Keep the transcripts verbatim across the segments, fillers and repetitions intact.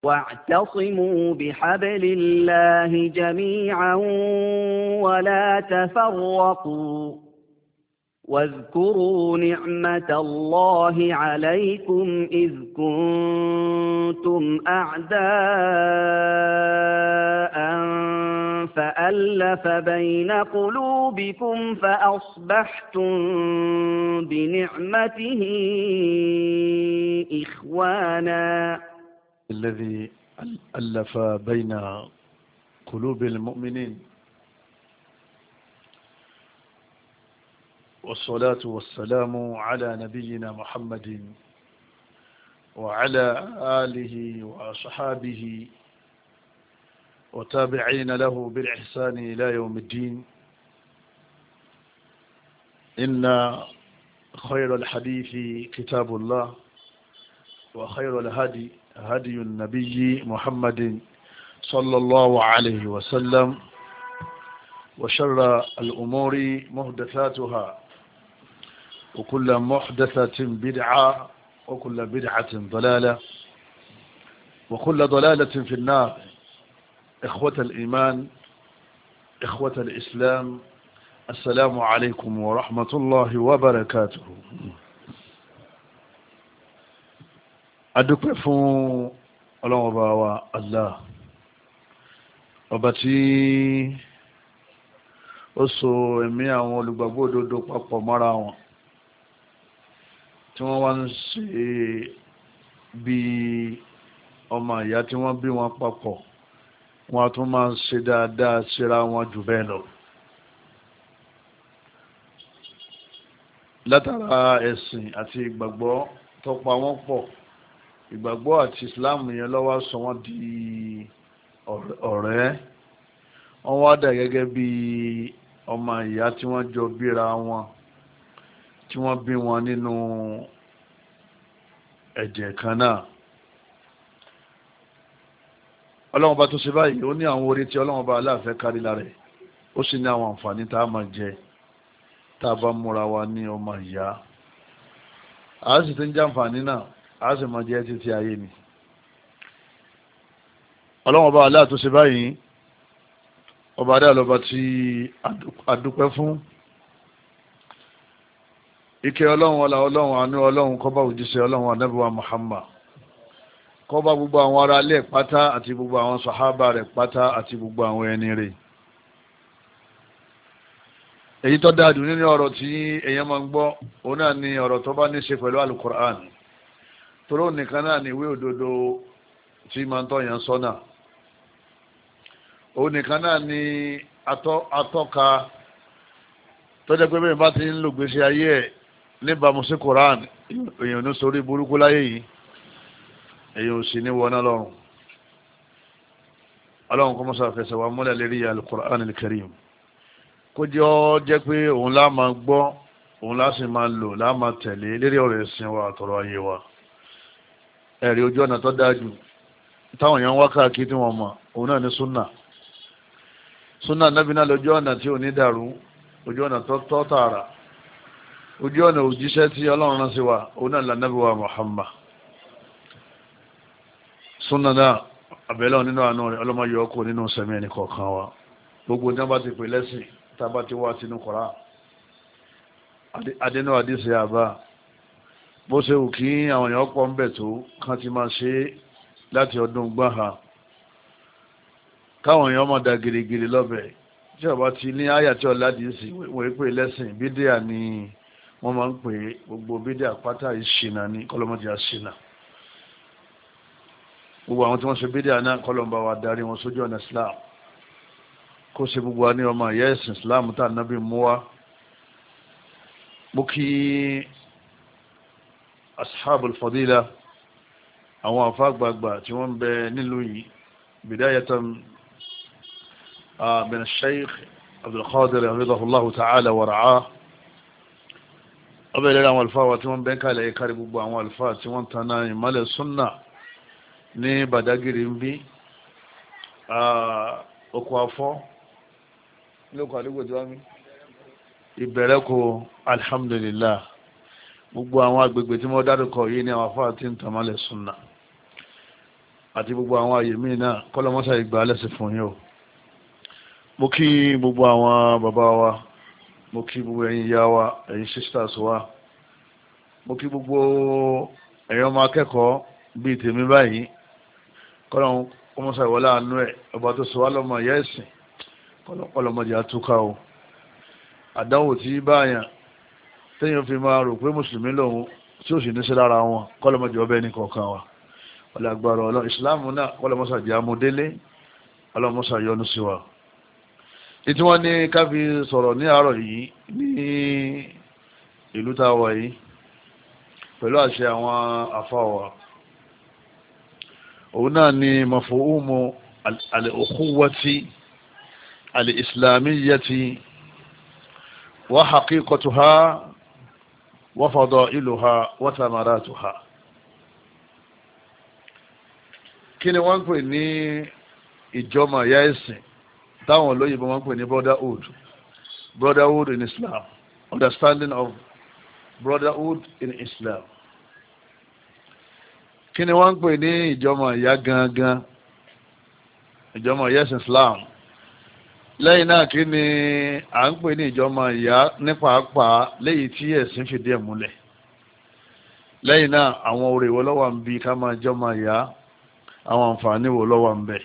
واعتصموا بحبل الله جميعا ولا تفرقوا واذكروا نعمة الله عليكم إذ كنتم أعداء فألف بين قلوبكم فأصبحتم بنعمته إخوانا. الذي ألف بين قلوب المؤمنين، والصلاة والسلام على نبينا محمد وعلى آله وصحابه وتابعين له بالإحسان إلى يوم الدين. إن خير الحديث كتاب الله، وخير الهدي هدي النبي محمد صلى الله عليه وسلم، وشر الأمور محدثاتها، وكل محدثة بدعة، وكل بدعة ضلالة، وكل ضلالة في النار. إخوة الإيمان، إخوة الإسلام، السلام عليكم ورحمة الله وبركاته. adúpẹ́ fún Ọlọ́run Ọba wa Allah, ọba tí ó so ẹ̀mí àwọn olùgbàgbọ́ òdodo papọ̀ mọ́ra wọn, tí wọ́n wá ń ṣe bí ọmọ ìyá tí wọ́n bí wọn papọ̀, wọ́n tún máa ń ṣe dáadáa síra wọn jù bẹ́ẹ̀ lọ. látara ẹ̀sìn àti ìgbàgbọ́ tó pa wọ́n pọ̀, ìgbàgbọ́ àti Islam yẹn ló wá sọ wọ́n di ọ̀rẹ́. wọ́n wá dà gẹ́gẹ́ bí ọmọ ìyá tí wọ́n jọ bíra wọn, tí wọ́n bí wọn nínú ẹ̀jẹ̀ kan náà. Ọlọ́run bá tó ṣe báyìí, ó ní àwọn orí tí Ọlọ́run bá aláàfẹ́ kárí lára ẹ̀, ó sì ní àwọn àǹfààní tá a máa jẹ tá a bá múra wa ní ọmọ ìyá. a sì ti ń jẹ àǹfààní náà, a sì máa jẹ títí ayé ni. Ọlọ́run bá aláà tó ṣe báyìí, ọba adé àlọ́ba tí adúpẹ́ fún. Ìkẹ́ Ọlọ́run, ọlá Ọlọ́run, àánú Ọlọ́run kó bá òjíṣẹ́ Ọlọ́run Ànábì wa Muhammad, kó bá gbogbo àwọn ará ilé pátá àti gbogbo àwọn sàhábà rẹ̀ pátá àti gbogbo àwọn ẹni rẹ̀. èyí tó dáadù nínú ọ̀rọ̀ tí èèyàn máa ń gbọ́, òun náà ni ọ̀rọ̀ tó bá ní ṣe pẹ̀lú alukur'an, toró nìkan náà ni ìwé òdodo tí máa ń tọ́yàn sọ́nà. òun nìkan náà ni atọ́ka tó jẹ́ pé bẹ́ẹ̀ bá ti ń lò gbèsè ayé ẹ̀ níbàámu sí Quran, èèyàn ní sórí burúkú láyé yìí, èèyàn ò sì ní wọná lọ́rùn. Ọlọ́run kó mọ́sá fẹsẹ̀ wa múlẹ̀ lérí al-Qur'an al-Karim, kó jẹ́ ọ́ jẹ́ pé òun lá máa gbọ́, òun lá sì máa lò, lá máa tẹ̀lé lérí ọ̀rọ̀ ẹ̀sìn wa àtọ̀rọ̀ ayé wa. ẹ̀rí ojú ọ̀nà tó dájú táwọn èèyàn wá káàkiri tí wọ́n mọ̀, òun náà ní súnà. súnà nábì náà lójú ọ̀nà tí ò ní dàrú, ojú ọ̀nà tó tọ́ tààrà, ojú ọ̀nà òjíṣẹ́ tí Ọlọ́run rán sí wa, òun náà lànàbí wa Muhammad. súnà náà àbẹ̀lẹ̀ nínú àánú rẹ̀ ọlọ́mọ yọ ọkọ̀ nínú sẹ̀mí ẹni kọ̀ọ̀kan wa. gbogbo ní wọ́n bá ti pè lẹ́sìn, tá a bá ti wá sínú Kùránì, adínú àdìsí àbá, bó ṣe wù kí àwọn èèyàn pọ̀ ń bẹ̀ tó kán ti máa ṣe láti ọdún gbáha, káwọn èèyàn máa da gírígírí lọ́bẹ̀ tí ọba ti ní àyà tí ọ̀la dìísì wọ́n pè lẹ́sìn bídíà ni wọ́n máa ń pè gbogbo bídíà pátá ìṣìnà ní kọ́lọ́mọ́dé àṣìnà. gbogbo àwọn tí wọ́n ṣe bídíà náà kọ́lọ́mọba wa darí wọn sójú ọ̀nà Islam, kó ṣe gbogbo wa ní ọmọ ìyá ẹ̀sìn Islam tá nábì mú wá. mo kí ashabul fadila, àwọn àfáàgbàgbà tí wọ́n ń bẹ nílùú yìí, bidayatan min al-Shaykh Abdul Qadir hafidhahullahu ta'ala wa ra'ah. ọbẹ̀ lẹ́rẹ̀ àwọn alfáà wa tí wọ́n bẹ́ kálẹ̀ ìkárí gbogbo àwọn alfáà tí wọ́n tanná ìmọ́lẹ̀ súnnà ní Badagiri ń bí oko afọ́ lókò àdúgbò tí wọ́n mí ìbẹ̀rẹ̀kọ alhamdulillah. gbogbo àwọn agbègbè tí wọ́n dárúkọ yìí ní àwọn afáà tí ń tàmálẹ̀ súnnà. àti gbogbo àwọn àyè míì náà kọ́lọ́mọ́sá ìgbà lẹ́sìn fún yín o. mo kí gbogbo àwọn bàbá wa, mo kí gbogbo ẹ̀yin ìyá wa, ẹ̀yin sisters wa, mo kí gbogbo ẹ̀yin ọmọ akẹ́kọ̀ọ́ bíi tèmi báyìí. kọ́lọ́mọ́sá ìwọlá àánú ẹ̀ ọba tó sọ wá lọ́mọ ìyá ẹ̀sìn kọ́lọ́mọdé àtúkà o. àdánwò tí báyàn téèyàn fi máa rò pé mùsùlùmí lòun tí ó sì ní sí lára wọn kọ́lọ́mọdé ọbẹ̀ ní kọ̀ọ̀kan wa. ọlọ́gbàrọ̀ ọlọ́ ìsìláàmù náà kọ́lọ́mọ́sá jẹ́ amúdélé, ọlọ́mọ́sá yọ́nú sí wa. ìtí wọ́n ní ká fi sọ̀rọ̀ ní àárọ̀ yìí ní ìlú tá a wà yìí pẹ̀lú àṣẹ àwọn àfáwà, òun náà ni mafhumu al-ukhuwati al-islamiyyati wa haqiqatuha wa fadailuha wa thamaratuha. kí ni wọ́n ń pè ní ìjọmọ ìyá ẹ̀sìn táwọn olóyìnbó wọ́n ń pè ní brotherhood brotherhood in Islam, understanding of brotherhood in Islam. kí ni wọ́n ń pè ní ìjọmọ ìyá gangan, ìjọmọ ìyá ẹ̀sìn Islam. lẹ́yìn náà kí ni à ń pè ní ìjọmọ ìyá ní pàápàá léyìí tí ẹ̀sìn fìdí ẹ̀ múlẹ̀. lẹ́yìn náà àwọn oore wo ló wà ń bí ká máa jọmọ ìyá, àwọn àǹfààní wo ló wà ń bẹ,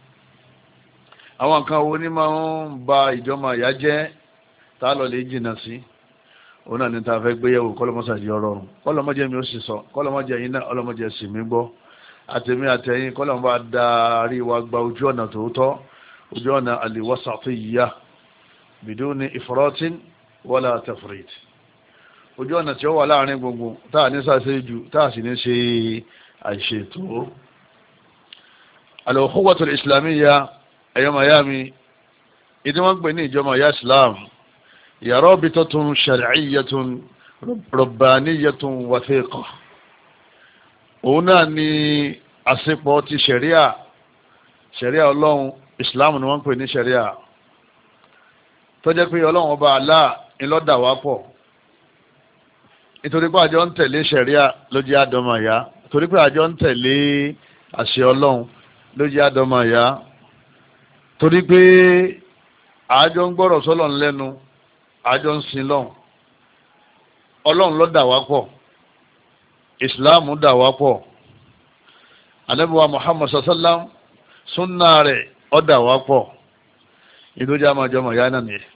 àwọn nǹkan wo ní máa ń ba ìjọmọ ìyá jẹ́ tá a lọ lè jìnnà sí. òun náà ní ta fẹ́ gbéyàwó kọ́lọ́mọ́sàdì ọ̀rọ̀ kọ́lọ́mọ́jẹ́ mi ó sì sọ, kọ́lọ́mọ́jẹ́ yín náà ọlọ́mọ́jẹ́ sì mí gbọ́, àtẹ̀mí àtẹ̀yìn kọ́lọ́mọ́ bá darí wa gba ojú ọ̀nà tòótọ́, ojú ọ̀nà al-wasatiyya biduni ifratin wala tafrit, ojú ọ̀nà tí ó wà láàrin gbogbo tá a ní sáṣe jù tá a sì ní ṣe àìṣètò. al-ukhuwatu al-islamiyya ẹ̀yọ́ mayami ìdí wọ́n gbé ní ìjọmọ̀ ìyá Islam rabitatun shar'iyyatun rabbaniyyatun wathiqa. òun náà ni àṣepọ̀ ti ṣẹ̀ríà, ṣẹ̀ríà ọlọ́run Islam ni wọ́n pè ní ṣẹ̀ríà, tó jẹ́ pé ọlọ́run ọba Allah ńlọ́dà wá pọ̀ nítorí pé àjọ ń tẹ̀lé ṣẹ̀ríà ló jẹ́ àdọ́mọ̀ ìyá, torí pé àjọ ń tẹ̀lé àṣẹ ọlọ́run ló jẹ́ àdọ́mọ̀ ìyá, torí pé àjọ ń gbọ́rọ̀ sọ́lọ̀ lẹ́nu, àjọ ń sin lọ́hùn. ọlọ́run ló dà wá pọ̀, ìsìláàmù dà wá pọ̀, ànábì wa Muhammad sallam súnà rẹ̀ ó dà wá pọ̀. ìdójà máa jọmọ̀ ìyá náà nìyẹn.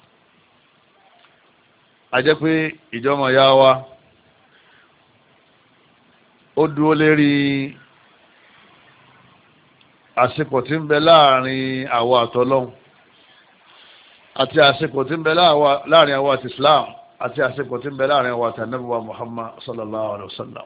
a jẹ́ pé ìjọmọ̀ ìyá wa ó dúró lérí àsìkò tí ń bẹ láàrin àwa àtọlọ́hun, àti àsìkò tí ń bẹ láàrin àwa àti Islam, àti àsìkò tí ń bẹ láàrin àwa àti Ànábì wa Muhammad sallallahu alaihi wasallam.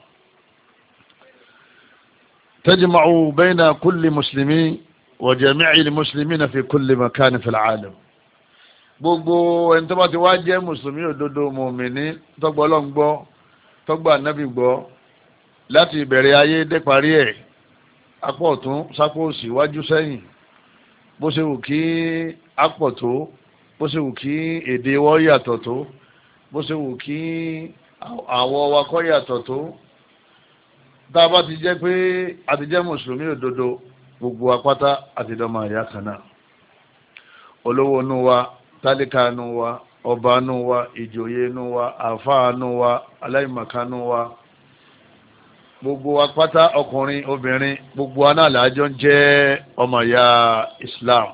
tajma'u bayna kulli muslimin wa jami'il muslimina fi kulli makan fil alam. gbogbo ẹni tó bá ti wá jẹ́ mùsùlùmí òdodo mùmìnì tó gbọ́ Ọlọ́hun gbọ́, tó gbà Ànábì gbọ́, láti ìbẹ̀rẹ̀ ayé dé parí ẹ̀, apọ̀ ọ̀tún sápò òsì wájú sẹ́yìn, bó ṣe wù kí apọ̀ tó, bó ṣe wù kí èdè wọ́n yàtọ̀ tó, bó ṣe wù kí àwọ̀ wa kọ́ yàtọ̀ tó, tá a bá ti jẹ́ pé a ti jẹ́ mùsùlùmí òdodo, gbogbo apáta àti dọ́mọ ìyá kan náà. olówó inú wa, tálíkà inú wa, ọba inú wa, ìjòyè inú wa, àfáà inú wa, aláìmọ̀ká inú wa, gbogbo apáta ọkùnrin obìnrin, gbogbo anáàlájọ ń jẹ́ ọmọ ìyá Islam.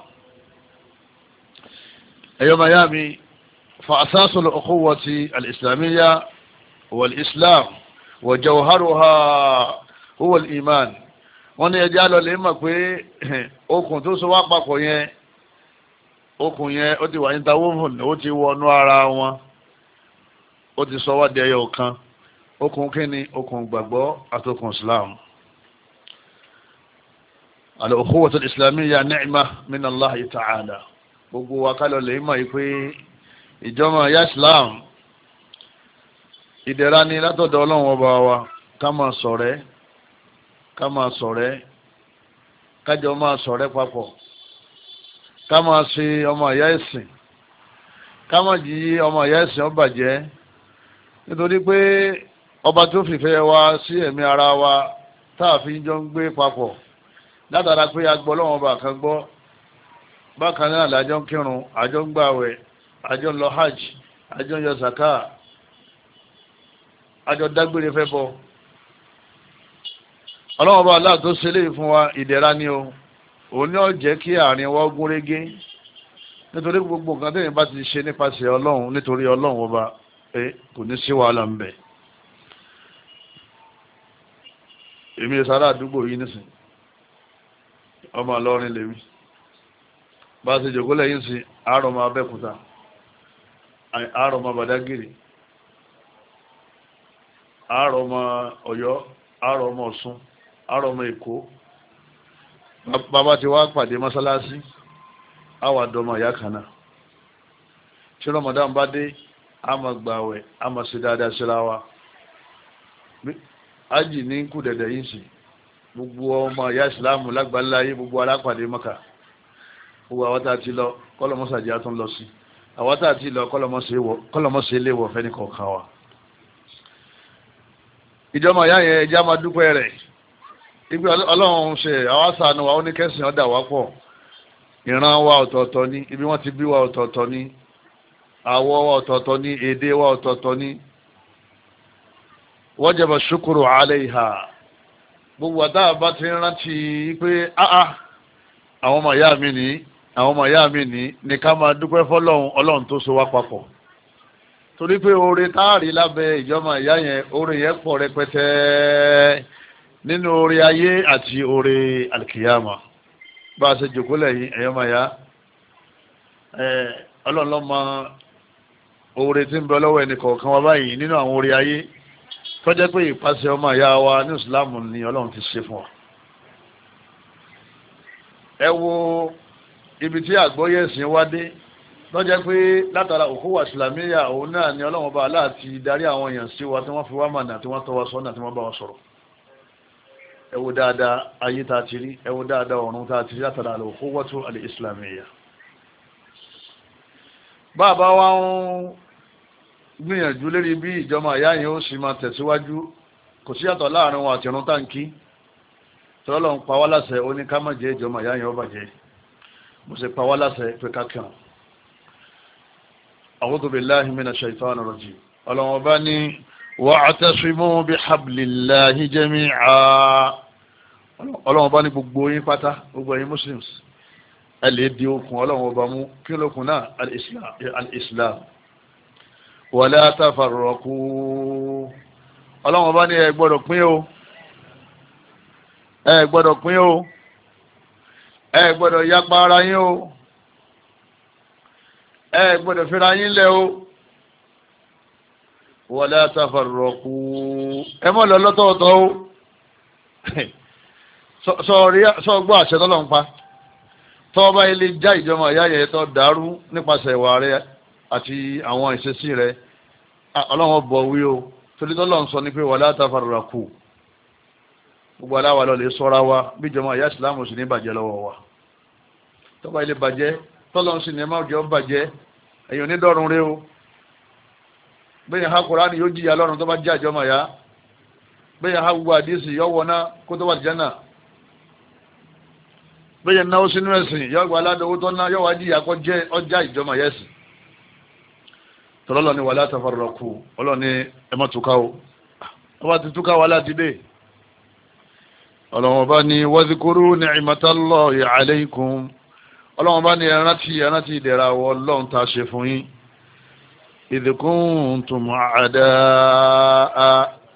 ẹ̀yọ́ maya mi, fa asasul ukhuwati al-islamiyya wal islam wa jawharuha huwa al-iman. wọ́n ní ẹjẹ́ alọ́lẹ̀ mọ̀ pé okùn tó so wá papọ̀ yẹn, okùn yẹn ó ti wà interwoven, ó ti wọnú ara wọn, ó ti sọ wá di ẹyọ kan. okùn kíni? okùn gbàgbọ́ àtokùn Islam. al-ukhuwatu al-islamiyya ni'ma min Allah ta'ala. gbogbo wa ká lọ lè mọ̀ yìí pé ìjọmọ̀ ìyá Islam ìdẹ̀ra ni látọ̀dọ̀ Ọlọ́run ọba wa. ká máa ṣọ̀rẹ́, ká máa ṣọ̀rẹ́, kájọ máa ṣọ̀rẹ́ papọ̀, ká máa ṣe ọmọ ìyá ẹ̀sìn, ká máa jí ọmọ ìyá ẹ̀sìn ó bàjẹ́, nítorí pé ọba tó fìfẹ́ wa sí ẹ̀mí ara wa táà fi jọ ń gbé papọ̀, látara pé agbọ́ lọ́wọ́ bá kan gbọ́ bákan náà lájọ́ ń kírun àjọ ń gbààwẹ̀ àjọ ń lọ hajj àjọ ń yọ zaka àjọ dágbére fẹ́ bọ́ ọlọ́wọ́ bá aláà tó ṣe lè fún wa ìdẹ̀ra ni o òun ní ó jẹ́ kí àárín wa gún régé nítorí gbogbo nǹkan tẹ́yìn bá ti ṣe nípasẹ̀ ọlọ́run nítorí ọlọ́run ọba ẹ kò ní sí wàhálà ń bẹ̀. èmi sára àdúgbò yìí nísìn ọmọ ọlọ́rin lèmi bá ṣe jòkó lẹ́yìn sí àárọ̀ ọmọ Abẹ́òkúta àárọ̀ ọmọ Bàdágìrì àárọ̀ ọmọ Ọ̀yọ́ àárọ̀ ọmọ Ọ̀ṣun àárọ̀ ọmọ Èkó bàbá ti wá pàdé mọ́sálásí àwa dọ́mọ ìyá kan náà tí Ramadan bá dé a máa gbààwẹ̀ a máa ṣe dáadáa síra wa ájì ní kú dẹ̀dẹ̀ yìí sí gbogbo ọmọ ìyá ìsìláàmù lágbàlá ayé gbogbo alápàdé Mọ́kà gbogbo àwọn tá a ti lọ kọ́lọ́mọ́sàdì á tún lọ sí àwọn tá a ti lọ kọ́lọ́mọ́sẹ̀ lè wọ̀ fẹ́ni kọ̀ọ̀kan wa ìjọba ìyá yẹn ẹjẹ́ á máa dúpẹ́ rẹ̀ ibi ọlọ́run ṣe àwọn àṣàánú wa ó ní kẹ́sìn ọ̀dà wá pọ̀ ìran wa ọ̀tọ̀ọ̀tọ̀ ni ibi wọ́n ti bí wa ọ̀tọ̀ọ̀tọ̀ ni àwọ̀ wa ọ̀tọ̀ọ̀tọ̀ ni èdè wa ọ̀tọ̀ọ̀tọ̀ ni wajaba shukuru alayha gbogbo àtàwọn bá ti rántí pé áá àwọn ọmọ ìyá mi ní àwọn ọmọ ìyá mi ní ní ká máa dúpẹ́ fọ́lọ́run ọlọ́run tó so wá papọ̀ torí pé oore táàrí lábẹ́ ìjọba ìyá yẹn oore yẹn pọ̀ rẹpẹtẹ nínú oore ayé àti oore alkiyama bá a ṣe jòkó lẹ́yìn ẹ̀yọ́ máa yá ọlọ́run ló mọ oore tí ń bẹ lọ́wọ́ ẹnì kọ̀ọ̀kan wa báyìí nínú àwọn oore ayé tó jẹ́ pé ìpàṣẹ ọmọ ìyá wa ní ìsìláàmù ni ọlọ́run ti ṣe fún wa. ẹ wo ibi tí àgbọ́yé ẹ̀sìn wá dé tó jẹ́ pé látara òkúwà ìsìlámíyà òun náà ni ọlọ́run bá láti darí àwọn èèyàn sí wa tí wọ́n fi wá mànà tí wọ́n tọ́ wa sọ́nà tí wọ́n bá wa sọ̀rọ̀. ẹ wo dáadáa ayé tá a ti rí ẹ wo dáadáa ọ̀run tá a ti rí látara òkúwàtú al-ìsìlámíyà. bàbá wa ń gbìyànjú lérí bí ìjọba ìyá yẹn ó sì máa tẹ̀síwájú kò sí yàtọ̀ láàrin wọn àti ìrun táǹkì tọ́lọ́ ń pa wá láṣẹ ó ní ká má jẹ́ ìjọba ìyá yẹn ó bàjẹ́ mo sì pa wá láṣẹ pé ká kàn. a'udhu billahi minash shaitanir rajim ọlọ́wọ́n bá ní wa'tasimu bihablillahi jami'a ọlọ́wọ́n bá ní gbogbo yín pátá gbogbo yín muslims ẹ lè di okùn ọlọ́wọ́n bá mú kí lókun náà al-islam wala tafarraqu ọlọ́wọ́n bá ní ẹ gbọ́dọ̀ pín o ẹ gbọ́dọ̀ pín o ẹ gbọ́dọ̀ yapa ara yín o ẹ gbọ́dọ̀ fira yín lẹ̀ o wala tafarraqu ẹ mọ́ lọ lọ́tọ̀ọ̀tọ̀ o sọ gbọ́ àṣẹ tọ́lọ́ ń pa tọ́ bá ilé já ìjọba ìyá yẹn tó dàrú nípasẹ̀ ìwà rẹ̀ àti àwọn ìṣesí rẹ̀ ọlọ́run bọ̀ wí o torí tọ́lọ́run sọ ní pé wala tafarraqu gbogbo aláwa lọ lè sọ́ra wa bí ìjọba ìyá ìsìlámù sì ní bàjẹ́ lọ́wọ́ wa tọ́ba ilé bàjẹ́ tọ́lọ́run sì ní ẹ̀ma òjò bàjẹ́ ẹ̀yìn onídọ́rùn rẹ o bẹ́ẹ̀ ha Kùránì yóò jìyà lọ́rùn tó bá jẹ́ ìjọba ìyá bẹ́ẹ̀ ha gbogbo àdìsí yọ wọná kó tó wà jẹ́nà bẹ́ẹ̀ náwó sínú ẹ̀sìn yọ gba aládọ́wọ́ tó ná yọ wá jìyà kó jẹ́ ọjà ìjọba ìyá ẹ̀sìn tọ́lọ́lọ́ ni wala tafarraqu ọlọ́ni ẹ má túká o ọba ti túká wà láti dé ọlọ́wọ́n bá ní wadhkuru ni'matallahi alaykum ọlọ́wọ́n bá ní ẹrántí ẹrántí ìdẹ̀ra wọ ọlọ́run ta ṣe fún yín idh kuntum a'daa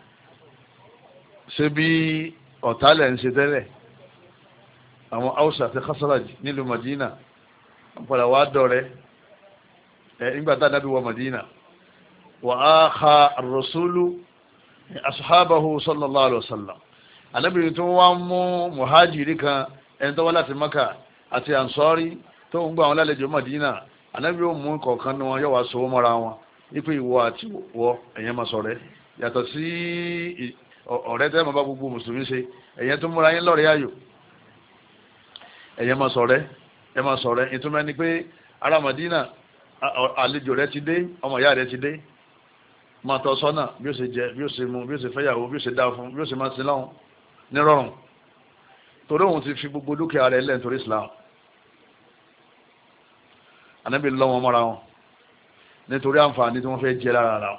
ṣe bí ọ̀tálẹ̀ ń ṣe tẹ́lẹ̀ àwọn Aws àti Khazraj nílùú Madina padà wá dọ̀rẹ́ ìgbàtà nàbí wa Madina wa akha ar-rasulu ashabahu sallallahu alaihi wasallam anabi tó wá mú muhajiri kan ẹni tó wá láti Maka àti ansori tó ń gbà wọn lálejò Madina anabi ó mú kọ̀ọ̀kan wọn yóò wá so mọ́ra wọn ipò ìwọ àti wọ ẹ̀yẹn máa ṣọ̀rẹ́ yàtọ̀ sí ọ̀rẹ́ tẹ́ máa bá gbogbo mùsùlùmí ṣe ẹ̀yẹn tó múra yín lọ́rẹ́ ayò ẹ̀yẹn máa ṣọ̀rẹ́ ẹ̀ máa ṣọ̀rẹ́ ìtumọ̀ ni pé ará Madina àlejò rẹ ti dé ọmọ ìyá rẹ ti dé máa tọ́ sọ́nà bí ó ṣe jẹ bí ó ṣe mu bí ó ṣe fẹ́yàwó bí ó ṣe dá fún bí ó ṣe máa sin lọ́hùn nírọ̀rùn torí òun ti fi gbogbo dúkìá rẹ̀ lẹ̀ nítorí Islam Ànábì lọ́ wọn mọ́ra wọn nítorí àǹfààní tí wọ́n fẹ́ jẹ lára ara wọn.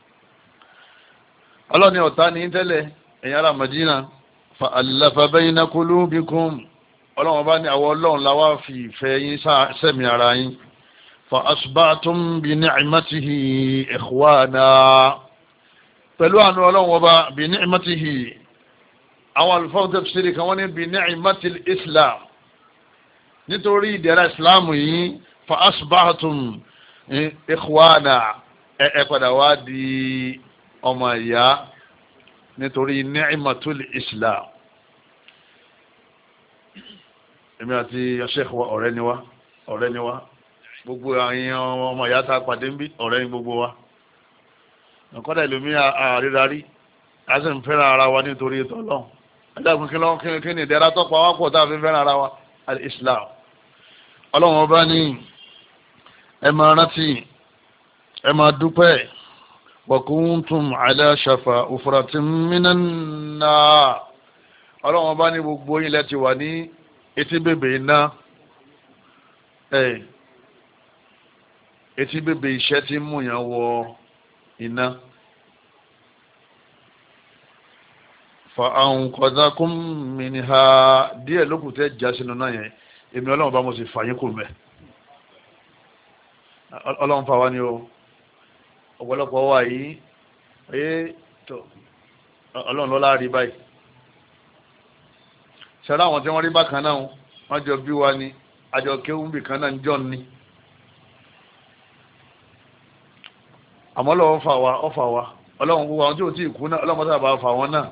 ọlọ́ni ọ̀tá ní tẹ́lẹ̀ ẹ̀yin ará Madina fa allafa bayna qulubikum ọlọ́run bá ní àwọn ọlọ́run láwá fi ìfẹ́ yín sẹ́mi ara yín fa asbahtum bi ni'matihi ikhwana pẹ̀lú àánú ọlọ́run ọba bi ni'matihi àwọn alùfáà tafsiri kan wọ́n ní bi ni'matil Islam nítorí ìdẹ̀ra Islam yìí fa asbahtum ikhwana ẹ padà wá di ọmọ ìyá nítorí ni'matul Islam. èmi àti Sheikh wa ọ̀rẹ́ ni wá ọ̀rẹ́ ni wá gbogbo àwọn ọmọ ìyá tá a pàdé ń bí ọ̀rẹ́ ni gbogbo wa nǹkan dà lómi àríra rí a sì ń fẹ́ràn ara wa nítorí ètò ọlọ́run ẹ̀dàkùn kí lọ́wọ́ kí ni ìdẹ́ra tọ́pọ̀ wá pọ̀ tá a fi fẹ́ràn ara wa al-Islam. ọlọ́run ọba ní ẹ máa rántí ẹ máa dúpẹ́ wa kuntum ala shafa ufratin minan nar ọlọ́run ọba ní gbogbo yín lẹ ti wà ní etí bèbè iná ẹ̀ etí bèbè iṣẹ́ tí mú yàn wọ iná fa anqadhakum minha díẹ̀ lókùtẹ́ já sínú náà yẹn èmi ọlọ́run bá mo sì fàyín kò mẹ́ ọlọ́run fà wá ní o ọ̀pọ̀lọpọ̀ wà yìí ẹ̀ tó ọlọ́run lọ́lá rí báyìí ṣẹlá àwọn tí wọ́n rí bákan náà wọ́n jọ bí wa ni àjọ kéwùn bì kan náà ń jọ ní àmọ́ lọ́wọ́ fà wá ọ̀fà wá ọlọ́run gbogbo àwọn tí ò tí ì kú náà ọlọ́run sábà fà wọ́n náà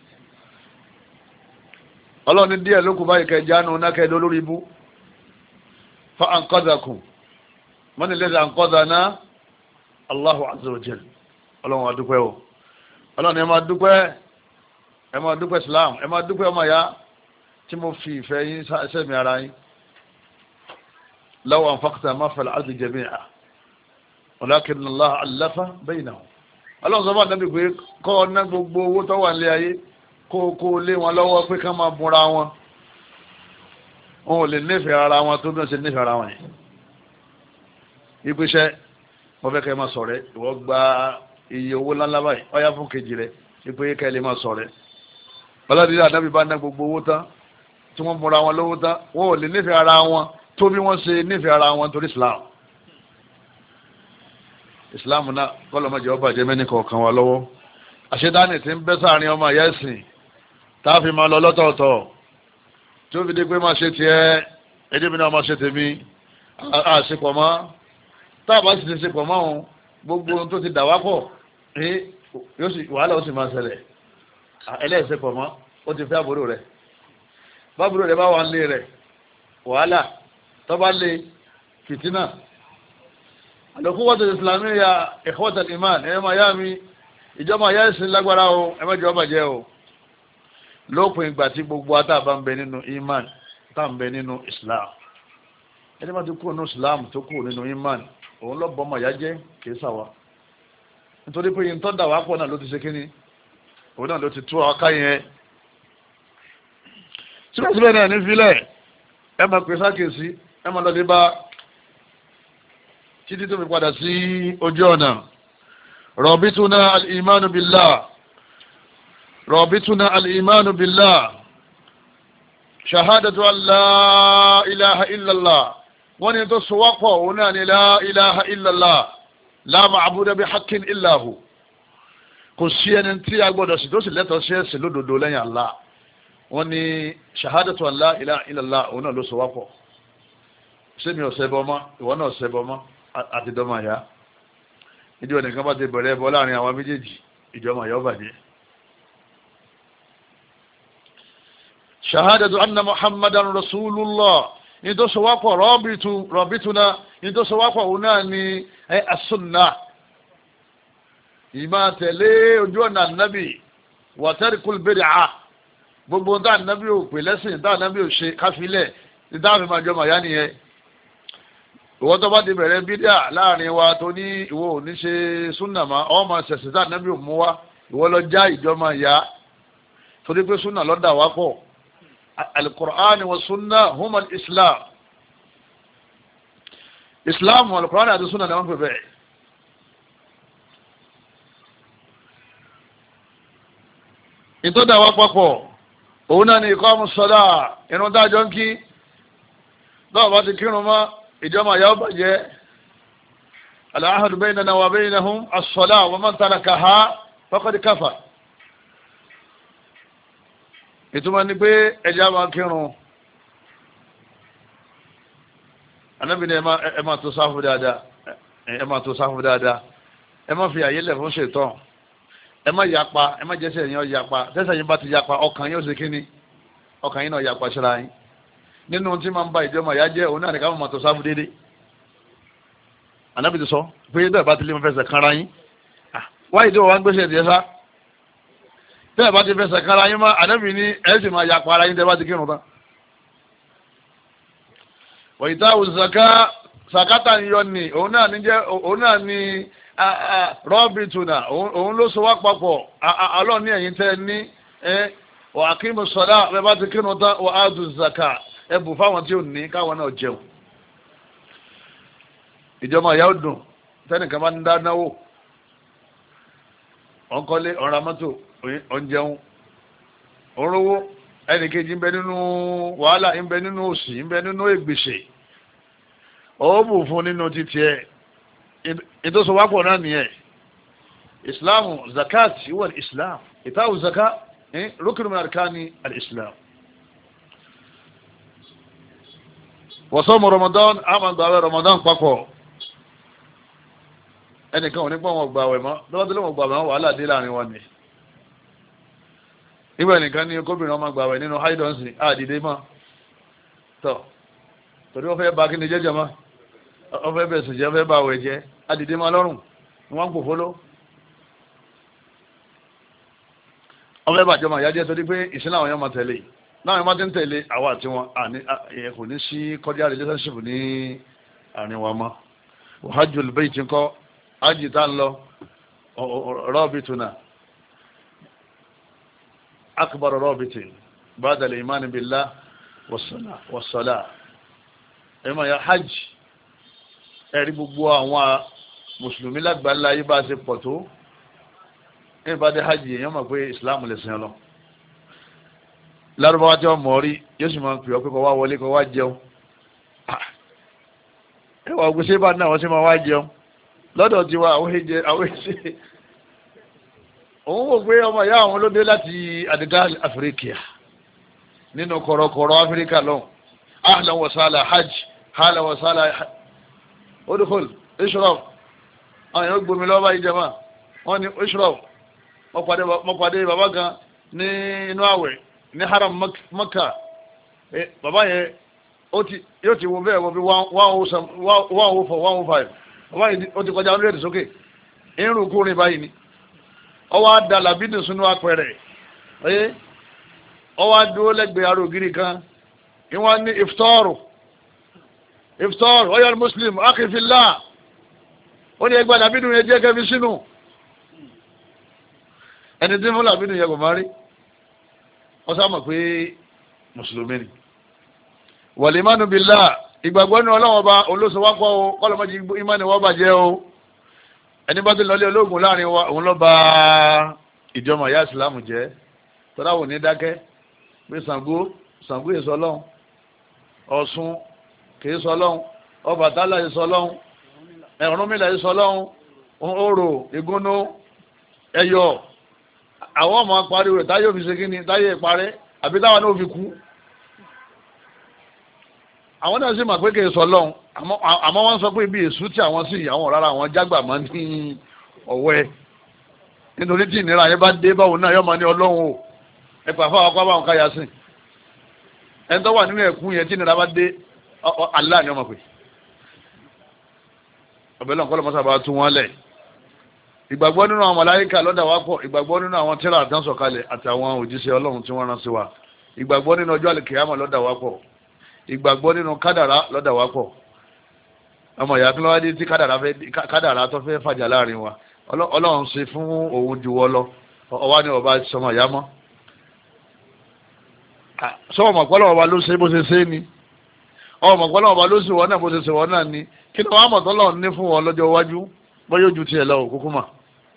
ọlọ́run ní díẹ̀ ló kù báyìí kẹjánu náà kẹ́ẹ̀dọ́ lórí ibú fa anqadhakum man alladhi anqadhana Allahu azza wa jalla ọlọ́run wa dúpẹ́ o ọlọ́run ẹ máa dúpẹ́ ẹ máa dúpẹ́ Islam ẹ máa dúpẹ́ ọmọ ya tí mo fi ìfẹ́ yín sẹ́mi ara yín law anfaqta ma fil ardi jami'a walakin Allah allafa baynahum ọlọ́run sọ fún àdábì pé kọ́ ọ̀nà gbogbo owó tó wà nílé ayé kó kó lé wọn lọ́wọ́ pé ká máa búra wọn wọn ò lè nífẹ̀ẹ́ ara wọn tó bí wọ́n ṣe nífẹ̀ẹ́ ara wọn yìí ìpèsè wọ́n fẹ́ kẹ́ máa ṣọ̀rẹ́ ìwọ gba iye owó ńláńlá báyìí ọ̀yá fún kejì rẹ̀ ìpè kẹ́ lè máa ṣọ̀rẹ́ ọlọ́dún àdábì bá ná gbogbo owó tán tí wọ́n múra wọn lówó tán wọ́n ò lè nífẹ̀ẹ́ ara wọn tó bí wọ́n ṣe nífẹ̀ẹ́ ara wọn torí Islam Islam náà kọ́lọ́mọdé ọba jẹ́ mẹ́ni kọ̀ọ̀kan wa lọ́wọ́ àṣedáni tí ń bẹ́ sáàrin ọmọ ìyá ẹ̀sìn tá a fi máa lọ lọ́tọ̀ọ̀tọ̀ tí ó fi dé pé máa ṣe tiẹ̀ ẹjẹ́ mi náà máa ṣe tèmi àṣepọ̀ mọ́ tá a bá sì ti ṣepọ̀ mọ́ òun gbogbo ohun tó ti dà wá pọ̀ wàhálà ó sì máa ṣẹlẹ̀ ẹlẹ́ẹ̀ṣepọ̀ mọ́ ó ti fẹ́ àbúrò rẹ̀ bábúrò rẹ̀ bá wà nílé rẹ̀ wàhálà tó bá lé fìtínà àlòkúwọ́tò ìsìlámì ya ikhwata al-iman ẹ̀yọ́ máa yá mi ìjọba ayá ìsìn lágbára o ẹmẹ́jọ bàjẹ́ o lópin ìgbà tí gbogbo ata bá ń bẹ nínú iman tá ń bẹ nínú Islam ẹni bá ti kúrò nínú Islam tó kúrò nínú iman òun lọ bọ́ ọmọ ìyá jẹ́ kìí sàwá nítorí pé yìí tó dà wá pọ̀ náà ló ti ṣe kíní òun náà ló ti tú ọká yẹn síbẹ̀síbẹ̀ náà ní filẹ̀ ẹ máa pèsè àkèsí ẹ máa lọ́dẹ bá títí tó fi padà sí ojú ọ̀nà rọ̀bítúná al'imánu billah rọ̀bítúná al'imánu billah ṣahádàtú la ilaha illallah wọ́n ni tó sọwọ́pọ̀ òun náà ni la ilaha illallah la ma'buda bi haqqin illahu kò sí ẹni tí a gbọ́dọ̀ sí tó sì lẹ́tọ̀ọ́ sí ẹ̀sìn lódodo lẹ́yìn Allah wọ́n ni ṣahádàtú la ilaha illallah òun náà ló sọwọ́pọ̀ sí mi ọ̀sẹ̀ bọ́ mọ́ ìwọ náà ọ̀sẹ̀ bọ́ mọ́ àti dọ́mà yá ìdí wọn nìkan bá ti bẹ̀rẹ̀ ẹbọ láàrin àwọn méjèèjì ìjọba yóò bàjẹ́. ṣahádàtú anna muhammadan rasulullah ní tó sọ wápọ̀ rọ̀bìtúná ní tó sọ wápọ̀ òun náà ni as-sunna ìmá tẹ̀lé ojú ọ̀nà nábì wa tarkul bid'ah gbogbo tá nábì ò pè lẹ́sìn tá nábì ò ṣe káfílẹ̀ ní táàfin máa jọmọ̀ yá nìyẹn ìwọ tó bá ti bẹ̀rẹ̀ bídíà láàrin wa tó ní ìwọ ò ní ṣe súnà máa ọ́ máa ṣẹ̀ṣẹ̀ tá nábì ò mú wá ìwọ lọ já ìjọmọ̀ yá torí pé súnà lọ́dà wá pọ̀ al-Qur'an wa sunnah huma al-islam. islam al-Qur'an àti sunnah ni wọ́n pè bẹ́ẹ̀. ìtọ́jà wa papọ̀ òun náà ni iqamu salah irun dájọ́ ń kí lọ́wọ́ bá ti kírun mọ́ ìjọba ìyá ọba jẹ́ al-ahdu baynana wa baynahum as-salah wa man tarakaha faqad kafar. ìtumọ̀ ni pé ẹja máa kírun Ànábì ní ẹ máa tó sáfù dáadáa ẹ máa tó sáfù dáadáa ẹ má fi àyè lẹ̀ fún ṣètán ẹ má yapa ẹ má jẹ́sẹ̀ yẹn yapa tẹ́sẹ̀ yẹn bá ti yapa ọkàn yóò ṣe kíni ọkàn yín náà yapa ṣíra yín nínú tí máa ń ba ìjọba ìyá jẹ́ òun náà ní ká máa tó sáfù déédéé Ànábì ti sọ pé bẹ́ẹ̀ bá ti lé wọn fẹsẹ̀ kanra yín wáyé tí wọ́n wá ń gbéṣẹ́ ìdíyẹ sá bẹ́ẹ̀ bá ti fẹsẹ̀ kanra yín mọ́ Ànábì ní ẹ̀ sì máa yapa ara yín tẹ́ bá ti kírun tán. wọ́n ìta òṣìṣàká sàkátà ń yọ ni òun náà ní jẹ́ òun náà ní rọ́ọ̀bì tùnà òun ló so wá papọ̀ alọ́ ní ẹ̀yìn tẹ́ ní wà á kí mo sọ̀dá bẹ́ẹ̀ bá ti kírun tán wà á dùn zaka ẹ bù fáwọn tí ò ní káwọn náà jẹun. ìjọba ìyá ò dùn tẹ́nìkan bá ń dá náwó ọ̀nkọ́lé ọ̀rọ̀ mọ́tò ọ̀njẹun òrówó ẹnìkejì ń bẹ nínú wàhálà ń bẹ nínú òṣì ń bẹ nínú ègbèsè ọ̀ọ́bù fún nínú títí ẹ̀ ìtòsọ̀wápọ̀ náà nìyẹn ìsìláàmù zakat ìwà ìsìláàmù ìtàwù zaka rúkìrì min arkani al-islam wọ́sọ́mù ramadan àmàgbàwẹ̀ ramadan papọ̀ ẹnìkan ò ní pọ̀ wọn gbàwẹ̀ mọ́ lọ́wọ́dúnlẹ́ wọn gbàwẹ̀ wọn wàhálà dé láàrin wọn ni nígbà nìkan ní kóbìnrin ọmọ gbàwẹ̀ nínú haidansi àdìdé mọ́ tọ́ torí wọ́n fẹ́ bá kí ni jẹ́jẹ́ mọ́ wọ́n fẹ́ bẹ̀sùn jẹ́ fẹ́ bá wẹ̀ jẹ́ àdìdé mọ́ lọ́rùn wọ́n ń pòfóló wọ́n fẹ́ bàjọ́ màá yájẹ́ torí pé ìsìn àwọn yẹn máa tẹ̀lé láwọn máa ti ń tẹ̀lé àwa àti wọn kò ní sí cordial relationship ní àárín wa mọ́ hajjul bayt ti ń kọ́ hajj tá ń lọ rọ́ọ̀bìtùnà akbar rọ́ọ̀bìtì ba'da al-iman billah was-salah ẹ̀mọ̀ ya hajj ẹ̀rí gbogbo àwọn mùsùlùmí lágbàlá yìí bá ṣe pọ̀ tó ní ìbádé hajj èèyàn mọ̀ pé islam lè sin ọlọ́ lárúbáwá tí wọ́n mọ̀ rí yóò sì máa ń pè ọ́ pé kọ́ wá wọlé kọ́ wá jẹun ẹwà ògbésẹ́ bá náà wọ́n sì máa wá jẹun lọ́dọ̀ tí wa àwọn èjẹ àwọn èjẹ òun wò pé ọmọ ìyá àwọn olóde láti àdìgá áfíríkà nínú kọ̀rọ̀kọ̀rọ̀ áfíríkà lọ́hùn ahlan wa sala hajj ahlan wa sala odukol ishraf àwọn èèyàn gbomi lọ́wọ́ báyìí jẹ́ máa wọ́n ní ishraf mo pàdé bàbá kan ní inú àwẹ̀ ní haram Makka bàbá yẹn yóò ti wo bẹ́ẹ̀ wọ́n bí one oh four one oh five bàbá yìí ó ti kọjá hundred sókè irun kúrin báyìí ni ọwọ́ adá làbídùn sínú apẹ̀rẹ̀ ẹ ọwọ́ adúró lẹ́gbẹ̀ẹ́ arógiri kan ìwọ́n ní iftaru iftaru ọyọ́ muslim akifilá ó ní ẹgbẹ́ làbídùn yẹn jẹ́ kẹfí sínú ẹni tí fún làbídùn yẹn kò máa rí wọ́n sá mọ̀ pé mùsùlùmí ni wàlímánu bíllá ìgbàgbọ́ ní ọlọ́wọ́ bá olóṣèwápọ̀ o kọ́lọ́mọ́jì ìmánì wọ́n bàjẹ́ o ẹni bá ti lọlé ológun láàrin wa òun ló bà ìjọmọ̀ ìyá ìsìlámù jẹ́ tọ́láwò ní dákẹ́ pé Ṣàngó Ṣàngó èso ọlọ́run Ọ̀ṣun kìí sọ ọlọ́run Ọbàtálá èso ọlọ́run Ọ̀rúnmìlà èso ọlọ́run orò ìgúnnú ẹ̀yọ̀ àwọn ọmọ apariwo rẹ̀ táyé òfin ṣe kí ni táyé ìparẹ́ àbí táwọn náà fi kú àwọn náà sì máa pé kìí sọ ọlọ́run àmọ́ wọ́n sọ pé ibi èṣù tí àwọn sì àwọn rárá àwọn jágbà máa ní ọ̀wẹ́ nítorí tí ìnira yẹn bá dé báwo náà yọ máa ní ọlọ́run o ẹ̀pà fáwọn akọ́ báwọn káyà sí ẹni tó wà nínú ẹ̀kún yẹn tí ìnira bá dé Allah ni ọmọ pé ọ̀bẹ lọ́n kọ́lọ́ mọ́sá bá tún wọn lẹ̀ ìgbàgbọ́ nínú àwọn màláíkà lọ́dà wá pọ̀ ìgbàgbọ́ nínú àwọn tírà àtànsọ̀kalẹ̀ àtàwọn òjíṣẹ́ ọlọ́run tí wọ́n rán sí wa ìgbàgbọ́ nínú ọjọ́ àlìkìyámà lọ́dà wá pọ̀ ìgbàgbọ́ nínú kádàrá lọ́dà wá pọ̀ ọmọ ìyá kí ló wá dé tí kádàrá tó fẹ́ fàjà láàrin wa ọlọ́run ṣe fún òun juwọ́ lọ ọwá ní ọba sọmọ ìyá mọ́ sọ́wọ́n mọ̀pọ́lọ́ ọba ló ṣe bó ṣe ṣe ni ọmọ mọ̀pọ́lọ́ ọba ló ṣe wọ́n náà bó ṣe ṣe wọ́n náà ni kí ni wọ́n á mọ̀tọ́lọ́ ní fún wọn lọ́jọ́ iwájú bóyá ojú tiẹ̀ lọ òkúkú mà.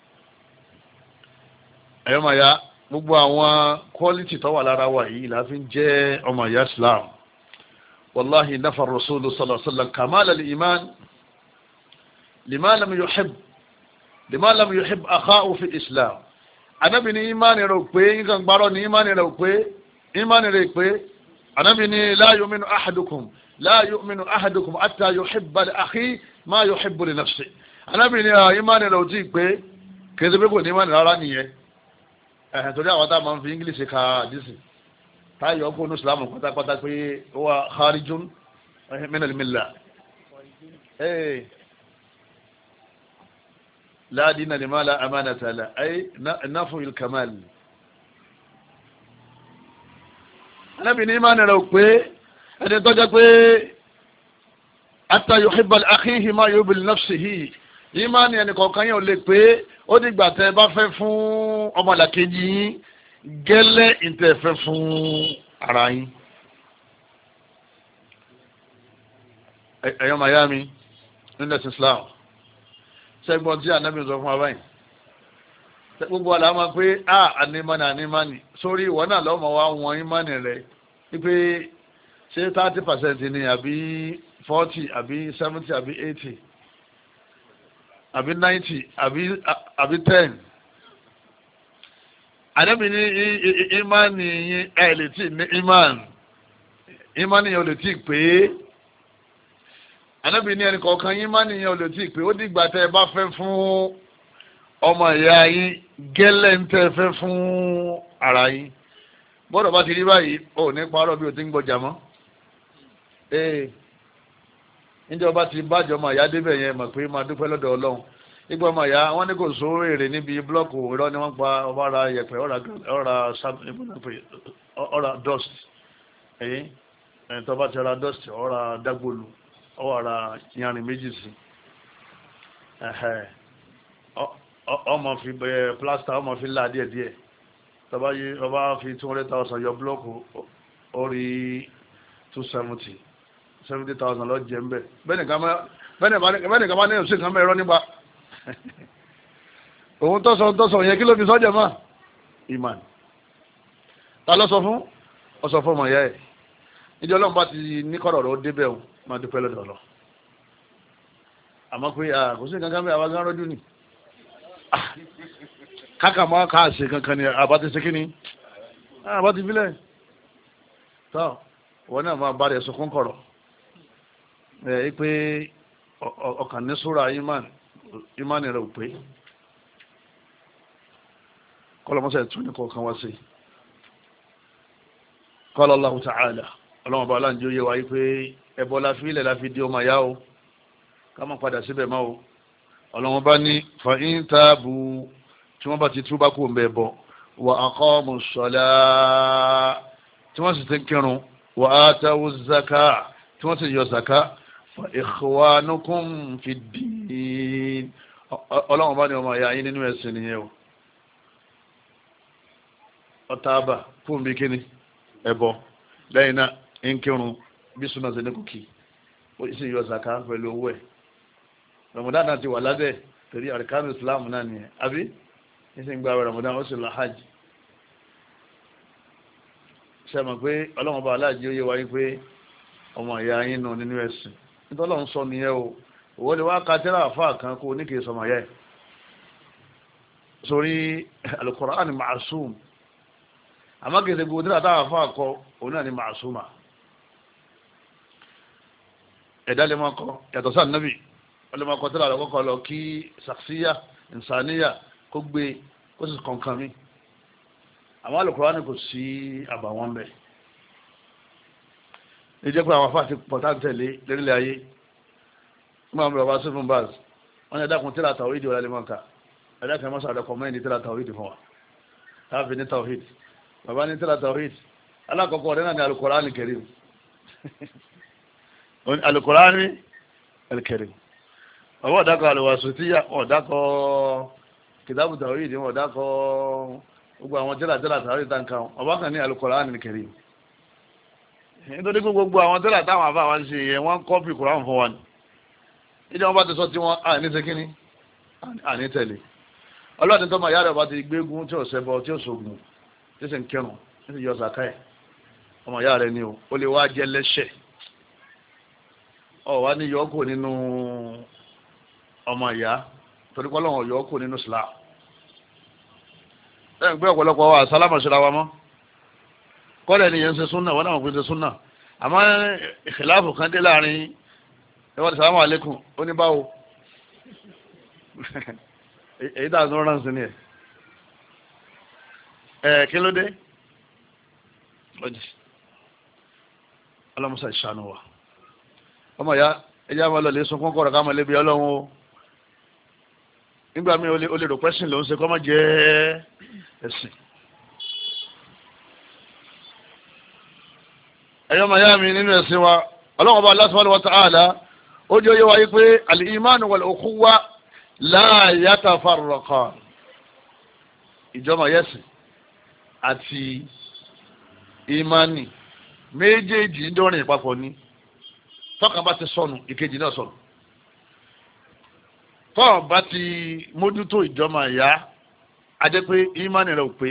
ẹ̀yọ́ màá ya gbogbo àwọn quality tó wà lára wa yìí la fi ń jẹ́ ọmọ ìyá Islam wallahi nafa rasulu sallallahu alaihi wasallam kamal al-iman liman lam yuhib liman lam yuhib akhahu fi islam anabi ni imani rẹ̀ pé nǹkan gbárò ni imani rẹ̀ pé imani rẹ̀ pé anabi ni la yu'minu ahadukum la yu'minu ahadukum hatta yuhibba li akhi ma yuhibbu li nafsi anabi ni imani rẹ̀ ti pé keze pé kò ní imani rárá nìyẹn eh torí àwọn tá máa ń fi english ka hadisi tá yo ko no islam pátápátá pé ó wà kharijun min al-millah eh لا دين لما لا أمانة له أي نفي الكمال Ànábì ní ìmánì rẹ̀ ò pé ẹni tó jẹ́ pé hatta yuhibba li akhihi ma yuhibbu li nafsihi ìmánì ẹni kọ̀ọ̀kan yẹn ò lè pé ó dìgbà tẹ́ bá fẹ́ fún ọmọlàkejì yín gẹ́lẹ́ ìtẹ́ fẹ́ fún ara yín. ẹ̀yọ́ miami nílẹ̀ Islam sẹ́gbọ́n tí Ànábì sọ fún wa báyìí gbogbo àlá máa pé a ànímánì ànímánì sórí ìwọ náà lọ́mọ wa wọn ìmánì rẹ̀ wípé ṣé thirty percent ni àbí forty àbí seventy àbí eighty àbí ninety àbí àbí ten. Ànábì ní ìmánì yín ẹ̀ lè tí ní ìmánì ìmánì yẹn ò lè tí pé. Ànábì ní ẹnì kọ̀ọ̀kan yín ìmánì yẹn ò lè tí pé ó dìgbà tẹ́ ẹ bá fẹ́ fún ọmọ ìyá yín gẹ́lẹ́ ń tẹ́ fẹ́ fún ara yín bọ́dọ̀ bá ti rí báyìí ò ní parọ́ bí o ti ń gbọ́jà mọ́ ee níjọba ti bájọ́ ọmọ ìyá débẹ̀ yẹn mọ̀ pé máa dúpẹ́ lọ́dọ̀ Ọlọ́run nígbà ọmọ ìyá wọn ní kò só èrè níbi búlọ́ọ̀kù irọ́ ni wọ́n pa ọba ara yẹ̀pẹ̀ ọ̀ra dust ẹ̀yìn ẹ̀yìn tó bá ti ra dust ọ̀ra dágbòlù ọ̀ra yanrìn méjì sí ọmọ fi bẹ plaster ọmọ fi la díẹ̀ díẹ̀ tọba yìí ọba fi two hundred thousand yọ blọọkù orí two seventy seventy thousand lọ jẹ nbẹ bẹ́ẹ̀ni kama bẹ́ẹ̀ni kama ní ọsẹ kan mẹrọ nípa òun tọsọ tọsọ yẹn kí ló fi sọjà mọ iman ta lọ sọ fún ọsọ fún ọmọ ìyá ẹ níjọ Ọlọ́run bá ti ní kọrọ rẹ ó débẹ̀ o máa dúpẹ́ lọ́dọ̀ lọ àmọ́ pé kò sí kankan bẹ́ẹ̀ àwọn agán rọjú ni kaka ma ka ṣe kankan ni abati ṣe kíni abati filẹ̀ tọ́ wọn náà máa bá rẹ̀ sọkún kọ̀rọ̀ ẹ̀ pé ọkàn ní sóra ìmánì rẹ̀ ò pé kọlọmọsẹ̀ tún ní kọ̀ọ̀kan wá sí qala Allahu ta'ala ọlọ́wọ́n bá aláǹjẹ́ oyé wáyé pé ẹbọ la fi ilẹ̀ la fi di ọmọ ìyá o ká má padà síbẹ̀ máa o ọlọ́wọ́n bá ní fa in tabu tí wọ́n bá ti túbá kó ń bẹ̀ bọ̀ wa aqamu ssalah tí wọ́n sì ti kírun wa atawu zaka tí wọ́n sì yọ zaka fa ikhwanukum fi ddin ọlọ́wọ́n bá ní ọmọ ìyá yín nínú ẹ̀sìn nìyẹn o ọ̀tàbà fún bí kíní ẹ̀bọ lẹ́yìn náà ń kírun bí súnà sí ní kùkì ó sì yọ zaka pẹ̀lú owó ẹ̀ Ramadan náà ti wà lábẹ́ torí arkanu Islam náà nìyẹn àbí nísìnyí gba Ramadan ó sì lọ hajj ṣe mọ̀ pé ọlọ́run bá aláàjì ó yé wáyé pé ọmọ ìyá yín nù nínú ẹ̀sìn nítorí ọlọ́run sọ nìyẹn o òwò ni wá ka tẹ́lá àfa kan kó ní kì í sọmọ yẹ sórí al-Qur'an ma'asum àmọ́ kì í ṣe gbogbo tẹ́lá táwọn àfa kọ òun náà ni ma'asuma ẹ̀dá lè máa kọ yàtọ̀ sáà nàbì ọlọ́mọ akọ tẹ́lá àlọ́kọ́ lọ kí sàksíyà ìnsàníyà kó gbé kó sì kọ̀ọ̀kan mi àwọn Al-Qur'ani kò sí àbàwọ́n bẹ̀ ní jẹ́ pé àwọn afá ti pọ̀ tá ń tẹ̀lé lérílẹ̀ ayé nígbà wọn bẹ̀rẹ̀ wá sí fún baz wọn ni ẹ̀dàkùn tẹ́lá tàwídì wọlé mọ́ka ẹ̀dàkùn mọ́sá àdọ́kọ̀ mẹ́rin ní tẹ́lá tàwídì fún wa táàfin ní tàwídì bàbá ní tẹ́lá tàwídì alákọ̀ọ́kọ́ ọ̀rẹ́ náà ní Al-Qur'ani Karim Al-Qur'ani Al-Karim ọwọ́ ọ̀dákọ̀ àlùwàsùtíyà ọ̀dákọ̀ kìtàbù tàwídì wọn ọ̀dákọ̀ gbogbo àwọn tẹ́lá tẹ́lá tàwídì tàǹkà ọba kan ní Al-Qur'ani Karim nítorí pé gbogbo àwọn tẹ́lẹ̀ táwọn àfa wa ń ṣe yẹn wọ́n kọ́pì Kùránì fún wa ni ìdí wọn bá ti sọ tí wọ́n àní ṣe kíní àní tẹ̀lé ọlọ́ọ̀dún tó máa yára ọba ti gbégún tí ò ṣẹbọ tí ò ṣògùn tí sì ń kírun tí sì yọ sàkáì ọmọ ìyá rẹ ni o ó lè wá jẹ lẹ́ṣẹ̀ ọ wá ní yọkù nínú ọmọ ìyá torí pé Ọlọ́run yọkù nínú Islam lẹ́yìn pé ọ̀pọ̀lọpọ̀ wa sálámà ṣe ra wa mọ́ kọ́lẹ̀ ni yẹn ń ṣe súnà wọn náà wọ́n fi ń ṣe súnà àmọ́ ìkìláàfù kan dé láàrin ẹwọ́n ti sàlámù àlékún ó ní báwo èyí tàà tó rán sí ni ẹ̀ ẹ̀ kí ló dé ọlọ́mọsá ìṣàánú wa ọmọ ìyá ẹjá máa lọ lè sunkún kọ̀rọ̀ ká máa lébi Ọlọ́run o nígbà míì o lè rò pẹ́sìn ló ń ṣe kọ́ máa jẹ́ ẹ̀sìn ẹ̀yọ́ máa yá mi nínú ẹ̀sìn wa Ọlọ́run Ọba Allah subhanahu wa ta'ala ó jẹ́ oyé wáyé pé al-imanu wal-ukhuwa la yatafarraqan ìjọba yẹ́sìn àti ìmánì méjèèjì ń dọ́rin ìpapọ̀ ní tọ́kàn bá ti sọnù ìkejì náà sọnù tọ́ọ̀ bá ti mójútó ìjọba ìyá ajẹ́ pé ìmánì rẹ̀ ò pé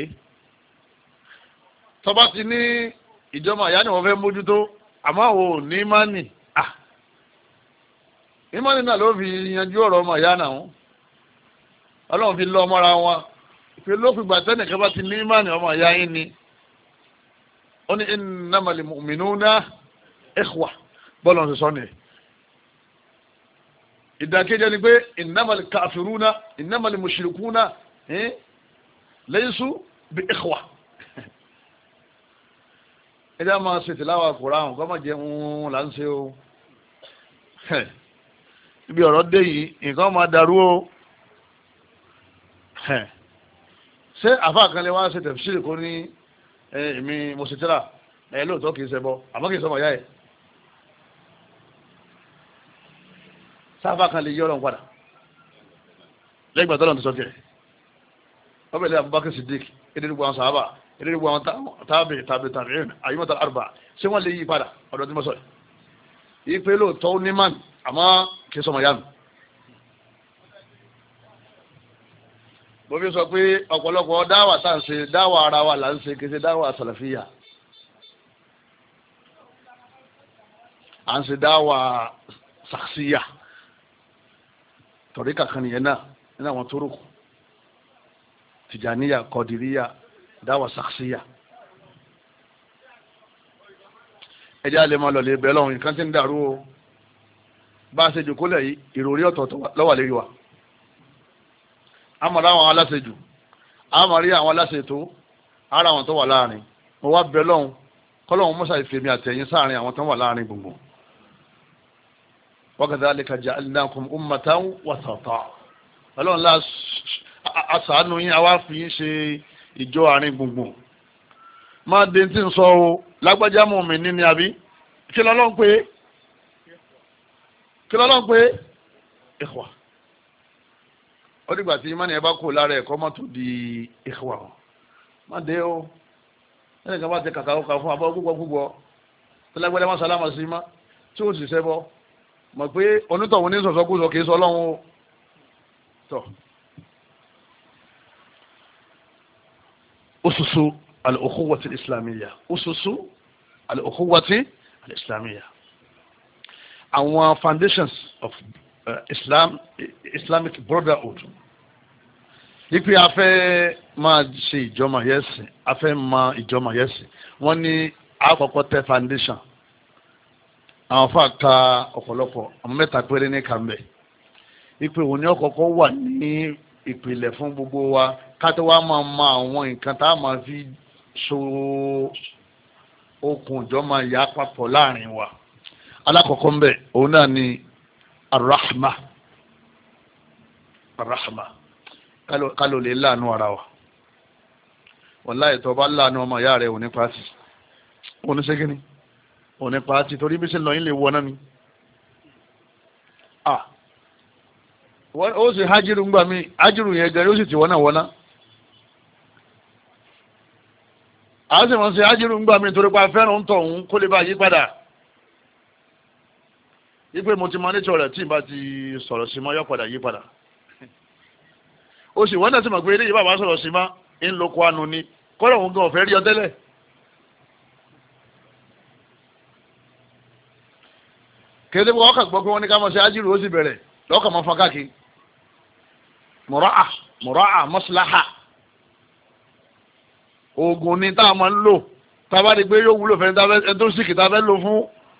tọ́ bá ti ní ìjọba ìyá ni wọ́n fẹ́ mójútó àmọ́ ò ní ìmánì à ìmánì náà ló fi yanjú ọ̀rọ̀ ọmọ ìyá náà Ọlọ́run fi lọ ọmọra wọn ìpè ló fi gbàtẹ́ nìkan bá ti ní ìmánì ọmọ ìyá yín ni ó ní innamal mu'minuna ikhwa bọ́ọ̀lù ọ̀sẹ̀ sọ́ni ìdàkejì ni pé innamal kafiruna innamal mushrikuna laysu bi ikhwa ẹjá máa ṣe tìláwà Kùránì kọ́ máa jẹun là ń ṣe o ibi ọ̀rọ̀ dé yìí nǹkan máa dàrú o ṣé àfáà kan lè wá ṣe tẹ̀fṣìrì kó ní èmi mo ṣe tíra ẹ̀ lóòótọ́ kìí ṣe bọ́ àmọ́ kìí sọmọ ìyá ẹ̀ sáfà kan lè yí ọlọ́run padà lẹ́gbàá tọ́lọ́run ti sọ tiẹ̀ ọbẹ̀ ilé Abubakar Siddiq edédúgbò àwọn sàhábà edédúgbò àwọn tábì tàbí tàbí àyímọ̀tà àrùbà ṣé wọ́n lè yí padà ọ̀dọ̀ tí mo sọ yìí pé lóòótọ́ ó ní mán àmọ́ kìí sọmọ ìyá mi. mo fi sọ pé ọ̀pọ̀lọpọ̀ dáwà tá à ń ṣe dáwà ara wa là ń ṣe kì í ṣe dáwà sàlàfíà à ń ṣe dáwà sàkṣíyà torí kankan nìyẹn náà nínú àwọn tó rúkù tìjàníyà kọdìríyà dáwà sàkṣíyà ẹjẹ́ alẹ́ máa lọlẹ̀ bẹ́ẹ̀ lọ́wọ́ nǹkan tí ń dàrú o bá a ṣe jù kólẹ̀ yìí ìròrí ọ̀tọ̀ọ̀tọ̀ lọ́wọ́ lérí wa àmàrà àwọn aláṣejù àmàrí àwọn aláṣetò ara àwọn tó wà láàrin mo wá bẹ lọ́hùn kọ́lọ́hùn mọ́sá ìfèmí àtẹ̀yìn sáàrin àwọn tó wà láàrin gbogbo wa kadhalika ja'alnakum ummatan wasata ọlọ́run lá àṣàánú yín àwa fi yín ṣe ìjọ àárín gbogbo máa dé tí ń sọ o lágbájá mọ̀ mí ní àbí kí lọ́lọ́run pé kí lọ́lọ́run pé ikhwa ó dìgbà tí imáni ẹ bá kó lára ẹ̀kọ́ má tó di ikhwa o má dé o ẹnì kan bá ti kàkà ó kà fún abọ́ púpọ̀ púpọ̀ tó lágbẹ́lẹ́ má sálámà sí má tí ó sì sẹ́bọ̀ mọ̀ pé onítọ̀hún ní sọ̀sọ́ kú sọ kìí sọ ọlọ́run o tọ̀ ususu al-ukhuwati al-islamiyya ususu al-ukhuwati al-islamiyya àwọn foundations of uh, Islam Islamic brotherhood ipe afẹ́ máa ṣe ìjọmọ yẹ́sìn afẹ́ máa ìjọmọ yẹ́sìn wọ́n ní àkọ́kọ́ tẹ́ foundation àwọn fà ka ọ̀pọ̀lọpọ̀ àwọn mẹ́ta péré ní kàmbẹ̀ ipe òun ní ọ̀kọ̀ọ̀kọ̀ wà ní ìpìlẹ̀ fún gbogbo wa kátó wá máa ma àwọn nǹkan tá a máa fi so okùn ìjọmọ ìyá papọ̀ láàrin wa alákọ̀ọ́kọ́ ń bẹ̀ òun náà ni arahma arahma kálò lè láàánú ara wa wàláhì tó bá láàánú ọmọ ìyá rẹ̀ òní pàtì òní ṣégíní òní pàtì torí bí sí lọ yín lè wọ náà ni ah ó sì hájírù ńgbà mí hájírù yẹn gẹ̀rẹ́ ó sì ti wọ́n náà wọ́n náà àwọn sì wọ́n ṣe ájírù ń gbà mí torí pa fẹ́ràn ń tọ̀hún kó lè bá yí padà wípé mo ti mọ nítorí rẹ̀ tí n bá ti sọ̀rọ̀ sí mọ́ yọ́ padà yí padà ó sì wọ́n náà sì mọ̀ pé eléyìí bàbá sọ̀rọ̀ sí mọ́ ń lo kó anu ni kọ́lọ̀ òun gan ọ̀fẹ́ rí ọ tẹ́lẹ̀ kéde wọ́n kà gbọ́ pé wọ́n ní ká mọ̀ sí ájírù ó sì bẹ̀rẹ̀ lọ́kà mọ́ fọ́n káàkiri mùrọ́à mùrọ́à mọ́síláhà oògùn ni tá a máa ń lò tá a bá di pé yóò wúlò fẹ́ ẹni tó sì kì tá a fẹ́ lò fún.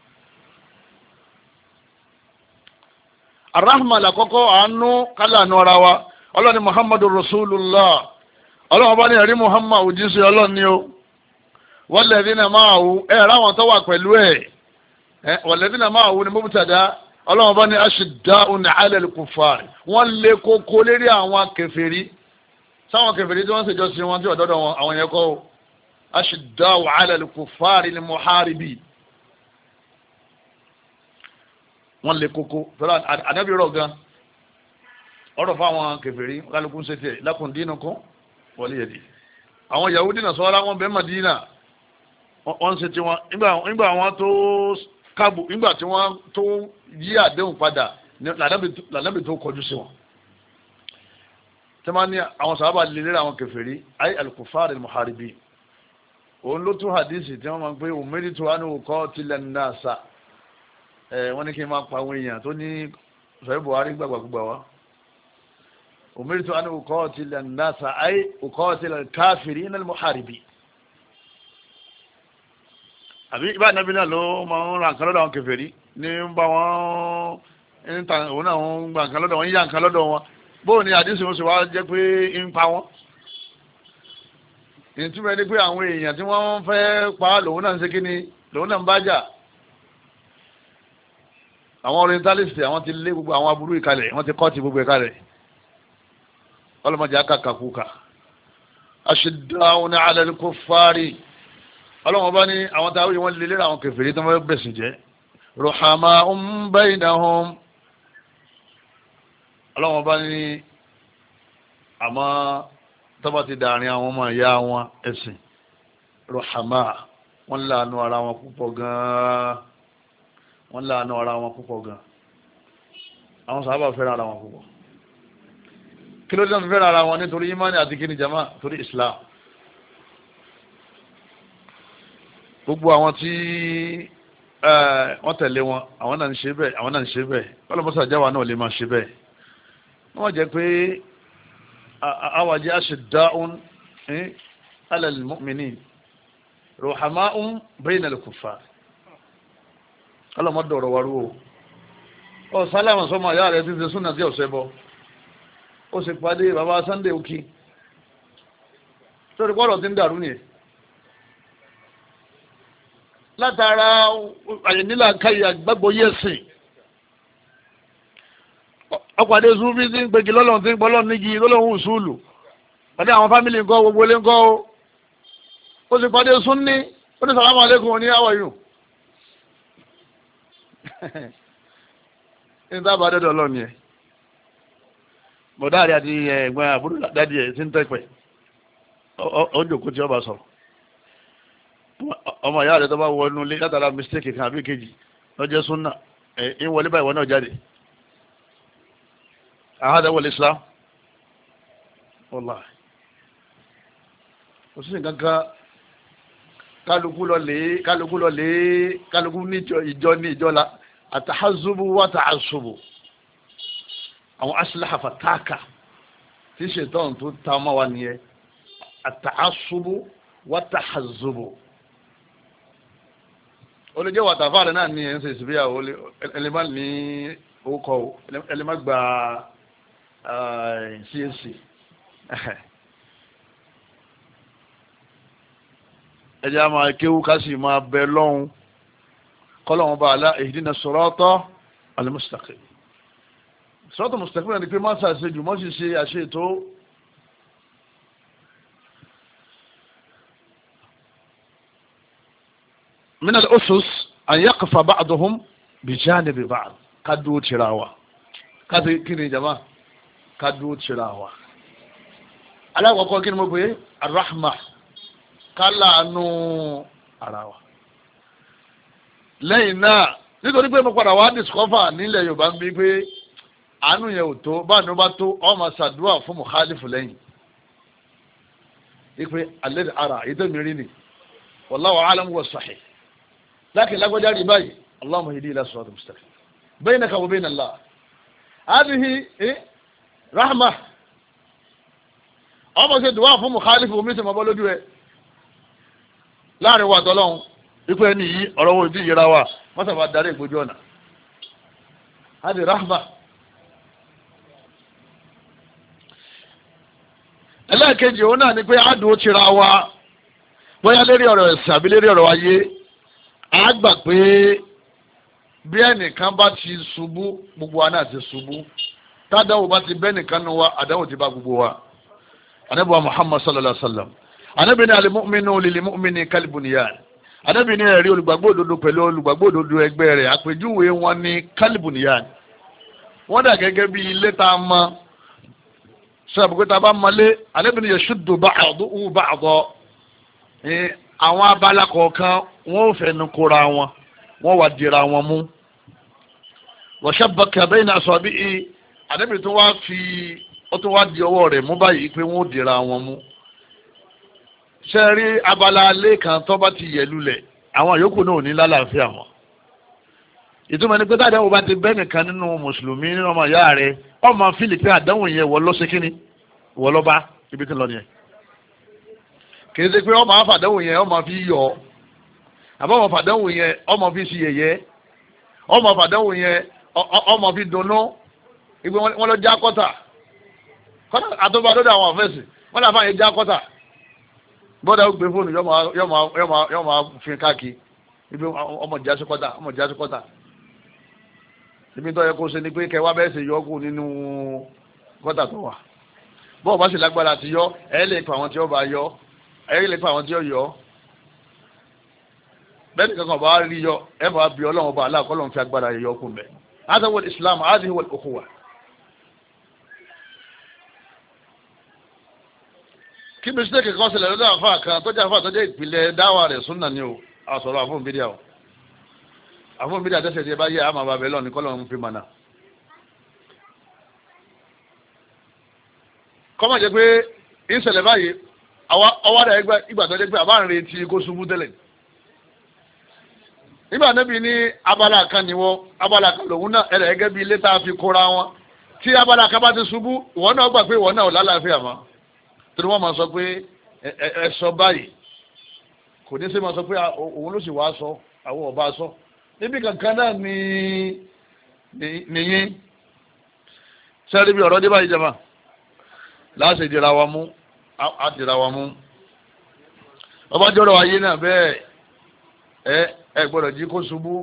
arahma làkọ́kọ́ àánú kálánú ara wa ọlọ́ni muhammadu rasulullah ọlọ́wọ́n bá ní ẹ̀rí muhammad òjíṣẹ́ ọlọ́ni o walladhina ma'ahu ẹ̀ ráwọn tó wà pẹ̀lú ẹ̀ walladhina ma'ahu ni mubtada ọlọ́wọ́n bá ní ashidda'un 'ala al-kuffar wọ́n lé kókó lérí àwọn kèfèrí sáwọn kèfèrí tí wọ́n ṣèjọ sí wọn tí ọ̀dọ́dọ̀ wọn àwọn yẹn kọ́ ashidda'u 'ala al-kuffari al-muharibi wọ́n lé kókó tọ́lá ànábì rọ̀ gan ọ̀rọ̀ fáwọn kèfèrí kálukú ń ṣe tiẹ̀ lakum dinukum waliya din àwọn Yahudi náà sọ́ra wọn bẹ́ẹ̀ Madina wọ́n ń ṣe tiwọn nígbà wọn tó kábù nígbà tí wọ́n tó yí àdéhùn padà lànàbì tó kọjú sí wọn tẹ́mà ní àwọn sàhábà lè lera àwọn kèfèrí ayé al-kuffar al-muharibi òun ló tún hadisi tí wọ́n máa ń pé umiritu an uqatila an-nasa wọ́n ní kí n máa pa àwọn èèyàn tó ní sọ̀rọ̀ Buhari gbàgbàgbà wa umiritu an uqatila an-nasa ayé uqatila al-kafirina al-muharibi àbí ibà nàbí náà ló máa ń ra nǹkan lọ́dọ̀ àwọn kèfèrí ní ń bá wọn ń ta òun náà ń gba nǹkan lọ́dọ̀ wọn ń yá nǹkan lọ́dọ̀ wọn bóò ni àdísì wọn sì wá jẹ́ pé ń pa wọ́n ìtumọ̀ ní pé àwọn èèyàn tí wọ́n fẹ́ pa lòun náà ń ṣe kíni lòun náà ń bá jà àwọn orientalist àwọn ti lé gbogbo àwọn aburú ìkalẹ̀ wọ́n ti kọ́ ti gbogbo ìkalẹ̀ ọlọ́mọdé akàkàkùkà ashidda'un 'ala al-kuffari ọlọ́wọ́n bá ní àwọn táwọn yìí wọ́n lè lera àwọn kèfèrí tó wọ́n bẹ̀sìn jẹ́ ruhama'un baynahum ọlọ́wọ́n bá ní àmọ́ tọ́ba ti dàrin àwọn ọmọ ìyá wọn ẹ̀sìn ruhama wọ́n láàánú ara wọn púpọ̀ gan-an wọ́n láàánú ara wọn púpọ̀ gan-an àwọn sàhábà fẹ́ràn ara wọn púpọ̀ kí ló dé wọn fẹ́ràn ara wọn nítorí imani àti kíni jama torí islam gbogbo àwọn tí wọ́n tẹ̀lé wọn àwọn náà ń ṣe bẹ́ẹ̀ àwọn náà ń ṣe bẹ́ẹ̀ ọlọ́mọsá jáwa náà lè máa ṣe bẹ́ẹ̀ wọ́n jẹ́ pé àwàjẹ́ ashidda'un 'ala al-mu'minin ruhama'un bayna al-kuffar ọlọ́mọdé ọ̀rọ̀ warú o ọ sálámà sọmọ àyà rẹ̀ ti ṣe súnà tí ọ̀sẹ̀ bọ́ ó sì pàdé bàbá Sunday Oki sórí pọ́lọ̀ tí ń dàrú nìyẹn látara àyẹ̀nílà káyà gbàgbọ́ yẹ̀sìn ọ̀pàdé súnfí tí ń pèkì lọ́lọ́run tí ń pọ́ lọ́run nígi lọ́lọ́run ìṣúlù pàdé àwọn fámìlì nǹkan gbogbo ilé nǹkan o ó sì pàdé súnní ó ní sàlámù alékùn ní how are you ní tábà dẹ́dọ̀ lọ́ni ẹ̀ bọ̀dáàrí àti ẹ̀gbọ́n àbúrò dádì ẹ̀ tí ń tẹ́pẹ̀ ó jòkó tí ó bá sọ̀rọ̀ ọmọ ìyá rẹ̀ tó bá wọ inú ilé látara mistake kan àbí kejì lọ́jọ́ súnà ẹ̀ ń wọlé báyìí wọ́n náà jáde هذا هو الإسلام والله òsì nǹkankan kálukú lọ lè kálukú lọ lè kálukú ní ìjọ ní ìjọ la àtàhàzùbù wà tàhàzùbù àwọn aṣíláhà fàtáàkà tí ṣètọ́n tó ta ọmọ wa nìyẹn àtàhàzùbù wà tàhàzùbù ó lè jẹ́ wàtàfà rẹ̀ náà ní ẹ̀ ń ṣe ìsìbíyàwó ẹlẹ́mà ní orúkọ ẹlẹ́mà gba C N C ẹjẹ́ a máa kéwú ká sì máa bẹ lọ́hun kọ́lọ́hun bá alá ihdina sirata al-mustaqim sirata al-mustaqim náà ni pé máa sàṣe jù mọ́ sí ṣe àṣẹ ètò min al-usus an yaqfa ba'duhum bi janibi ba'd ká dúró tira wa ká sì kí ni jama ká dúró tira wa alákọ̀ọ́kọ́ kí ni mo pè é arahma ká láàánú ara wa. lẹ́yìn náà nítorí pé mo padà wá discover nílẹ̀ Yorùbá ń bí pé àánú yẹn ò tó báà ní ó bá tó ọmọ ṣàdúrà fún mukhalifu lẹ́yìn ipe alẹ́ ara ètò mìíràn ni wallahu a'lam wa sahih lákìn lágbájá rí báyìí Allahumma hidi ila siratal mustaqim baynaka wa bayna Allah hadhihi rahma ọmọ ṣe dùwà fún mukhalifu omi tí mo bọ́ lójú ẹ láàrin wa tọ́lọ́hún ipe ẹni yìí ọ̀rọ̀ wo ìdí ìyẹra wa wọ́n sábà darí ìgbójú ọ̀nà hadhihi rahma. ẹlẹ́ẹ̀kejì òun náà ni pé àdùn tira wa bóyá lérí ọ̀rọ̀ ẹ̀sìn àbí lérí ọ̀rọ̀ ayé a gbà pé bí ẹnìkan bá ti ṣubú gbogbo wa náà ti ṣubú tádàwò bá ti bẹ́ nìkan nu wa àdáwò ti bá gbogbo wa Ànábì wa Muhammad sallallahu alaihi wa sallam Ànábì ní al-mu'minu lil-mu'mini kal-bunyan Ànábì ní ẹ̀rí olùgbàgbọ́ òdodo pẹ̀lú olùgbàgbọ́ òdodo ẹgbẹ́ rẹ̀ àpèjúwe wọn ní kal-bunyan wọ́n dà gẹ́gẹ́ bí ilé tá a mọ sọ́ọ̀bù pé tá a bá mọlé Ànábì ní yashuddu ba'duhu ba'da àwọn abala kọ̀ọ̀kan wọ́n ò fẹ́nu kóra wọn wọ́n wà dira wọn mú wa shabbaka bayna asabi'i Ànábì tó wá fi ó tó wá di ọwọ́ rẹ̀ mú báyìí pé wọ́n ò dira wọn mú ṣe rí abala alẹ́ kan tó bá ti yẹ̀ lulẹ̀ àwọn yòókù náà ò ní lálàáfíà wọn ìtumọ̀ ní pé tá àdánwò bá ti bẹ́ nìkan nínú mùsùlùmí nínú ọmọ ìyá rẹ̀ ọmọ fílì pé àdánwò yẹn wọ́n lọ́sẹ̀ kínní wọ́n lọ́ba ibi tí ń lọ nìyẹn kì í ṣe pé ọmọ àfàdánwò yẹn ọmọ fi yọ àbọ̀ ọmọ àfàdánwò yẹn ọmọ fi ṣe yẹ̀yẹ́ ọmọ àfàdánwò yẹn ọmọ fi dunnú ìgbé wọn lọ já kọ́tà kọ́tà àtọ́ba lọ́dọ̀ àwọn àfẹ́sì wọn làfà yẹn já kọ́tà bọ́dà ó gbé fóònù yọ máa fi káàkiri ìgbé ọmọ jásí kọ́tà ọmọ jásí kọ́tà ibi tó yẹ kó ṣe ni pé kẹwàá bẹ́ẹ̀ ṣe yọ kù nínú gọ́tà tó wà bọ́ọ̀ bá sì lágbára ti yọ ẹ lè pa àwọn tí ó bá yọ ẹ lè pa àwọn tí ó yọ bẹ́ẹ̀ ni kankan bá rí yọ ẹ bá bí ọlọ́run bá aláàkọ́ lọ́run fi agbára yọ kù mẹ́ hadha huwa al-islam hadhihi huwa al-ukhuwa. kí mistake kan ṣẹlẹ̀ lọ́dọ̀ àfa kan tọ́jú àfa tọ́jú ìpìlẹ̀ dáwà rẹ̀ súnà ni o àsọ̀rọ̀ àfọ̀n bídíà o àfọ̀n bídíà tẹ́sẹ̀ tí ẹ bá yẹ àmà bàbá ẹ lọ́ọ̀ ní kọ́lọ̀ ń fi mọ̀nà. kọ́mọ̀ jẹ́ pé ìṣẹ̀lẹ̀ báyìí ọwọ́ rẹ̀ ìgbà tó jẹ́ pé àbá ń retí kó ṣubú tẹ́lẹ̀ nígbà níbi ní abala kan ni wọ́n abala kan lòun náà ẹ̀rẹ̀ gẹ́gẹ́ bí ilé tá a fi kóra wọn tí abala kan bá ti ṣubú ìwọ náà gbà pé ìwọ náà ò lálàáfíà mọ́ torí wọ́n máa sọ pé ẹ sọ báyìí kò ní sí máa sọ pé òun ló sì wá sọ àwọn ọba sọ níbi kankan náà ni nìyí sẹ́rí bí ọ̀rọ̀ dé báyìí jẹ́ máa láti dira wa mú á dira wa mú ọba jọrọ ayé náà bẹ́ẹ̀ ẹ ẹ gbọ́dọ̀ jí kó ṣubú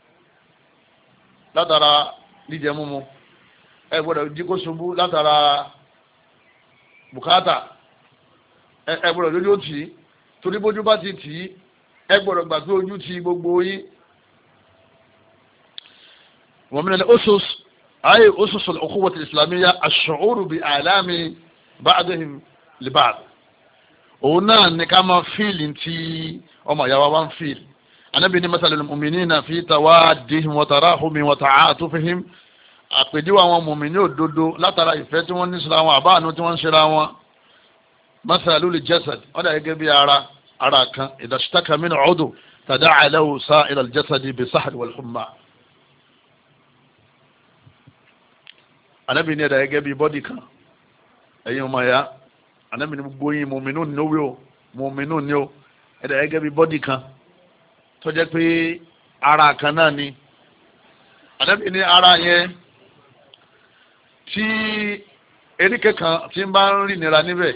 látara jíjẹ múmu ẹ gbọ́dọ̀ jí kó ṣubú látara bùkátà ẹ ẹ gbọ́dọ̀ lójú tì í torí bójú bá ti tì í ẹ gbọ́dọ̀ gbà pé ojú ti gbogbo yín wọ́n mi nílẹ̀ oṣooṣ ayé oṣooṣ al-ukhuwwah al-islamiyya ash-shu'ur bi a'lami ba'dihim li ba'd òun náà ní ká máa fíìlì tí ọmọ ìyá wa wá ń fíìlì anábì ní masalul mu'minina fi tawaddihim wa tarahumihim wa ta'atufihim àpèjúwe àwọn mùmínì òdodo látara ìfẹ́ tí wọ́n ní síra wọn àbáànú tí wọ́n ń síra wọn masalul jasad wọ́n dà gẹ́gẹ́ bí ara ara kan idha ishtaka minhu 'udw tada'a lahu sa'ira al-jasadi bis-sahri wal-humma anábì ní ẹ̀dà gẹ́gẹ́ bí bọ́dì kan ẹ̀yin ọmọ ya anábì ní gbogbo yín mùmínù ní owó mùmínù ní o ẹ̀dà gẹ́gẹ́ bí bọ́dì kan tó jẹ́ pé ara kan náà ni anábì ní ara yẹn tí eríkè kan tí ń bá ń rìn nira níbẹ̀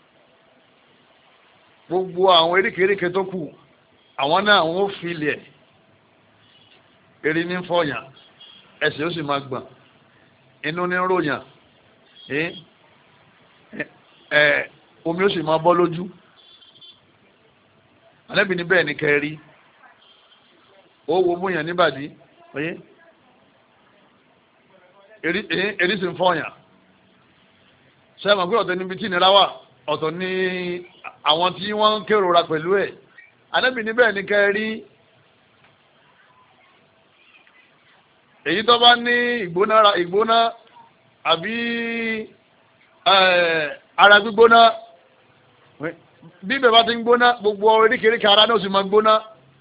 gbogbo àwọn eríkè eríkè tó kù àwọn náà wọ́n fi lẹ̀ erí ní fọyàn ẹsẹ̀ ó sì máa gbọ̀n inú ní ròyàn omi ó sì máa bọ́ lójú Ànábì ní bẹ́ẹ̀ ni kẹrí ó wo múyàn níbàdí erí sì ń fọyàn sẹ́wọ̀n pé ọ̀tọ̀ níbi tí ìnira wà ọ̀tọ̀ ní àwọn tí wọ́n ń kérora pẹ̀lú ẹ̀ Ànábì níbẹ̀ ní kẹrí èyí tó bá ní ìgbóná ìgbóná àbí ara gbígbóná bí bẹ́ẹ̀ bá ti ń gbóná gbogbo oríkèéríkè ara náà sì máa gbóná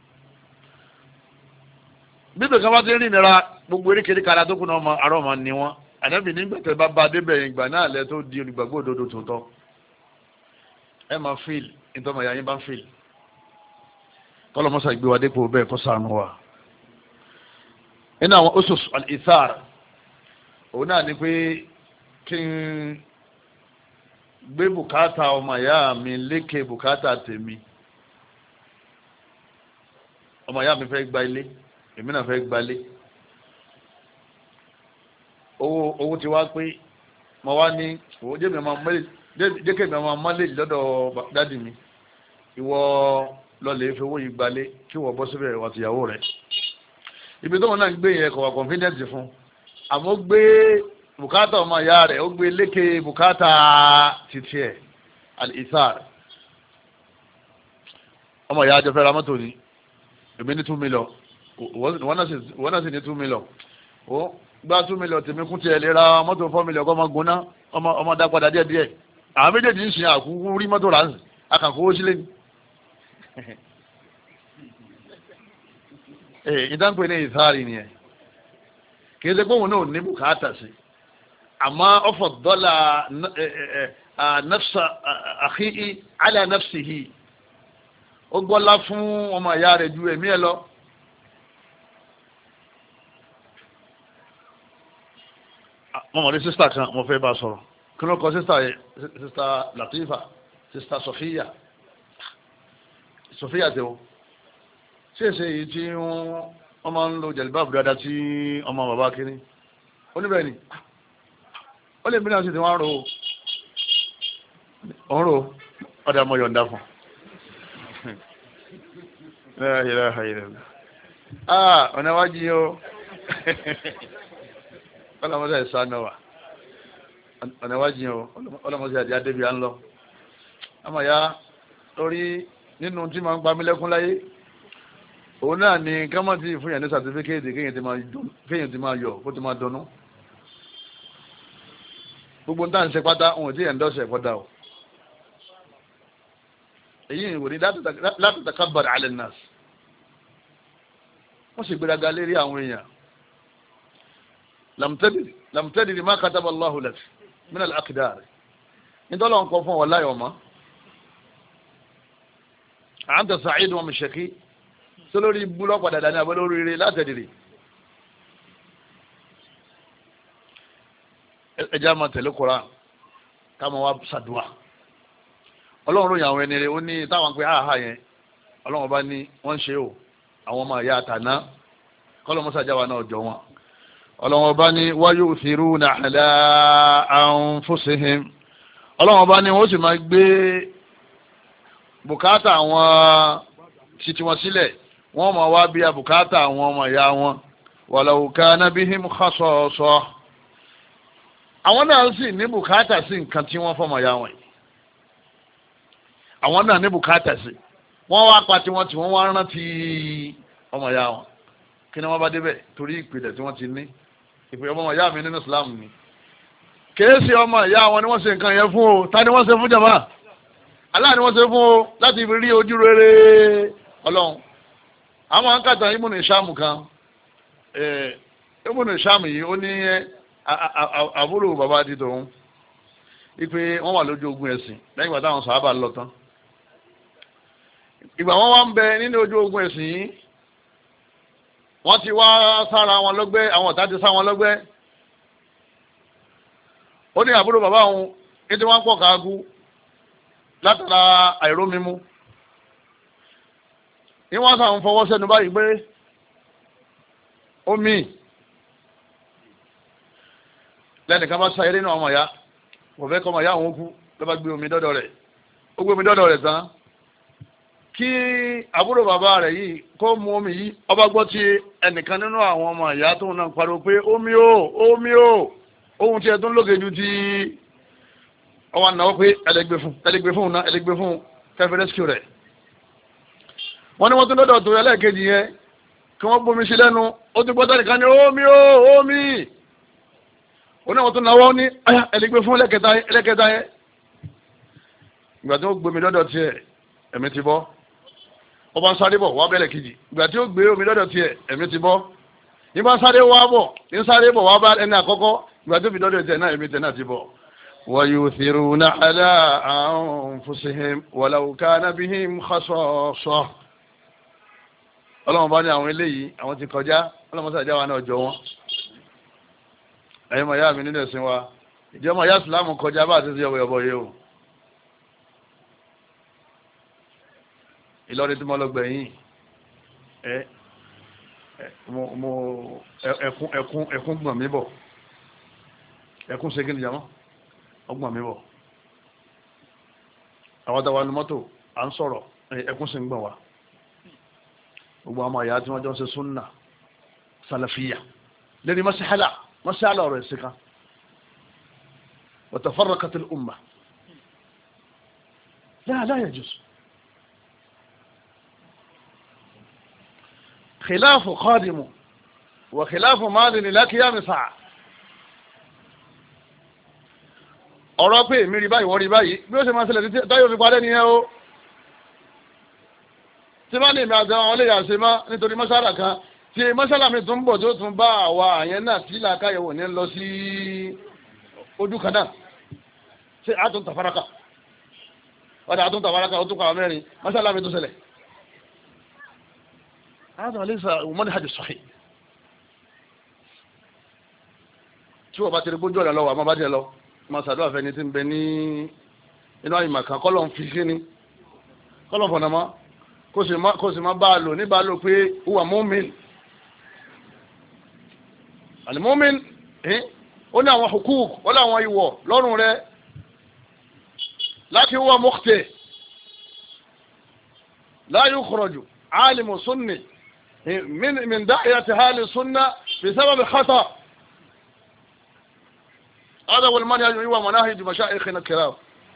bí bẹ́ẹ̀ kan bá ti ń rìn nira gbogbo oríkèéríkè ara tó kù náà arọ́ máa ní wọn Ànábì nígbà tẹ́ bá ba débẹ̀ ìgbà náà lẹ́ tó di olùgbàgbọ́ òdodo tòótọ́ ẹ máa fíìl nítorí ọmọ ìyá yín bá ń fíìl kọ́lọ́ mọ́sá ìgbé wa dépò bẹ́ẹ̀ kọ́ sànù wa nínú àwọn usus al-ithar òun náà ni pé kí n gbé bùkátà ọmọ ìyá mi lékè bùkátà tèmi ọmọ ìyá mi fẹ́ gba ilé èmi náà fẹ́ gbalé owó owó ti wá pé mo wá ní owó jẹ́ mi máa mọ́lẹ̀ jẹ́ kí mi máa mọ́lẹ̀ lọ́dọ̀ dádì mi ìwọ lọ́lẹ̀ fi owó yìí gbalé kí wọ́n bọ́ síbẹ̀ wà tìyàwó rẹ̀ ibi tó wọn náà gbé yẹn kọ̀ wá confidence fún àmọ́ gbé bùkátà ọmọ ìyá rẹ̀ ó gbé lékè bùkátà títí ẹ̀ al-ithar ọmọ ìyá àjọfẹ́ ra mọ́tò ní èmi ní two million wọ́n náà sì ní two million ó gbá two million tèmi kún tiẹ̀ lè ra mọ́tò four million kọ́ ọmọ gbóná ọmọ dá padà díẹ̀ díẹ̀ àwọn méjèèjì ń sin àkúkú rí mọ́tò rà akàkó ó sílé ní. ìdánpẹ́ ní ìsáàrí nìyẹn kì í ṣe pé òun náà ní bùkátà sí àmọ́ ọ̀fọ̀ dọ́là nafsa akhihi ala nafsihi ó gbọ́lá fún ọmọ ìyá rẹ̀ ju ẹ̀mí ẹ̀ lọ. mo mọ̀ ní sísítà kan mo fẹ́ bá sọ̀rọ̀ kí ló kọ sísítà yẹ sísítà Latifa sísítà Sofia Sofia tẹ o ṣé èsè yìí tí wọ́n máa ń lo jẹ̀lìbáàbù dáadáa tí ọmọ bàbá kiri oníbẹ̀ ni ó lè mìíràn sí ti wọ́n rò ó ń rò ọ̀dà mọ̀ yọ̀ǹda fún ọ̀nà wájú yìí ó ọlọ́mọdé ẹ̀sán náà wà ọ̀nà iwájú yẹn o ọlọ́mọdé àti adébí à ń lọ àmọ́ ya lórí nínú tí máa ń pa mí lẹ́kún láyé òun náà ni kámọ́tì fún yẹn ní sàtífíkẹ́ẹ̀tì kéèyàn ti máa yọ kó ti máa dunnú gbogbo ń tà ń ṣe pátá òun tí yẹn ń dọ́sẹ̀ kọ́dà o èyí ìwò ní láti takabbar ala an-nas wọ́n sì gbéraga lérí àwọn èèyàn lam tadri ma kataba Allahu lak min al-aqdar nítorí wọn kọ fún wọn láyọ̀ mọ́ anta sa'id wa mashaki sólórí búlọ́ padà dání abọ́ lórí rẹ̀ látẹ̀dìrì ẹjá máa tẹ̀lé kura ká máa wá sàdúà ọlọ́run ròyìn àwọn ẹni rẹ̀ ó ní táwọn pé áhà yẹn ọlọ́run bá ní wọ́n ń ṣe o àwọn ọmọ ìyá àtàná kọ́lọ́mọ́sàjáwa náà jọ wọn ọlọ́run bá ní wa yu'thiruna ala anfusihim ọlọ́run bá ní wọ́n sì máa gbé bùkátà àwọn títí wọn sílẹ̀ wọ́n máa wá bí i bùkátà àwọn ọmọ ìyá wọn walau kana bihim khasasa àwọn náà sì ní bùkátà sí nǹkan tí wọ́n fọmọ ìyá wọn yìí àwọn náà ní bùkátà sí wọ́n wá pa tí wọ́n tí wọ́n wá rántí ọmọ ìyá wọn kí ni wọ́n bá débẹ̀ torí ìpìlẹ̀ tí wọ́n ti ní ìpè ọmọ ìyá mi nínú Islam ni kèésì ọmọ ìyá wọn ni wọ́n ṣe nǹkan yẹn fún o ta ni wọ́n ṣe fún jàmá Allah ni wọ́n ṣe fún o láti fi rí ojú rere Ọlọ́run àwọn akátà Ibn Hisham kan Ibn Hisham yìí ó ní àbúrò bàbá ti tòun ìpè wọ́n wà lójú ogun ẹ̀sìn lẹ́yìn ìgbà táwọn sàhábà lọ tán ìgbà wọn wá ń bẹ nínú ojú ogun ẹ̀sìn yìí wọ́n ti wá sára wọn lọ́gbẹ́ àwọn ọ̀tá ti sá wọn lọ́gbẹ́ ó ní àbúrò bàbá òun ní tí wọ́n pọ̀ káàkú látara àìrómímú ní wọ́n sàn fọwọ́ sẹ́nu báyìí pé omi lẹ́nìkan bá sá eré náà ọmọ ya kò fẹ́ kọ́ ọmọ ya òun kú ló bá gbé omi dọ́dọ̀ rẹ̀ ó gbé omi dọ́dọ̀ rẹ̀ tán kí àbúrò bàbá rẹ̀ yìí kó mu omi yìí ọba gbọ́ tí ẹnìkan nínú àwọn ọmọ ìyá tóun náà pariwo pé omi o omi o ohun tí ẹ tó ń lóge ju ti ọwọ́ náà pé ẹlẹgbẹ́ fún ẹlẹgbẹ́ fún náà ẹlẹgbẹ́ fún kẹfì rescue rẹ̀. wọ́n ní wọ́n tún lọ́dọ̀ tó ẹlẹ́ẹ̀kejì yẹn kí wọ́n bomi sí lẹ́nu ó ti gbọ́dọ̀ nìkan ní omi ó omi ó ní wọ́n tún náwó ní ẹlẹ́gbẹ́ fún ẹlẹ́kẹta yẹn. ìgbà tí wọ́n gbomi lọ́dọ̀ tiẹ̀ ẹ̀mí ti bọ́ ó bá ń sáré bọ̀ wá bẹ̀rẹ̀ kejì ìgbà tí ó gbé omi lọ́dọ̀ tiẹ̀ ẹ̀mí ti bọ́ ní bá sáré wá bọ̀ ní sáré bọ̀ wá bá ẹni àkọ́kọ́ ìgbà tó fi lọ́dọ̀ tiẹ̀ náà ẹ̀mí tiẹ̀ náà ti bọ̀. wa yuthiruna ala anfusihim walau kana bihim khasasa. ọlọ́run bá ní àwọn eléyìí àwọn ti kọjá ọlọ́run sàjá wa náà jọ wọn. ẹ̀yin mọ̀ yá mi nínú ẹ̀sìn wa ìjọba yá sùlámù kọjá bá àti yọ̀bọ̀yọ̀bọ̀ yìí o. Ìlọrin tí mo lọ gbẹ̀yìn ẹ mo mo ẹkún ẹkún ẹkún gbọ̀n mi bọ̀ ẹkún ṣe kí ni jàmọ́ ọgbọ̀n mi bọ̀ àwọn àtàwọn ẹnu mọ́tò à ń sọ̀rọ̀ ẹkún sì ń gbọ̀n wa gbogbo àwọn àyà tí wọ́n jọ ń ṣe súnà sàlàfíà lẹ́ni mọ́síhálà mọ́síhálà ọ̀rọ̀ ẹ̀sìn kan wa tafarraqatil umma la la yajuz. خلاف قادم وخلاف ماض لا قيام ساعة. ọ̀rọ̀ pé èmi rí báyìí wọ́n rí báyìí bí ó ṣe máa ṣẹlẹ̀ tí táyọ̀ fi parẹ́ nìyẹn o. tí bá ní ìmọ̀ àti àwọn ọlẹ́yà ṣe má nítorí mọ́ṣálà kan tí mọ́ṣálà mi tún ń bọ̀ tó tún bá àwa àyẹn náà tí làákàyẹ̀wò ní lọ sí ojú kan náà ṣé àtún tàfáraka ọ̀dà àtún tàfáraka ó tún kọ́ àwọn mẹ́rin mọ́ṣálà mi tún ṣẹlẹ̀. هذا ليس منهج صحيح. tí wọ́n bá ti rí bójú ọ̀nà lọ́wọ́ àmọ́ bá jẹ́ lọ máa ṣàdúrà fẹ́ni tí ń bẹ ní inú àyìnbá kan kọ́ ló ń fi sí ni kọ́ ló ń fọ̀nà mọ́ kó sì má bá a lò níbà lò pé huwa mu'min al-mu'min ó ní àwọn hukuk ó ní àwọn ìwọ̀ lọ́rùn rẹ̀ láti huwa mukhti la yukhraju alimu sunni من من داعية أهل السنة بسبب خطأ. هذا هو المنهج ومناهج مشايخنا الكرام.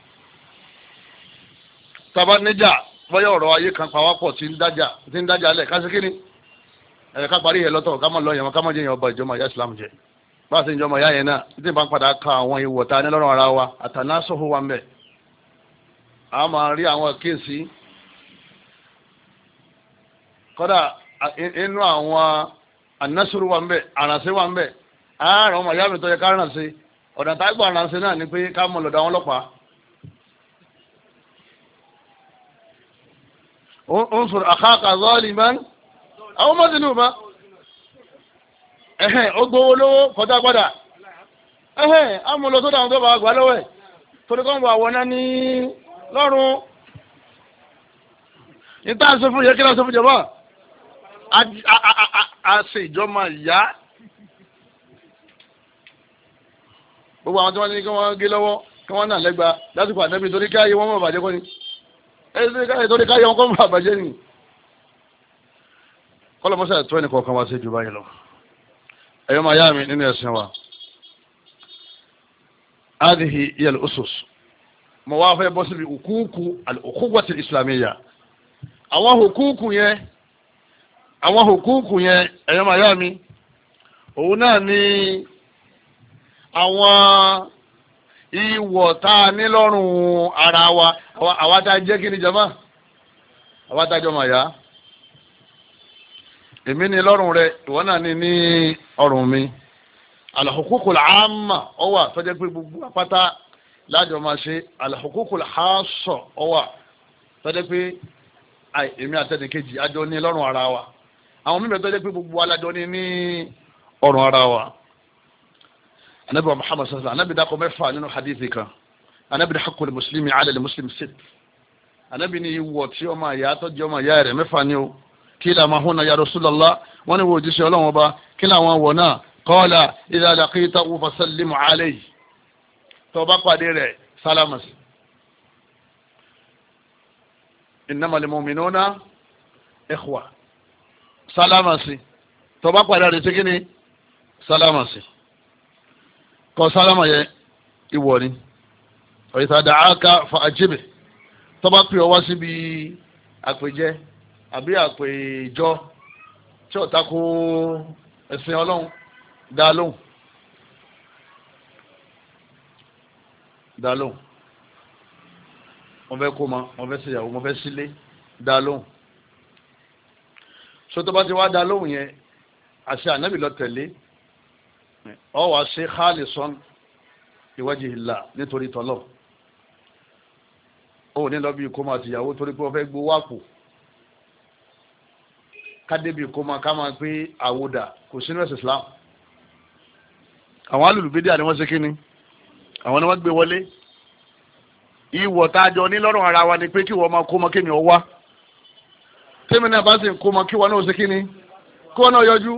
tàbá níjà bóyá ọ̀rọ̀ ayé kan pàwápọ̀ tí ń dájà tí ń dájà lẹ̀ kásìkí ni ẹ̀ ká parí ẹ̀ lọ́tọ̀ ká má lọ yẹn ká má jẹ́ yẹn ọba ìjọba ìyá Islam jẹ bá a sì ń jọmọ ìyá yẹn náà tí n bá ń padà ka àwọn ìwọ̀ ta ní lọ́rùn ara wa àtàná sọ́hún wa mẹ́ a máa rí àwọn kéèsì kọ́dà inú àwọn anásùrù wa ń bẹ àrànṣẹ́ wa ń bẹ ààrùn ọmọ ìyá mi tó yẹ ká ránṣẹ́ ọ̀dà tá a gbọ́ àrànṣẹ́ náà ni pé ká mọ̀ lọ́dọ̀ àwọn ọlọ́pàá. ó ń sọ̀rọ̀ àkàkà zaliman àwọn mazluma ẹ̀hẹ́n ó gbowó lówó kọjá padà ẹ̀hẹ́n àmúlò tó dáhùn tó bá gbà lọ́wọ́ ẹ̀ torí kọ́ ń bọ̀ àwọn náà ní lọ́rùn ní tá a sọ fún yẹ kí ló sọ fún jọba a ṣe ìjọba ìyá gbogbo àwọn tí wọ́n ní kí wọ́n gé lọ́wọ́ kí wọ́n náà lẹ́gba lásìkò àdẹ́bí torí káyé wọ́n mọ̀ bàjẹ́ kọ́ ni ẹ torí káyé wọn kọ́ mọ̀ bàjẹ́ ni kọ́lọ́mọ́sá tó ẹnì kọ̀ọ̀kan wá sí ju báyìí lọ ẹ̀yọ́ máa yá mi nínú ẹ̀sìn wa hadhihi hiya al-usus mo wá fẹ́ bọ́ síbi hukuku al-ukhuwati al-islamiyya àwọn hukuku yẹn àwọn hukuku yẹn ẹ̀yọ́ máa yá mi òun náà ni àwọn ìwọ̀ tá a ní lọ́rùn ara wa àwa tá a jẹ́ kí ni jama àwa tá a jọ máa yá èmi ní lọ́rùn rẹ ìwọ náà ní ní ọrùn mi al-hukukul amma ọwà tó jẹ́ pé gbogbo apáta lájọ máa ṣe al-hukukul khassa ọwà tó jẹ́ pé èmi àtẹnìkejì àjọ ní lọ́rùn ara wa àwọn mímẹ́ tó jẹ́ pé gbogbo alájọ ní ní ọrùn ara wa anabi wa muhammad sallallahu alaihi anabi dákọ̀ mẹ́fà nínú hadithi kan anabi haqqul muslimi ala al-muslim sit anabi ní ìwọ̀ tí ọmọ àyà tó jẹ́ ọmọ àyà rẹ̀ mẹ́fà ni ó kila ma huna ya Rasulullah wọ́n ní wo jíṣẹ́ ọlọ́run ọba kila wọn wọ̀ náà qala idha laqitahu fasallimu alayhi tó bá pàdé rẹ̀ sálámàsì innamal mu'minuna ikhwa sálámàsì tó bá pàdé rẹ̀ sí kí ni sálámàsì kọ sálámà yẹ ìwọ ni wa idha da'aka fa ajibhu tó bá pè ọ wá síbi àpèjẹ àbí àpèjọ tí ó tako ẹ̀sìn Ọlọ́run dá lóhùn dá lóhùn wọ́n fẹ́ kó ma wọ́n fẹ́ ṣèyàwó wọ́n fẹ́ sílé dá lóhùn so tó bá ti wá dá lóhùn yẹn àṣẹ ànábì lọ tẹ̀lé ọ wá ṣe khalisan liwajhillah nítorí tọ́lọ̀ ó ní lọ bí kó ma tìyàwó torí pé wọ́n fẹ́ gbowó àpò kádébì kó ma ká máa pé àwòdà kò sínú ẹ̀sìn Islam àwọn alùlùbídíà ni wọ́n ṣe kíni àwọn ni wọ́n gbé wọlé ìwọ̀ tá a jọ ní lọ́rùn ara wa ni pé kí wọ́n máa kó mọ kémi ọ wá tèmi náà bá sì ń kó mọ kí wọ́n náà ṣe kíni kí wọ́n náà yọjú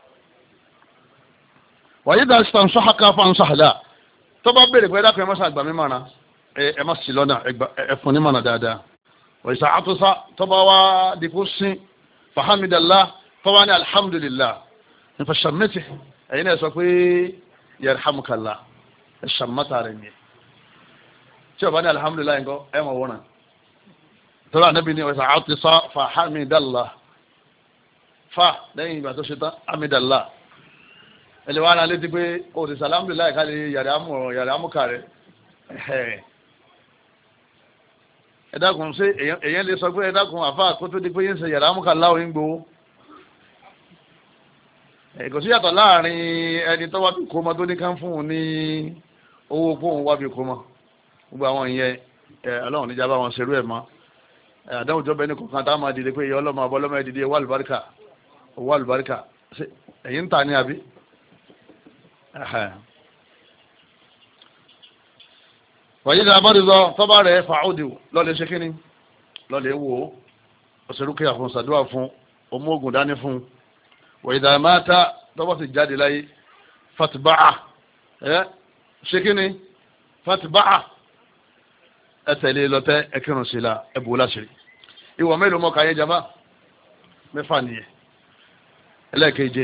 wàyí dá sàn sọ́hàká fún sàhàdà tó bá béèrè pé dákun ẹ má ṣàgbà mí mọ̀nà ẹ má sì lọ́nà ẹ fún ní mọ̀nà dáadáa wàyí sàn àtúnṣá tó bá wá dìkú sí fahamidallah tó bá ní alhamdulillah nípa sàmẹ́tì ẹ̀yin náà sọ pé yarhamukallah ẹ sàmẹ́tà rẹ̀ yẹn tí o bá ní alhamdulilayi nǹkan ẹ mọ̀ wọ́n náà tọ́lá anábì ní ọ̀sán àti sá fa hamidallah fa lẹ́yìn ìgbà tó ṣe tán hamidallah ẹlẹ́ wa náà létí pé o ti sàlámùdùláì ká lè yàrá amú yàrá amúkà rẹ̀ ẹ dákun ṣé èyàn lè sọ pé ẹ dákun àfa kó tó di pé yín ṣe yàrá amúkà láwọn yín gbowó kò sí yàtọ̀ láàrin ẹni tó wá bí kó mọ tó ní ká ń fún un ní owó fóun wá bí kó mọ gbogbo àwọn ìyẹn ẹ Ọlọ́run níjà bá wọn ṣerú ẹ̀ mọ́ àdáhùn tó bẹ́ẹ̀ ní kọ̀ọ̀kan tá a máa dìde pé ìyá ọlọ́mọ abọ́ ọlọ́mọ ẹ̀dìdì owó àlùbáríkà owó àlùbáríkà ẹ̀yìn ń ta ní àbí. wàyí ní abọ́dúnzọ tọ́ba rẹ̀ fàáùdì lọ́lẹ̀ ṣe kínní lọ́lẹ̀ wò ó ọ̀sẹ̀rúkẹ́ àfún sàdúrà fún ọmọ ogun dání fún wàyí ní àmàta tọ́ba sì jáde láyé fatibáà ẹ ṣe kínní fatibáà ẹtẹ̀lé lọ́tẹ́ ẹkẹrùn sí la ẹbù láṣìírí ìwọ̀ mélòó mọ́ káyé jama mẹ́fà nìyẹn ẹlẹ́ẹ̀keje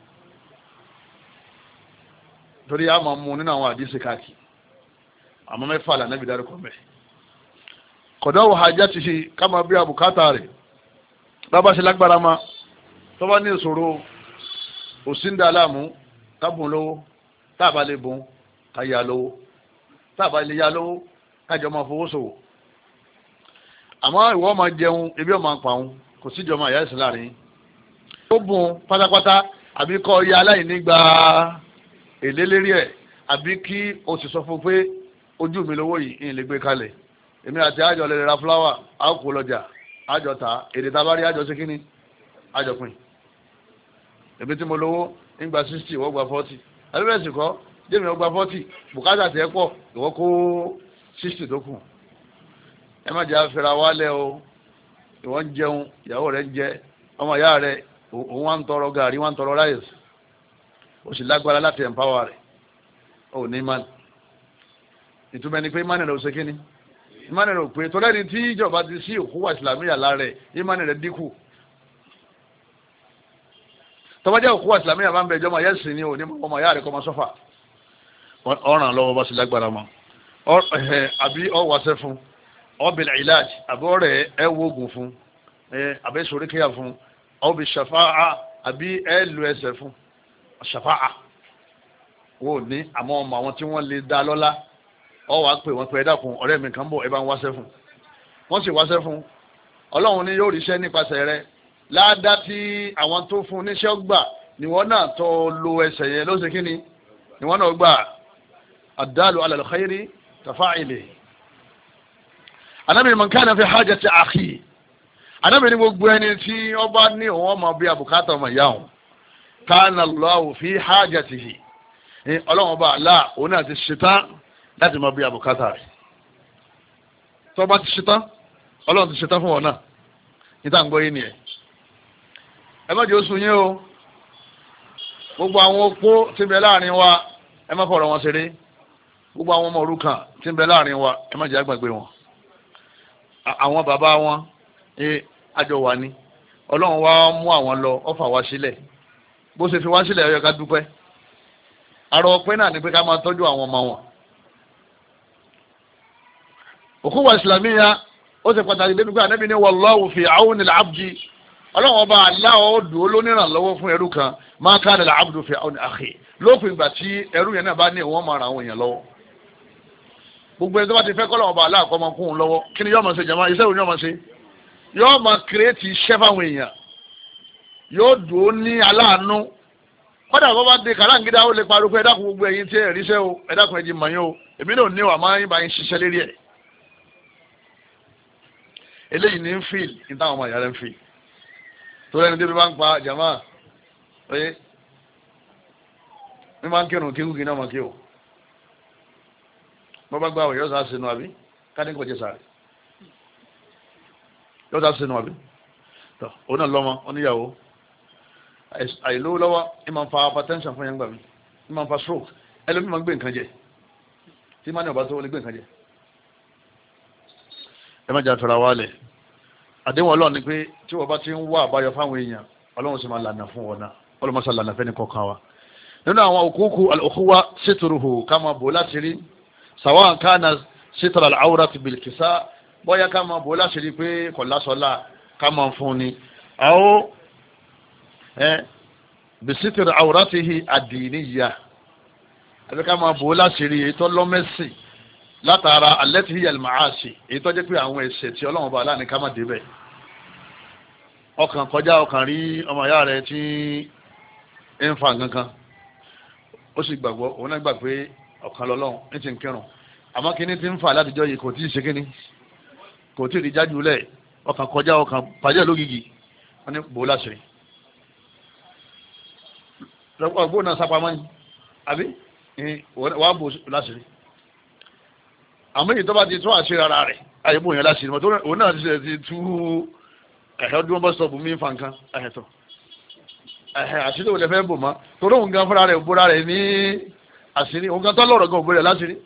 torí a máa mú nínú àwọn àdísì káàkì àmọ́ mẹ́fà là nẹ́bí dárúkọ mẹ́ kọ̀dọ̀ wò hajjá ti ṣe ká máa bí àbùkátà rẹ̀ bábá ṣe lágbára ma tó bá ní ìṣòro òsíndà aláàmú kábùn lówó táàbà lè bùn káyà lówó táàbà lè yá lówó kájọ máa fowó ṣòwò àmọ́ ìwọ máa jẹun ebi ọ̀ máa pàun kò síjọ máa yá ẹ̀sìn láàrin ó bùn pátápátá àbí kọ́ ya aláìní gba èlé lérí ẹ̀ àbí kí o sì sọ fún pé ojú mi lówó yìí ń lè gbé kalẹ̀ èmi àti àjọ lè ra fúláwà á kó lọ́jà àjọ ta èdè tá a bá rí àjọ sí kínní àjọ pin èmi tí mo lówó ń gba sixty ìwọ gba forty àbí bẹ́ẹ̀ sì kọ́ jẹ́mi ó gba forty bùkátà tiẹ̀ pọ̀ ìwọ kó sixty tó kù ẹ má jẹ́ àfẹ́ra wálẹ̀ o ìwọ ń jẹun ìyàwó rẹ̀ ń jẹ ọmọ ìyá rẹ̀ òun wá ń tọrọ gàrí wá ń tọrọ ráìsì ó sì lágbára láti ẹ̀mpáwà rẹ̀ ó ní ìmánì ìtumọ̀ ẹni pé ìmánì rẹ̀ ò ṣe kíni ìmánì rẹ̀ ò pé torí ẹni tí ìjọba ti sí òkú wà ìsìlámíyà lára rẹ̀ ìmánì rẹ̀ dínkù tọ́bajẹ́ òkú wà ìsìlámíyà máa ń bẹ ìjọba yẹ́sìn ni ò ní ọmọ ìyá rẹ̀ kọ́ máa sọ́fà ọ̀ràn lọ́wọ́ bá sì lágbára mọ́ àbí ọwọ́sẹ́ fún ọbẹ̀ ìlàj àbí ọ̀rẹ́ ẹ wógun fún àbí sòríkìyà fún ọbẹ̀ ṣàfáà àbí ẹ lu ẹsẹ̀ fún ṣàfáà wò ní àmọ́ ọmọ àwọn tí wọ́n lè dá lọ́lá ọ wàá pè wọ́n pé ẹ dákun ọ̀rẹ́ mi kan bọ̀ ẹ bá ń wáṣẹ́ fún wọ́n sì wáṣẹ́ fún ọlọ́run ní yóò ríṣẹ́ nípasẹ̀ rẹ láàdá tí àwọn tó fún níṣẹ́ gbà ni wọ́n náà tó lo ẹsẹ̀ yẹn ló ṣe kí ni ni wọ́n náà gbà àdálù ala al-khayri tafa'ili anabi man kana fi hajati akhi anabi ni gbogbo ẹni tí ó bá ní òun ọmọ bí abùkátà ọmọ ìyá òun kana Allahu fi hajatihi ọlọ́run bá aláà òun náà ti ṣetán láti mọ bí abùkátà rẹ̀ tó bá ti ṣetán ọlọ́run ti ṣetán fún wọn náà níta ń gbọ́ yín nìyẹn ẹ má jẹ́ oṣù yín o gbogbo àwọn opó tí ń bẹ láàrin wa ẹ má fọ̀rọ̀ wọn ṣeré gbogbo àwọn ọmọ òrukàn tí ń bẹ láàrin wa ẹ má jẹ́ àgbàgbé wọn àwọn bàbá wọn ẹ àjọ wà ní ọlọ́run wá mú àwọn lọ ó fà wá sílẹ̀ bó ṣe fi wá sílẹ̀ ó yẹ ká dúpẹ́ àrò ọpẹ́ náà ni pé ká máa tọ́jú àwọn ọmọ wọn òkúwà ìsìlámíyà ó ṣe pàtàkì débi pé ànábì ní wallahu fi auni al-abdi ọlọ́run ọba aláwọ̀ dùn ó lónìrànlọ́wọ́ fún ẹrú kan ma kana al-abdu fi auni akhi lópin ìgbà tí ẹrú yẹn náà bá ní ìwọ́n máa ra àwọn èèyàn lọ́wọ́ gbogbo ẹni tó bá ti fẹ́ kọ́lọ́run ọba aláàkọ́ máa kún un lọ́wọ́ kí ni yóò máa ṣe jàmá iṣẹ́ òun yóò máa ṣe yóò máa kírètì iṣẹ́ fáwọn èèyàn yóò dùn ó ní aláàánú kọ́dà bọ́ bá dé kàláǹgídá ó lè pariwo pé ẹ̀dákun gbogbo ẹ̀yin tí ẹ̀rí iṣẹ́ o ẹ̀dákun ẹ̀jì mọ̀ yín o èmi náà ní wà máa ń bá yín ṣiṣẹ́ lérí ẹ̀ eléyìí ní ń fìl ní táwọn ọmọ ìyá rẹ̀ ń fìl tó lẹ́nu débi máa ń pa jàmá oye mi máa ń kírun kí wúgi náà máa kí o bọ́ bá gbá àwọn yóò sá sínú àbí káàdì kò jẹ sáré yóò sá sínú àbí tó òun náà lọ́mọ oníyàwó àìlówó lọ́wọ́ ẹ máa ń fa hypertension fún yẹn gbà mí ẹ máa ń fa stroke ẹlòmíì máa ń gbé nǹkan jẹ tí máa ní ọba tó lè gbé nǹkan jẹ ẹ má jà fẹ́ra wálẹ̀ àdéhùn ọlọ́run ni pé tí wọ́n bá ti ń wá àbáyọ fáwọn èèyàn ọlọ́run sì máa lànà fún wọn náà ọlọ́run máa lànà fẹ́ni kọ̀ọ̀kan wa nínú àwọn òkúkú al-ukhuwa sítúrùhù ká máa bò láti rí sàwọn kánà sítúrù al-awrati bil-kisa bóyá ká máa bò láti rí pé kò lásọlá ká máa fún ni àwọn bisitiri awuratihi adiniya àbí ká máa bò láti rí èyí tó lọ́mẹ́sì látara alẹ́tì hiyal maasi èyí tó jẹ́ pé àwọn ẹ̀ṣẹ̀ tí ọlọ́run bá aláàní ká má débẹ̀ ọkàn kọjá ọkàn rí ọmọ ìyá rẹ̀ tí ń fa nǹkan ó sì gbàgbọ́ òun náà gbà pé ọ̀kan lọ́lọ́run ní ti ń kírun àmọ́ kíní ti ń fà látijọ́ yìí kò tí ì ṣe kíní kò tí ì rí jájú lẹ̀ ọkàn kọjá ọkàn pàjẹ́ lógìgì wọ́n ní bò láti rí lọ́pọ̀ ọgbọ́n náà sápamọ́ yìí àbí wàá bò láṣìírí àmọ́ èyí tó bá ti tó àṣírí ara rẹ̀ àyèbó yẹn láṣìírí mọ́ tó òun náà ti tú ẹ̀hẹ́ ọdún bọ́ sọ̀bù mí fa nǹkan ẹ̀hẹ́ tọ̀ ẹ̀hẹ́ àṣírí òun lè fẹ́ bò mọ́ torí òun gan fúnra rẹ̀ bóra rẹ̀ ní àṣírí òun gan tó lọ́rọ̀ gan òbó rẹ̀ láṣìírí.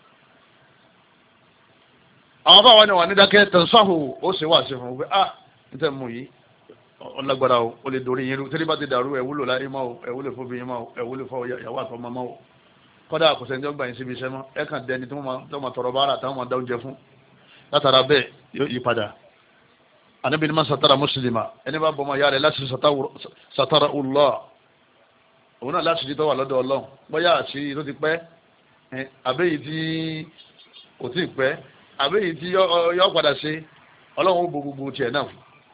àwọn fáwọn ni wà ní dákẹ́ tẹ̀síwáhù ó sì wà sí fún un pé ah níta mú yìí ọlágbára o o lè dorí yín rú tẹ́lẹ̀ bá ti dàrú ẹ̀ wúlò láyé máa o ẹ̀ wúlò fún obìnrin máa o ẹ̀ wúlò fún ìyàwó àtọmọ máa o kọ́dà kò sẹ́ni tó gbà yín síbi iṣẹ́ mọ́ ẹ̀ kàn dẹni tó máa tọrọ báárà táwọn máa dá oúnjẹ fún látara bẹ́ẹ̀ yóò yí padà Ànábì ní man satara mùsùlùmá ẹni bá bọ́mọ ìyá rẹ̀ láti satara Allah òun náà láti rí tó wà lọ́dọ̀ Ọlọ́run bóyá àṣírí tó ti pẹ́ àbẹ́yìí tí kò tí ì pẹ́ àbẹ́yìí tí yọ padà ṣe Ọlọ́run ó bo gbogbo tiẹ̀ náà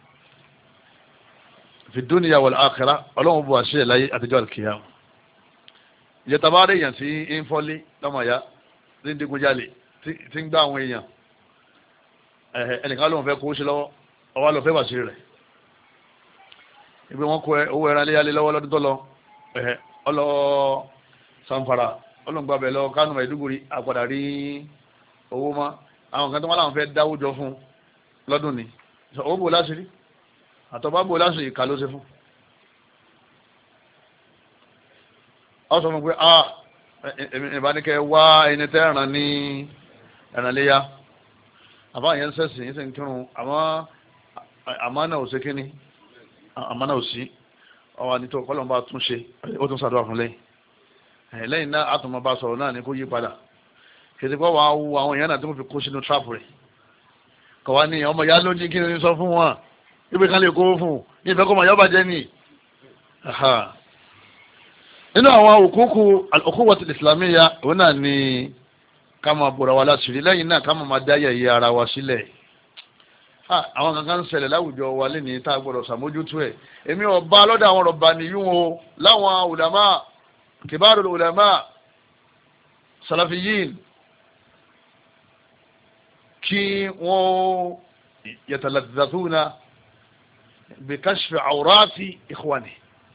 fi dúnìyà wal àkhírà Ọlọ́run bó àṣẹ láyé àtijọ́ àlùkìyà ìjẹta bá rí èèyàn tí ń fọ́lé lọ́mọ ìyá tí ń digunjalè tí ń gbá àwọn èèyàn ẹnìkan lóun fẹ́ kó ṣe lọ́wọ́ ọwọ́ lọ fẹ́ wà sí rẹ̀ ibi wọn kó owó ẹran léyàlé lọ́wọ́ lọ́dún tó lọ ọlọ sanfara ọlọ́ngbàbẹ̀ lọ Kánò Maiduguri àpàdà rí owó mọ́ àwọn kan tó wọ́n láwọn fẹ́ dáwó jọ fún lọ́dún ni owó bò láṣìírí àtọ́bá bò láṣìírí ìka ló ṣe fún ọ sọ fún pé ah ìbánikẹ́ wá ẹni tẹ́ ẹ̀ràn ní ẹ̀ràn léyà àbá yẹn ń sẹ́sìn yín sì ń kírun àmọ́ àmánà ò sí kíní àmánà ò sí ọwọ́ ànító kọ́lọ́mbà tún ṣe ó tún ṣàdúrà fún lẹ́yìn lẹ́yìn náà àtùmọ̀ bá sọ̀rọ̀ náà ní kó yí padà kìtì pọ̀ wàá wu àwọn èèyàn náà tí wọ́n fi kó sínú trap rẹ̀ kọ̀wá ní ọmọ ìyá ló ní kí ni sọ fún wọn ibi kan lè kó fún ní ìfẹ́ kọ́ ọmọ ìyá bàjẹ́ ni nínú àwọn òkúkú al-ukhuwati al-islamiyya òun náà ni ká máa bọ̀rọ̀ wa láṣìírí lẹ́yìn náà ká máa máa dá yẹ̀yẹ́ ara wa sílẹ̀ àwọn kankan ń ṣẹlẹ̀ láwùjọ wa lẹ́ni tá a gbọ́dọ̀ ṣàmójútó ẹ̀ èmi ọba lọ́dọ̀ àwọn ọ̀rọ̀ bàníyún o láwọn ulama kibarul ulama salafiyin kí wọ́n yataladhadhuna bi kashfi awrati ikhwani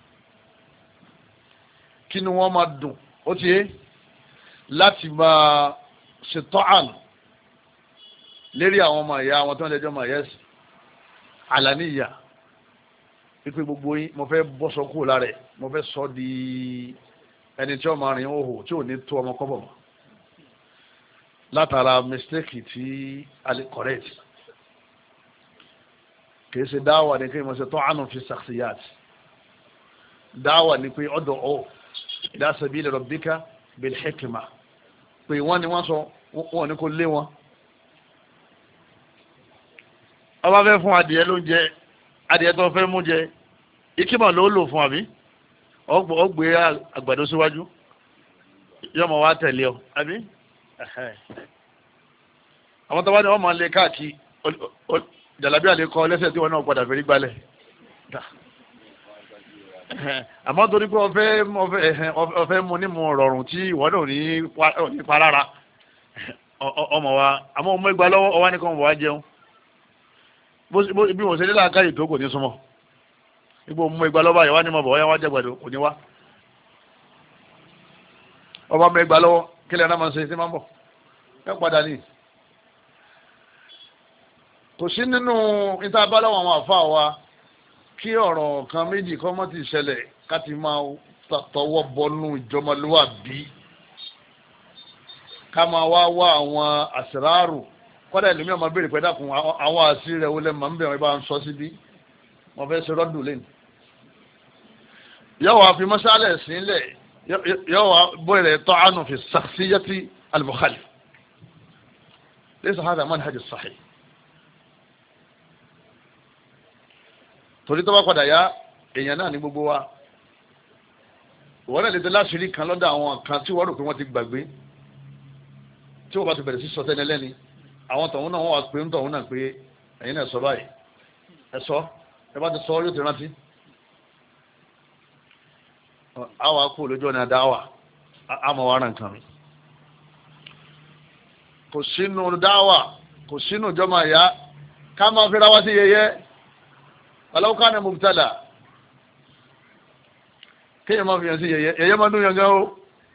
kí ni wọ́n máa dùn ó ti yé láti máa ṣe tọ́àn lérí àwọn ọmọ ìyá àwọn tó ń lẹ́jọ́ ọmọ ìyá ẹ̀sìn àlàníyà pípé gbogbo yín mo fẹ́ bọ́sọ kúrò lára ẹ̀ mo fẹ́ sọ di ẹni tí ọmọ rìn òhò tí ò ní tó ọmọ kọ́bọ̀ mọ́ látara mistake tí a lè correct kì í ṣe dáwà ní kí n mọ̀ ṣe tọ́àn fi shakhsiyat dáwà ní pé ọ̀dọ̀ ọ̀ ila sabili rabbika bil hikma pé wọ́n ni wọ́n sọ wọ́n ní kó lé wọn ọba fẹ́ fún adìẹ lóúnjẹ adìẹ tó fẹ́ mú jẹ ìkímọ̀ ló lò fún àbí ó gbé àgbàdo síwájú yọmọ wa tẹ̀lé ọ àbí àwọn tó bá ní wọ́n máa lé káàkiri jàlábí àlè kọ lẹ́sẹ̀ tí wọ́n náà padà fẹ́rí gbalẹ̀ àmọ́ torí pé ọ̀fẹ́ mu ní mu rọrùn tí ìwọ́n náà ní palára ọmọ wa àmọ́ ọmọ ìgbà lọ́wọ́ ọwá ní kan wọ́n wá jẹun bí wọ́n ṣe nílá akáyì tó kò ní súnmọ́ ipò ọmọ ìgbà lọ́wọ́ àyẹ̀wá ní mọ̀ bọ̀ wá jẹ́ gbàdọ̀ kò ní wá ọba ọmọ ìgbà lọ́wọ́ kílẹ̀ náà máa ń ṣe sí máa ń bọ̀ ẹ padà ní kò sí nínú níta abáláwọ̀ àwọn àfa wa kí ọ̀rọ̀ kan méjì kọ́ mọ́ ti ṣẹlẹ̀ ká ti máa tọwọ́ bọnú ìjọmọlúwàbí ká máa wá wá àwọn àṣìráàrù kọ́dà ìlú mi ọmọ béèrè pẹ́ dákun àwọn àṣírí rẹ̀ wọlé màá ń bẹ̀rẹ̀ bá ń sọ síbí wọ́n fẹ́ ṣe rọ́dùn lẹ́nu. yóò wá fi mọ́ṣálẹ̀ sílẹ̀ yóò wá bẹ̀rẹ̀ tọ́ àánú fi ṣàṣíyẹ́tì al-mukhalif laysa hadha manhaj as-sahih. torí tó bá padà yá èèyàn náà ní gbogbo wa ìwọ́n náà lè tẹ́ láṣìírí kan lọ́dọ̀ àwọn kan tí wọ́n rò pé wọ́n ti gbàgbé tí wọ́n bá ti bẹ̀rẹ̀ sí sọ tẹ́lẹ̀ lẹ́ni àwọn tọ̀hún náà wọ́n wá pé ń tọ̀hún náà pé ẹ̀yin náà sọ báyìí ẹ sọ ẹ bá ti sọ yóò ti rántí àwa kú lójú ọ̀nà dáwà àmọ́ wa ràn kàn mí kò sínú dáwà kò sínú ìjọba ìyá ká máa fi ra wá sí yẹyẹ aláwọ̀ ká ní mubtala kéèyàn máa fi hàn sí yẹyẹ yẹyẹ máa dún yàngá o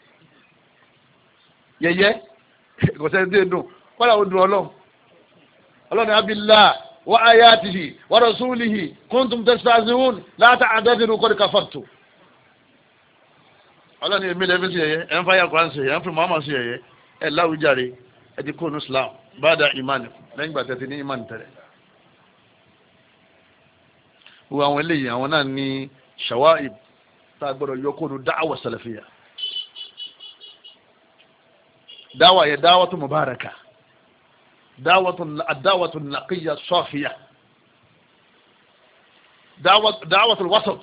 yẹyẹ kò sẹ́ni tí ń dùn kọ́lá ó dùn ọlọ́run ọlọ́run abillah wa ayatihi wa rasulihi kuntum tastahzi'un la ta'tadiru qad kafartum ọlọ́run èmi lẹ́fí sí yẹyẹ ẹ̀ ń fáyà kwan sí ẹ̀ ń fi Muhammad sí yẹyẹ ẹ̀ láwùjáre ẹ̀ ti kó nu Islam ba'da ìmánì lẹ́yìn gbà tẹ̀tẹ̀ ní ìmánì tẹ̀lẹ̀ wo àwọn eléyìí àwọn náà ní ṣàwáì tá a gbọ́dọ̀ yọkóòdù dáwà sàlàfíà dáwà yẹ dáwà tó mubaraka dáwà tó nàkíyà sọ́fíà dáwà tó wasat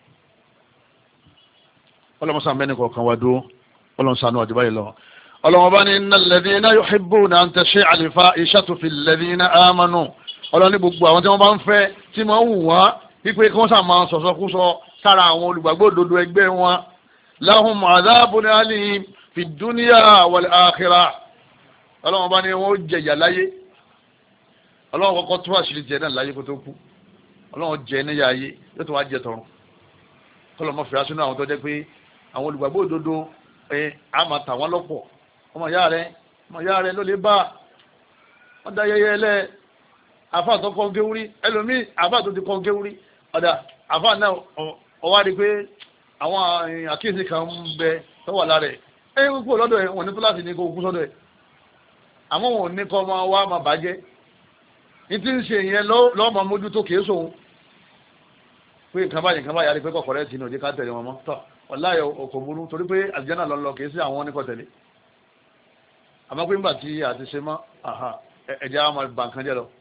ọlọ́mọsá mẹ́ni kọ̀ọ̀kan wá dúró ọlọ́mọsánú àdìbá yìí lọ ọlọ́mọ bá ní innal ladhina yuhibbuna an tashi'a al-fahishatu fil ladhina amanu ọlọ́ni gbogbo àwọn tí wọ́n bá ń fẹ́ tí wọ́n wù wọ́n wípé kí wọ́n sá máa sọ̀sọ́kúsọ sára àwọn olùgbàgbọ́ òdodo ẹgbẹ́ wọn lahum adhabun alim fi dunya wal akhirah ọlọ́wọ́n bá ní wọ́n jẹ̀yà láyé ọlọ́wọ́n kọ́kọ́ tó àṣírí jẹ náà láyé kó tó kú ọlọ́wọ́n jẹ níyà ayé yóò tó wá jẹ tọ̀run kọ́lọ́ mọ́ fìyà sínú àwọn tó jẹ́ pé àwọn olùgbàgbọ́ òdodo ẹ̀ á máa tà wọ́n lọ́pọ̀ ọmọ ìyá rẹ ọmọ ìyá rẹ ló lè bá wọ́n dá yẹyẹ lẹ́ àfà tó kọ́ géwúrí ẹlòmíì àfà tó ti kọ́ géwúrí ọ̀dà àfà náà ọwá rí pé àwọn àkíyèsí kan ń bẹ tó wà lára ẹ̀ ẹ̀ ń kú lọ́dọ̀ ẹ̀ wọ́n ní kíláàsì ní kó kú sọ́dọ̀ ẹ̀ àmọ́ wọn ò ní kọ́ máa wá máa bàjẹ́ ní tí ń ṣe ìyẹn lọ́ọ́ máa mójútó kìí sóhun pé nǹkan báyìí nǹkan báyìí àdìpẹ́ kọ̀kọ̀rẹ́ tì ní òjì ká tẹ̀lé wọn mọ́ tọ́ wàláhì ọkọ̀ burú torí pé àlùjánnà lọ lọ kìí sí àwọn oníkọ̀ tẹ̀lé àmọ́ pé nígbà tí a ti ṣe mọ́ ẹ̀jẹ̀ á máa bà nǹkan jẹ́ lọ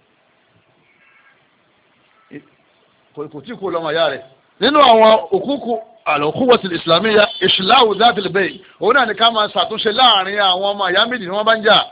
kò tí kò lọ́mọ ìyá rẹ̀ nínú àwọn òkúkú al-ukhuwati al-islamiyya islahu dhati al-bayn òun náà ní ká máa ṣàtúnṣe láàrin àwọn ọmọ ìyá méjì ni wọ́n bá ń jà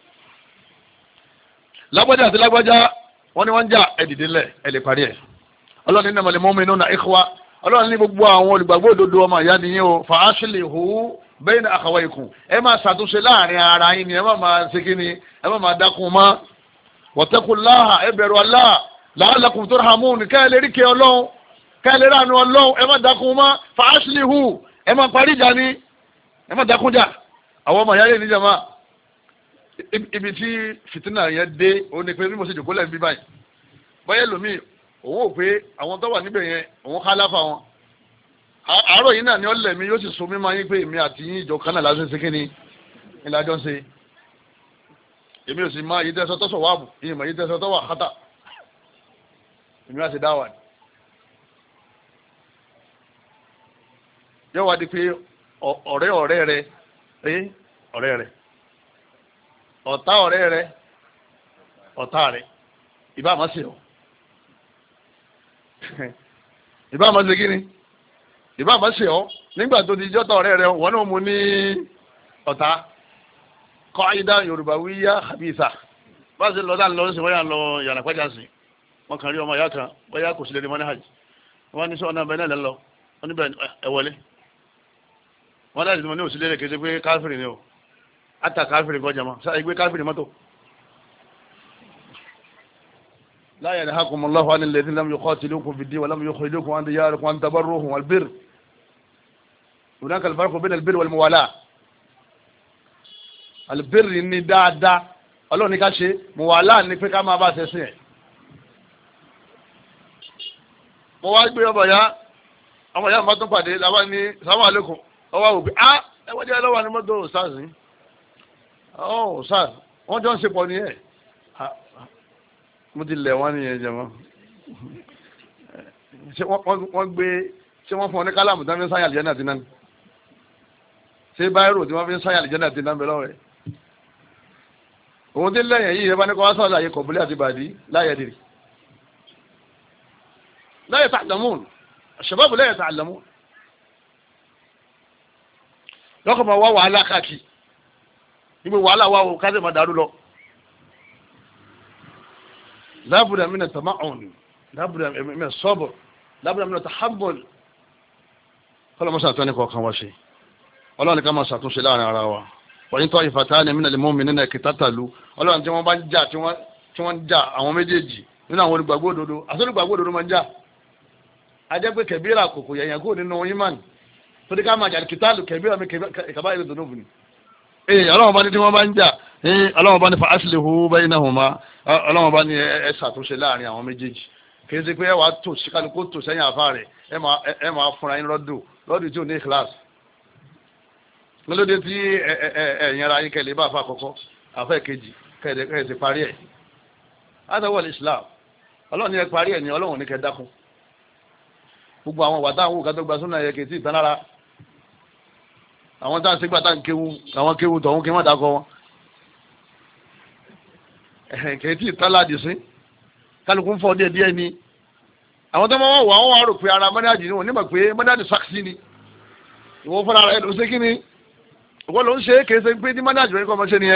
lágbájá àti lágbájá wọ́n ní wọ́n ń jà ẹ̀dìdínlẹ̀ ẹ̀ lè parí ẹ̀ ọlọ́run ní innamal mu'minuna ikhwa ọlọ́run ní gbogbo àwọn olùgbàgbọ́ òdodo ọmọ ìyá nìyẹn o fa aslihu bayna akhawaykum ẹ máa ṣàtúnṣe láàrin ara yín ni ẹ má máa ṣe kí ni ẹ má máa dákun mọ́ wattaqullaha ẹ bẹ̀rù Allah la'allakum turhamun kẹ́ ẹ lè rí kẹ́ ọlọ́run kẹ́ ẹ lè ránu ọlọ́run ẹ má dákun mọ́ fa aslihu ẹ má parí ìjà ni ẹ má dákun jà àwọn ọmọ ìyá yẹn níjà máa ibi tí fìtínà yẹn dé òun ni pé bí mo ṣe jòkó lẹ́nu bí báyìí báyẹ̀ lómi òun ò pé àwọn tó wà níbẹ̀ yẹn òun ká láfa wọn àárọ̀ yìí náà ni ó lẹ̀mí yóò sì so mímọ́ yín pé èmi àti yín ìjọ kan náà lásán ṣe kíni ìlàjọ ń ṣe èmi ò sì máa yí tẹ́sọ tọ́sọ̀ wáàbù yìí mọ̀ yí tẹ́sọ tọ́wà hátà èmi á sì dá wà ní. yóò wá di pé ọ̀rẹ́ ọ̀rẹ́ rẹ ọ̀rẹ́ rẹ ọ̀tá ọ̀rẹ́ rẹ ọ̀tá rẹ ìbá àmọ́ sí ọ ìbá àmọ́ ṣe kí ni ìbá àmọ́ ṣe ọ́ nígbà tó ti jọ́tọ̀ ọ̀rẹ́ rẹ wọ́n náà mú ní ọ̀tá qaida yorùbá wíyá habisa bá ṣe lọ dáa lọ sí wọ́n yà lọ yàrá pẹ́jà sí wọ́n kàn rí ọmọ ìyá kan wọ́n yà kò sí lè rí mọ́ní hajj wọ́n ní sọ́ọ̀nà bẹ́ẹ̀ náà lọ wọ́n níbẹ̀ ẹ wọlé wọ́n láti mọ̀ ní òsì lélẹ̀ kéde pé káfíìrì ni o ata káfíìrì kọjá mọ́ sáà ìgbé káfíìrì mọ́tò. la yanhakumullahu anil ladhina lam yuqatilukum fid din wa lam yukhrijukum an diyarikum an tabarruhum wal birr hunaka al farqu bayna al birr wal muwala al birr ni dáadáa Ọlọ́run ní ká ṣe muwala ní pé ká máa bá ṣe sìn ẹ̀. mo wá gbé ọmọ ya ọmọ ya máa tún pàdé làwọn ní sàmú àlékún ọwọ́ òbí ah ẹwọ́n jẹ́ lọ́wọ́ ní mọ́tò sars ní ọ́ sars wọ́n jọ ń ṣe pọ̀ ní ẹ̀ mo ti lẹ̀ wọ́n ní ẹ̀ jẹ̀mọ́ ṣé wọ́n gbé ṣé wọ́n fún ọ ní kálámù tí wọ́n fi ń sáyà àlìjẹ́ náà ti náà ṣé báyìí tí wọ́n fi ń sáyà àlìjẹ́ náà ti náà bẹ̀rẹ̀ rẹ̀ òun tí lẹ́yìn yìí ẹ bá ní kọ́ wá sọ̀rọ̀ àyè kọ̀bùlẹ̀ àti bàdí láyé dìrì láyé ta'lamun ṣàbábù láyé ta'lamun lọ́kọ̀ máa wá wàhálà káàkiri níbi wàhálà wà ó káṣí máa dàrú lọ. lábùdà mí nà tama'un lábùdà mí nà sabr lábùdà mí nà tahammul kọ́lọ́ mọ́sá àtúnṣe kọ̀ọ̀kan wá ṣe ọlọ́run ní ká máa ṣàtúnṣe láàrin ara wa wọ́n tọ́ ìfàtà ní minal mu'minina qitatalu ọlọ́run tí wọ́n bá ń jà tí wọ́n ń jà àwọn méjèèjì nínú àwọn olùgbàgbọ́ òdodo àti olùgbàgbọ́ òdodo máa ń jà ajẹ́ pé kẹ̀bíra kòkò yẹ̀yàn kó nínú yimán torí ká máa jà kìtàlù kẹ̀bíra mi kàbá ìlú dòdò fún ni. ee ọlọ́run bá ní tí wọ́n bá ń jà ee ọlọ́run bá ní fa aslihu baynahuma ọlọ́run bá ní ẹ ṣàtúnṣe láàrin àwọn méjèèjì kì í ṣe pé ẹ wàá tò síkàlù kó tò sẹ́yìn àfa rẹ̀ ẹ máa fúnra yín lọ́dún lọ́dún tí ò ní kíláàsì lọ́dún tí ẹ̀yìn ara yín kẹ́lẹ́ bá àfa àkọ́kọ́ àfa èkejì kẹ́ẹ̀ ti parí ẹ̀ adawal Islam ọlọ́run ní ẹ parí ẹ̀ ní ọlọ́run ní kẹ́ dákun gbogbo àwọn wàtá àwọn òkàtọ́ gba súnà yẹ kìí tán lára àwọn tá à ń ségbà tá à ń kéwu àwọn kéwu tọ̀hún kí wọ́n dákọ̀ wọn kìí tí tán láàdì sí kálukú ń fọ́ díẹ̀ díẹ̀ ni àwọn tó máa wà wọ́n wà rò pé ara mọ́dájì ni wọ́n nígbà pé mọ́dájì sàkísì ni ìwọ fúnra rẹ̀ ló ṣe kí ni ìwọ ló ń ṣe kìí ṣe pé ní mọ́dájì rẹ̀ kọ́ ọmọ ṣe ni ẹ.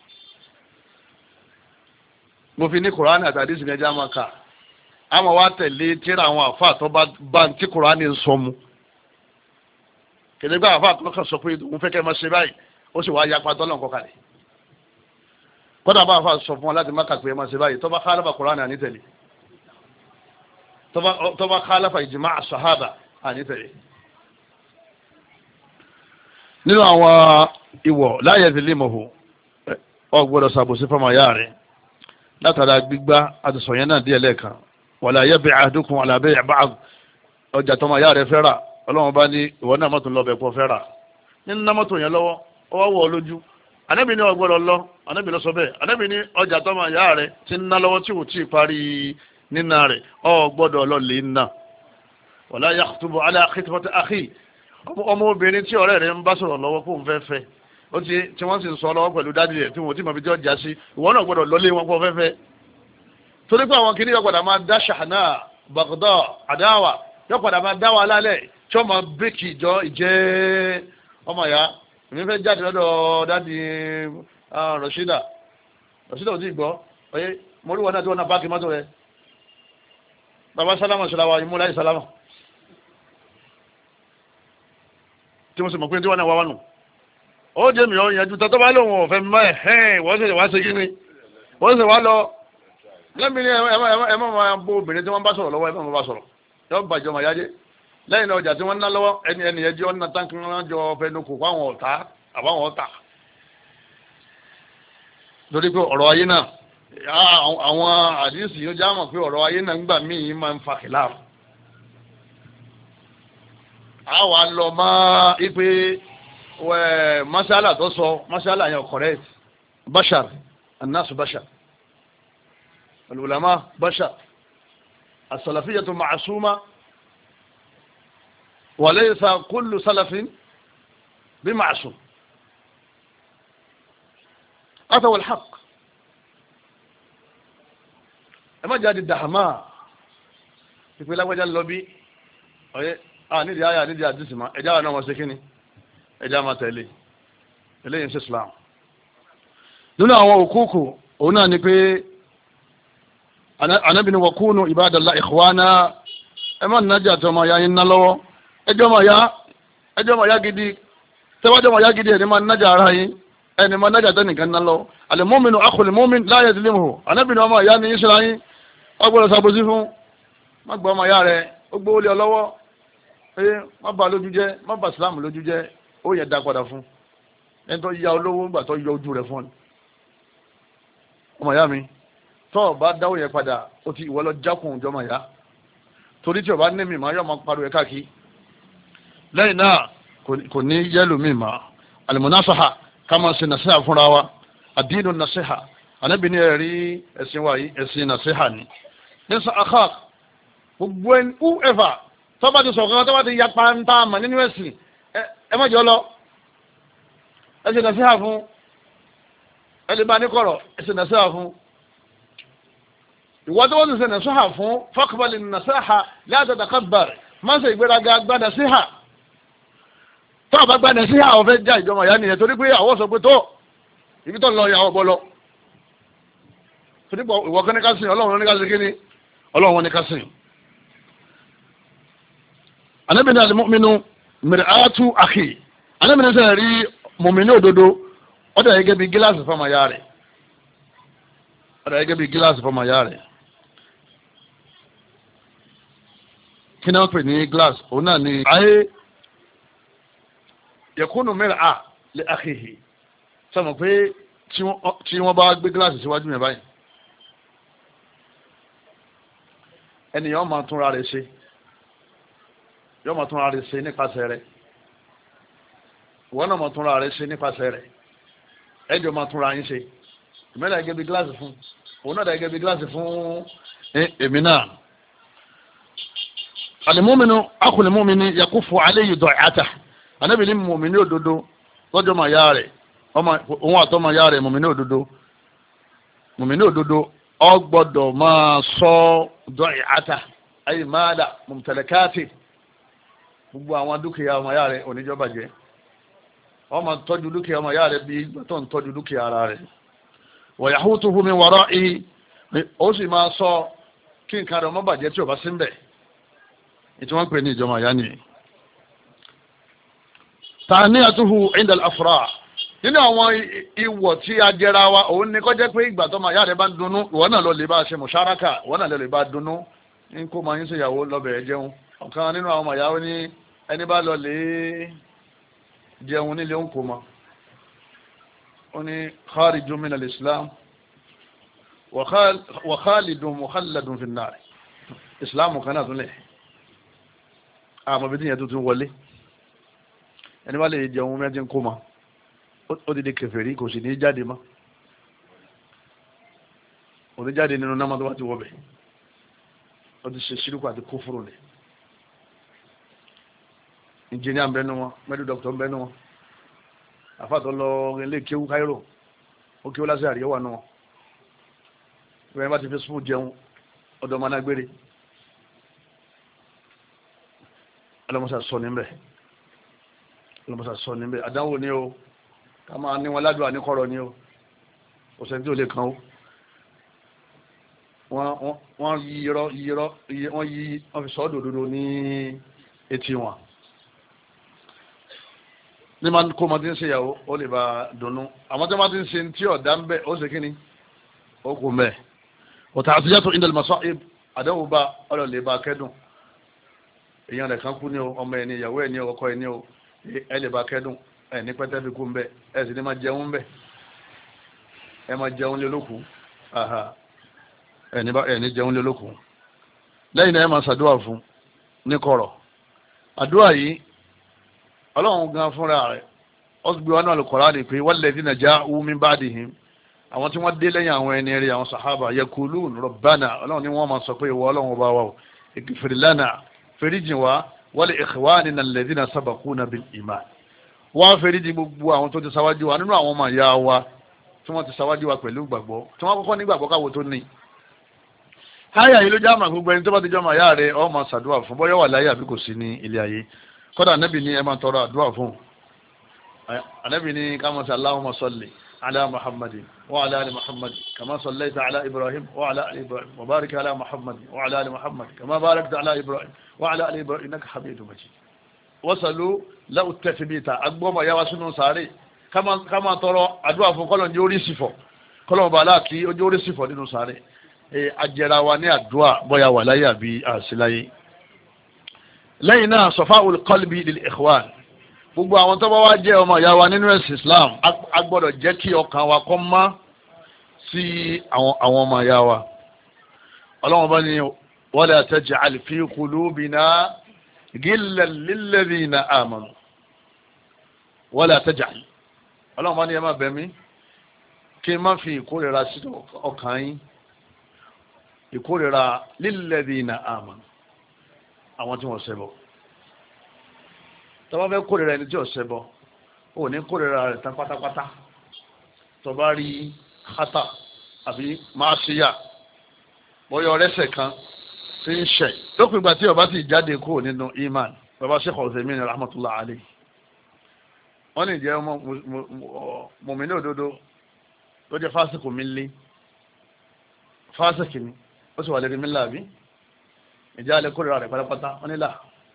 mo fi ní Kùránì àti àdìsí ní ẹja máa kà àmọ́ wa tẹ̀lé tíra àwọn àfáà tó bá ń tí Kùránì ń sọ mu kìlẹ̀gbẹ́ àfáà tó kàn sọ pé òun fẹ́ kẹ́ máa ṣe báyìí ó sì wá yapa tọ́lọ̀ nǹkan kalẹ̀ kọ́dà bá àfáà sọ fún wa láti má kà pé máa ṣe báyìí tó bá khalafa Kùránì àní tẹ̀lé tó bá khalafa ijma' as-sahaba àní tẹ̀lé. nínú àwọn ìwọ̀ la yazlimuhu ọ gbọ́dọ̀ ṣàbòsí fọmọ yá rẹ̀ látara gbígbá àtìsọ̀yẹn náà díẹ̀ lẹ́ẹ̀kan wàlá yabi ahadukum ala bay'i ba'd ọjà tọmọ ayá rẹ fẹ́ rà ọlọ́run bá ní ìwọ náà mọ́tò lọ bẹ̀ pọ̀ fẹ́ rà nínú náà mọ́tò yẹn lọ́wọ́ ó wá wọ̀ ọ́ lójú anábì ní ọgbọ́dọ̀ lọ anábì lọ sọ bẹ́ẹ̀ anábì ní ọjà tọmọ ayá rẹ ti ń ná lọ́wọ́ tí ò tí ì parí nínà rẹ̀ ọ gbọ́dọ̀ lọ lè ná wàlá yakhtubu ala khitbati akhi ọmọ obìnrin tí ọ̀rẹ́ rẹ̀ ń bá sọ̀rọ̀ lọ́wọ́ fóun fẹ́ fẹ́ ó ti tí wọ́n sì ń sọ lọ́wọ́ pẹ̀lú dádì rẹ̀ tí wọ́n ti mọ̀ fi jọ́ jà sí ìwọ náà gbọ́dọ̀ lọlé wọn kọ́ fẹ́fẹ́ torí pé àwọn kìnìún yọ̀padà máa dá ṣàhánà bàgọ́dọ̀ àdáwà yọ̀padà máa dá wa lálẹ́ tí wọ́n máa bíkì ìjọ ìjẹ́ ọmọ ìyá èmi fẹ́ jáde lọ́dọ̀ dádì Rashida Rashida ò tí ì gbọ́ ọyẹ mo rí wọn náà tí wọ́n náà páàkì mọ́tò rẹ̀ bàbá sálámà ṣọláwà ìmúlá ìsálámà tí mo sì mọ̀ pé tí wọ́n náà wá wá nù ó jẹ́ mi ọ̀ yẹn ju tọ́tọ́ bá lóun ọ̀fẹ́ mọ́ ẹ̀ hẹ́n wọ́n sì wá ṣe kí ni wọ́n sì wá lọ lẹ́mi ní ẹ má máa bó obìnrin tí wọ́n bá sọ̀rọ̀ lọ́wọ́ ẹ má máa bá sọ̀rọ̀ yọ bàjọ́ màá yájẹ́ lẹ́yìn ọjà tí wọ́n ná lọ́wọ́ ẹni ẹni ẹjẹ́ ọ̀nà táǹkì wọn jọ fẹnu kò fáwọn ọ̀tá àbáwọn ọ̀tá torí pé ọ̀rọ̀ ayé náà àwọn àdínsì yóò já mọ̀ pé ọ̀rọ̀ ayé náà ń gbà míì máa ń fa kìláàfù àwa lọ máa ipe wẹ masala tó sọ masala yẹn correct bashar annasu bashar al-ulama bashar as-salafiyyatu ma'suma wa laysa kullu salafin bi ma'sum هذا هو الحق ẹ má jáde dàhámà ìpè lágbájá lọ bí ọ̀yẹ́ à nídìí àyà nídìí àdìsí ma ẹ̀já wà náà wọ́n ṣe kíni ẹ̀já máa tẹ̀lé eléyìí ń ṣe Islam. nínú àwọn òkúùkù òun náà ni pé Ànábì ní wa kunu ibadallah ikhwana ẹ má nájà tó ọmọ ya yín ná lọ́wọ́ ẹjọ́ ọmọ ya ẹjọ́ ọmọ ya gidi tẹ́wájọ́ ọmọ ya gidi ẹni máa nájà ara yín ẹni máa nájà tó nìkan ná lọ́wọ́ al-mu'minu akhul mu'min la yazlimuhu Ànábì ní ọmọ ya ní ìṣẹ́ra yín ọgbọ́dọ̀ sàbòsí fún má gbọ́ ọmọ ya rẹ̀ ó gbówó lé ọ lọ́wọ́ ẹ má bà lójú jẹ́ má bà sílámù lójú jẹ́ ó yẹ dá padà fún ẹni tó ya olówó ńgbà tó yọ ojú rẹ̀ fún ọmọ ya mi tọ́ ọ bá dáwọ́ yẹn padà ó ti ìwọ lọ jákùn ọjọ́ máa yá torí tí o bá ní mi máa yọ máa pariwo ẹ̀ káàkiri lẹ́yìn náà kò ní yẹ́lò mi mà al-munasaha ká máa ṣe nàṣẹ́hà fúnra wa ad-dinu nàṣẹ́hà Ànábì ní ẹ̀rí ẹ̀sìn wa yìí ẹ̀sìn nàṣẹ́hà ni nísà àkà gbogbo ẹni whoever tọ́ba ti sọ̀kan tọ́ba ti yapa ń tá a mà nínú ẹ̀sìn ẹ má jọ lọ ẹ̀sìn nàṣẹ́hà fún ẹni bá ní kọ̀rọ̀ ẹ̀sìn nàṣẹ́hà fún ìwọ́n tó wọ́n ti ṣe nàṣẹ́hà fún faqbal an-nasaha la tatakabbar máa ń ṣe ìgbéraga gba nàṣẹ́hà tó àbá gba nàṣẹ́hà ọ̀fẹ́ já ìjọba ìyá nìyẹn torí pé àwọn sọ pé tó ibi tó lọ ya ọ̀bọ lọ torí pé ìwọ kan ní ká sìn ọlọ́run ní ká sìn kí ni ọlọ́run ní ká sìn. Ànábì ní al-mu'minu mir'atu akhi Ànábì ní sẹ́yìn rí mùmínì òdodo ọ̀dà yẹ gẹ́gẹ́ bí gíláàsì fọmọ ya rẹ̀ ọ̀dà yẹ gẹ́gẹ́ bí gíláàsì fọmọ ya rẹ̀ kí ni wọ́n pè ní glass òun náà ni ayé yakunu mir'a li akhihi sọmọ pé tí wọ́n bá gbé gíláàsì síwájú yẹn báyìí ẹnìyàn máa túnra rẹ̀ ṣe yọ́ máa túnra rẹ̀ ṣe nípasẹ̀ rẹ̀ ìwọ́n náà máa túnra rẹ̀ ṣe nípasẹ̀ rẹ̀ ẹjọ́ máa túnra yín ṣe ìmẹ́lẹ̀ gẹ́gẹ́ bí gíláàsì fún òun náà gẹ́gẹ́ bí gíláàsì fún èmi náà. Al-mu'minu akhul mu'mini yakufu alayhi du'ata Ànábì ní mùmínì òdodo lọ́jọ́ máa yá rẹ̀ òun àtọ́ máa yá rẹ̀ mùmínì òdodo mùmínì òdodo ó gbọ́dọ̀ máa sọ du'ata ay mala mumtalakati gbogbo àwọn dúkìá ọmọ yá rẹ̀ oníjọba jẹ́ wọ́n máa tọ́jú dúkìá ọmọ yá rẹ̀ bí tó ń tọ́jú dúkìá ara rẹ̀ wa yahutuhu min wara'ihi ó sì máa sọ kí nǹkan rẹ̀ ọmọ bàjẹ́ tí ò bá sí ń bẹ̀ ìtí wọ́n pè ní ìjọba àyá ni taniyatuhu inda al-afrah nínú àwọn ìwọ̀ tí a jẹra wa òun ní kọjá pé ìgbà tó ma yá rẹ̀ bá ń dunnú ìwọ náà lọ lè bá ṣe musharaka ìwọ náà lọ lè bá dunnú ní kó ma yín sí ìyàwó lọ́bẹ̀ jẹun ọ̀kan nínú àwọn ìyàwó ní ẹni bá lọ lè jẹun nílé ń kó ma ó ní kharijun min al-islam wa khalidun mukhalladun fi an-nar islam kan náà tún lẹ̀ àmọ́ bí tíyẹn tuntun wọlé ẹni wá lè jẹun mẹ́jẹ ń kó ma ó ti di kèfèrí kò sì ní jáde mọ́ ò ní jáde nínú náà tó bá ti wọ́bẹ̀ ó ti ṣe ṣírùkù àti kófòrò lẹ̀ ìjìnìà ń bẹnu wọn mẹ́dù dọ́kítọ̀ ń bẹnu wọn àfàtọ́ lọ ilé kéwú káírò ó kéwú lásìkò àríyá nù wọn ìwé bá ti fi sùn jẹun ọ̀dọ̀ ọmọ náà gbére ọlọ́mọsá sọ níbẹ̀ ọlọ́mọsá sọ níbẹ̀ àdánwò ní o ká máa ní wọn ládùú àníkọ́rọ̀ ní o òsèǹ tí ò lè kàn ó wọ́n yí irọ́ yí irọ́ wọ́n yí wọ́n fi sọ́ọ́dọ̀ òdodo ní etí wọn ní máa kó máa ti ń ṣe ìyàwó ó lè bá dunnú àmọ́ tí wọ́n máa ti ń ṣe tí ọ̀dà ń bẹ̀ ó ṣe kí ni ó kù mẹ́ ọ̀tà àtijọ́ tó indal masa'ib àdánwò bá ọ̀rọ̀ lè bá kẹ́dùn èèyàn rẹ̀ kan kú ní o ọmọ ẹni ìyàwó ẹni ọkọ ẹni o ẹ lè bá kẹ́dùn ẹ ní pẹ́tẹ́ fi kú ń bẹ ẹ sì ní máa jẹun ń bẹ ẹ máa jẹun lé lókù ẹ ní jẹun lé lókù lẹ́yìn náà ẹ máa ṣàdúrà fún ní kọ̀rọ̀ àdúrà yìí ọlọ́run gan fúnra rẹ̀ ó gbé wọn náà al-Qur'ani pé walladhina ja'u min ba'dihim àwọn tí wọ́n dé lẹ́yìn àwọn ẹni rẹ̀ àwọn sàhábà yaqulun rabbana ọlọ́run ni wọ́n máa sọ pé ìwọ ọlọ́run ọba wa ighfir lana fèrèjì wa wal ikhwanina alladhina sabaquna bil iman wọ́n fèrèjì gbogbo àwọn tó ti sáwájú wa nínú àwọn ọmọ ìyá wa tí wọ́n ti sáwájú wa pẹ̀lú gbàgbọ́ tí wọ́n kọ́kọ́ ní gbàgbọ́ káwọ́ tó ní háyà yìí ló já màá gbogbo ẹni tó bá ti jọ màá yá rẹ ọ máa ṣàdúrà fún bọ́yọ̀ wà láyé àbí kò sí ní ilé ayé kọ́dà anábì ní ẹ máa tọrọ àdúrà fún anábì ní ká máa ṣe Allahumma salli ala Muhammadin wa ala ali Muhammadin kama sallaita ala Ibrahim wa ala ali Ibrahim wa barik ala Muhammadin wa ala ali Muhammadin kama barakta ala Ibrahim wa ala ali Ibrahim innaka Hamidum Majid wasalu lahu at-tathbita agbọ́mọ̀ yá wa sínú sáré ká máa tọrọ àdúrà fún kọ́lọ̀ ní orí sífọ̀ kọ́lọ̀ bá láàkí ojú orí sífọ̀ nínú sáré ajẹ́ra wa ní àdúrà bọ́yá wà láyé àbí àṣìláyé lẹ́yìn náà safa'ul qalbi lil ikhwan gbogbo àwọn tó bá wá jẹ́ ọmọ ìyá wa nínú ẹ̀sìn Islam a gbọ́dọ̀ jẹ́ kí ọkàn wa kó mọ́ sí àwọn ọmọ ìyá wa ọlọ́wọ́n bá ní wala taj'al fi qulubina ghillan lilladhina amanu wala taj'al ọlọ́wọ́n bá ní ẹ má bẹ̀ mí kí n má fi ìkórira sí ọkàn yín ìkórira lilladhina amanu àwọn tí wọ́n ṣẹbọ tó bá fẹ́ kórira ẹni tí ó ṣẹbọ ó ní kórira rẹ̀ tán pátápátá tó bá rí hátà àbí máa ṣíyà bọ́yọ̀ rẹ́sẹ̀ kan tí ń ṣẹ̀ lópin ìgbà tí ó bá ti jáde kúrò nínú iman bàbá Sheikh Uthaymeen rahmatullah alayhi wọ́n ní jẹ́ mùmínì òdodo tó jẹ́ fásitì mi lé fásitì ni ó sì wà lérí mílà bí ìjà alẹ́ kórìíra rẹ̀ pátápátá wọ́n nílà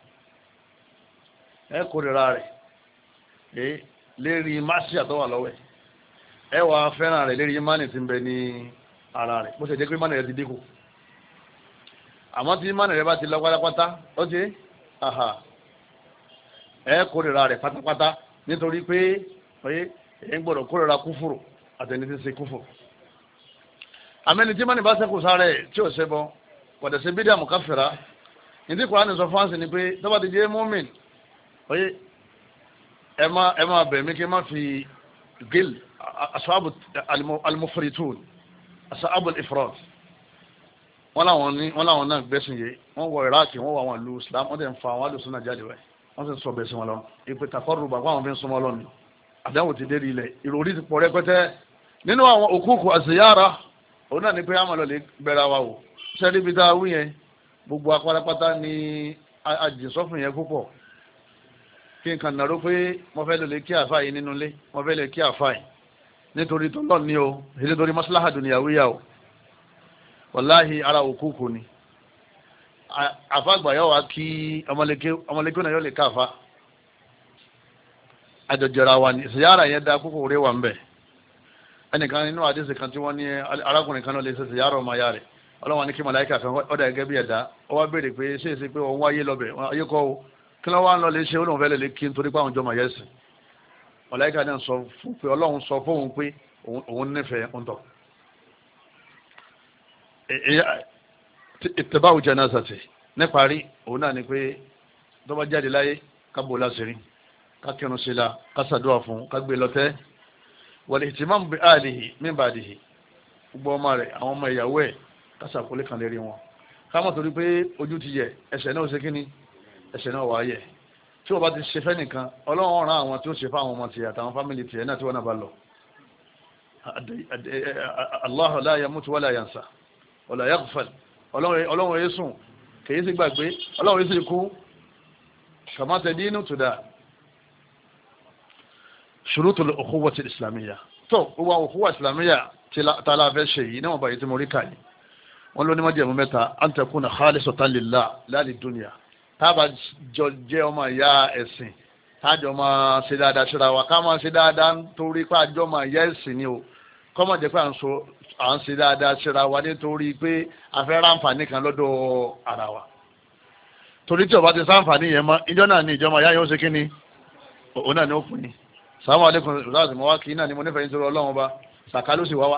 ẹ kórìíra rẹ̀ ẹ lérí máṣí àtọ́wà lọ́wọ́ ẹ wà fẹ́ràn rẹ̀ lérí mánì tí ń bẹ ní ara rẹ̀ bó ṣe jẹ́ pé mánì rẹ̀ ti dínkù àmọ́ tí mánì rẹ̀ bá ti lọ pátápátá ó ti àhà ẹ kórìíra rẹ̀ pátápátá nítorí pé ẹ ń gbọ́dọ̀ kórìíra kúfùrù àtẹni tí ń ṣe kúfùrù àmẹ́ni tí mánì bá ṣẹ́kù sáré tí ò ṣẹbọ kọ̀dẹ̀ sí bídíà mùkáfìrà ìdí Kùránì sọ fáǹsì ni pé tọ́ba ti jẹ́ mọ́mìn oye ẹ má ẹ má bẹ̀ mí kí n má fi gil asaabu alimufritun asaabu ifrot wọn làwọn ní wọn làwọn náà gbẹ́sìn yé wọn wọ Iraki wọn wọ àwọn ìlú Islam wọn tẹ̀ ń fa àwọn àlùsùn náà jáde wẹ̀ wọn sì sọ bẹ̀sìn wọn lọ ìpè takọ́rù bàbá àwọn fi ń súnmọ́ lọ́nà àdáwò ti dé ilẹ̀ ìròrí ti pọ̀ rẹpẹtẹ nínú àwọn òkúkú àṣeyára òun náà ní pé àmọ́ lọ lè gbẹra wa wò sẹ́ni bí tá a wí yẹn gbogbo apárápátá ni àjẹsọ́fún yẹn púpọ̀ kí n kàn nàró pé mo fẹ́ lè kí àfáà yìí nínú ilé mo fẹ́ lè kí àfáà yìí nítorí tó lọ́ọ̀ ní o èyí nítorí maslaha dunyawiyya o wàláhì ara òkúkú ni àfáàgbà yóò wá kí ọmọlẹ́kẹ́ náà yóò lè ká àfá àjọjọra wa ni ìsìyára yẹn dá kókò rẹ̀ wà ń bẹ̀ ẹnìkan nínú àdéhùn kan tí wọ́n ní arákùnrin kan náà lè ṣe ìsìyára ọmọ ya rẹ̀ ọlọ́wọ́n ní kí màláíkà kan ọ̀dà gẹ́gẹ́ bí ẹ̀dá ó wá béèrè pé ṣé èsì pé òun wáyé lọ́bẹ̀ ayé kọ́ o kí ló wá ń lọ lè ṣe olóhùn fẹ́ lè kí nítorí pé àwọn jọmọ yẹn sìn màláíkà náà sọ fún pé ọlọ́run sọ fóun pé òun nífẹ̀ẹ́ ń tọ̀ ìtẹ̀báwò janazati níparí òun náà ni pé tó bá jáde láyé kábò láṣìírí ká kírun sí la ká ṣàdúrà fún ká gbé lọ́tẹ́ wal ihtimam bi alihi min ba'dihi gbogbo ọmọ rẹ̀ àwọn ọmọ ìyàwó ẹ̀ kásà kólé kan lérí wọn ká mọ̀ torí pé ojú ti yẹ ẹsẹ̀ náà ṣe kíní ẹsẹ̀ náà wà á yẹ tí wọ́n bá ti ṣe fẹ́ nìkan ọlọ́run rán àwọn tí ó ṣe fáwọn ọmọ tiẹ̀ àtàwọn fámìlì tiẹ̀ náà tí wọ́n náà bá lọ. Allahu la yamutu wala yansa wala yaghfal ọlọ́run yé sùn kèyí sí gbàgbé ọlọ́run yé sì kú kama tadinu tuda shurutul ukhuwati islamiyya tó gbogbo àwọn ukhuwa islamiyya tí tààlà fẹ́ ṣe yìí níwọ̀n báyìí tí mo rí kàyí wọ́n ló ní májẹ̀mú mẹ́ta an takuna khalisatan lillah la lidunya tábà jọ jẹ́ ọmọ ìyá ẹ̀sìn tájọ máa ṣe dáadáa síra wa ká máa ṣe dáadáa nítorí pé àjọ máa yẹ ẹ̀sìn ni o kọ́ máa jẹ́ pé à ń ṣe dáadáa síra wa nítorí pé a fẹ́ ráǹfààní kan lọ́dọ̀ ara wa torí tí ó bá ti sáǹfààní yẹn mọ́ ìjọ náà ni ìjọba ìyá yóò ṣe kí ni òun náà ni ó fún ni sàmú alẹ́kùn láti mọ́ wá kí náà ni mo nífẹ̀ẹ́ nítorí ọlọ́run ọba sàkà ló sì wá wá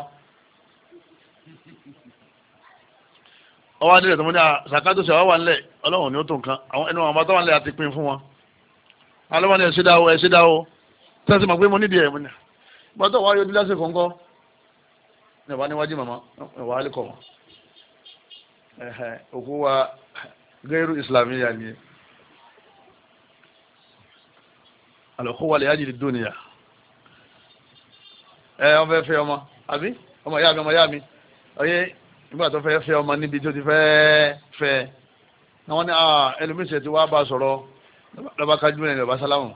ọwọ́ adílẹ̀ tó mọ́ ní àṣàkájọ́ sí àwọn wà nílẹ̀ ọlọ́run ní ó tó nǹkan àwọn ẹnu àwọn àtọ́wà nílẹ̀ àti pín fún wọn alọ́wọ́ ní ẹ̀ṣẹ́ dáwọ́ ẹ̀ṣẹ́ dáwọ́ tẹ́sí mọ̀ pé mo nídìí ẹ̀ mọ́ ní gbọ́dọ̀ wáyé ojú lásìkò kọ̀ọ̀kọ́ ní ọba níwájú màmá ẹ̀wà alẹ́kọ̀ wọn òkú wa gẹ́rù islamiyya ni alọ́kú wa lè yájì dúnìyà ẹ̀ wọ́n fẹ́ fẹ́ ọmọ àbí ọmọ yá mi ọmọ yá mi ọyẹ nígbà tó fẹ́ fẹ́ ọmọ níbi tó ti fẹ́ fẹ́ náà wọ́n ní ẹlòmíṣẹ́ ti wá bá sọ̀rọ̀ lọ́ba kájú ní ọba sálámù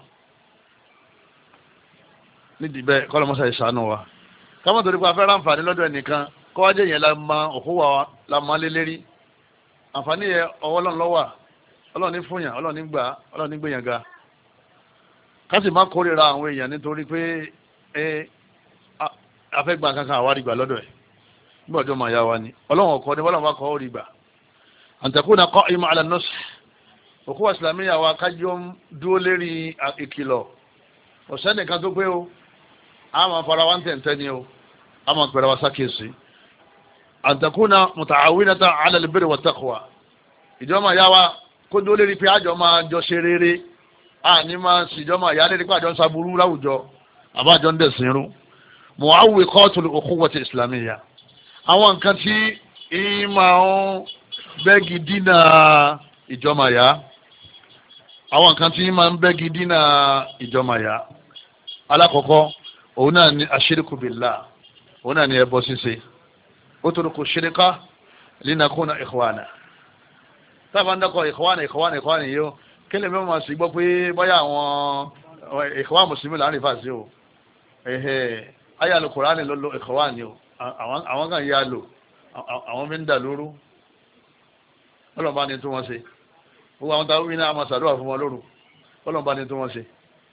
nídìí bẹ́ẹ̀ kọ́ lọ́mọ́sá ìṣàánú wa káwọn torí pé a fẹ́ ráǹfààní lọ́dọ̀ ẹnìkan kọ́ wájú yẹn la ma òkú wa la ma lé lérí àǹfààní yẹn ọwọ́ ọlọ́run lọ́wọ́ ọlọ́run ní fúnyàn ọlọ́run ní gbà ọlọ́run ní gbèyàn ga ká sì má kórìíra àwọn èèyàn nítorí pé ẹ afẹ́gbà kankan àwárí gbà lọ́dọ̀ ẹ̀ nígbà tó máa yá wa ni ọlọ́run ọkọ ni ọlọ́run bá kọ́ ó rí gbà àǹtẹ̀kùnà kọ́ ìmọ̀ àlẹ́ nọ́ọ̀sì òkú wa ìsìlámíyà wa kájọ́ dúró lérí ìkìlọ̀ ọ̀sẹ́ nìkan tó pé o a máa fara wa ń tẹ̀ntẹ́ ni o a máa pẹ̀rẹ̀ wa sákèsí àǹtẹ̀kùnà mùtàwínátà alẹ́ lè bẹ̀rẹ̀ wa taqwa ìjọba yá wa kó dúró lérí pé àjọ máa jọ ṣe rere a ní máa ṣìjọba yá lérí pé àjọ ń saburú láwùjọ àbájọ ń dẹ̀sìn rú mu'awwi qatul ukhuwati islamiyya àwọn nǹkan tí ìmọ̀ ń bẹ́gi dínà ìjọmọ̀yá àwọn nǹkan tí ìmọ̀ ń bẹ́gi dínà ìjọmọ̀yá alákọ̀ọ́kọ́ òun náà ni ashiriku billah òun náà ni ẹbọ ṣíṣe utruku shirka linakuna ikhwana tábà ń dákọ̀ ikhwana ikhwana ikhwana yìí ó kílẹ̀ mẹ́wàá máa sì gbọ́ pé báyà àwọn ikhwan mùsùlùmí láàrin fàṣẹ o ayé alukùránì lọ́lọ́ ikhwani o àwọn kan yá lò àwọn fi ń dà lóru ọlọ́mọba ni tó wọ́n ṣe gbogbo àwọn táwọn iná àmọ́ sàdúrà fún wọn lóru ọlọ́mọba ni tó wọ́n ṣe.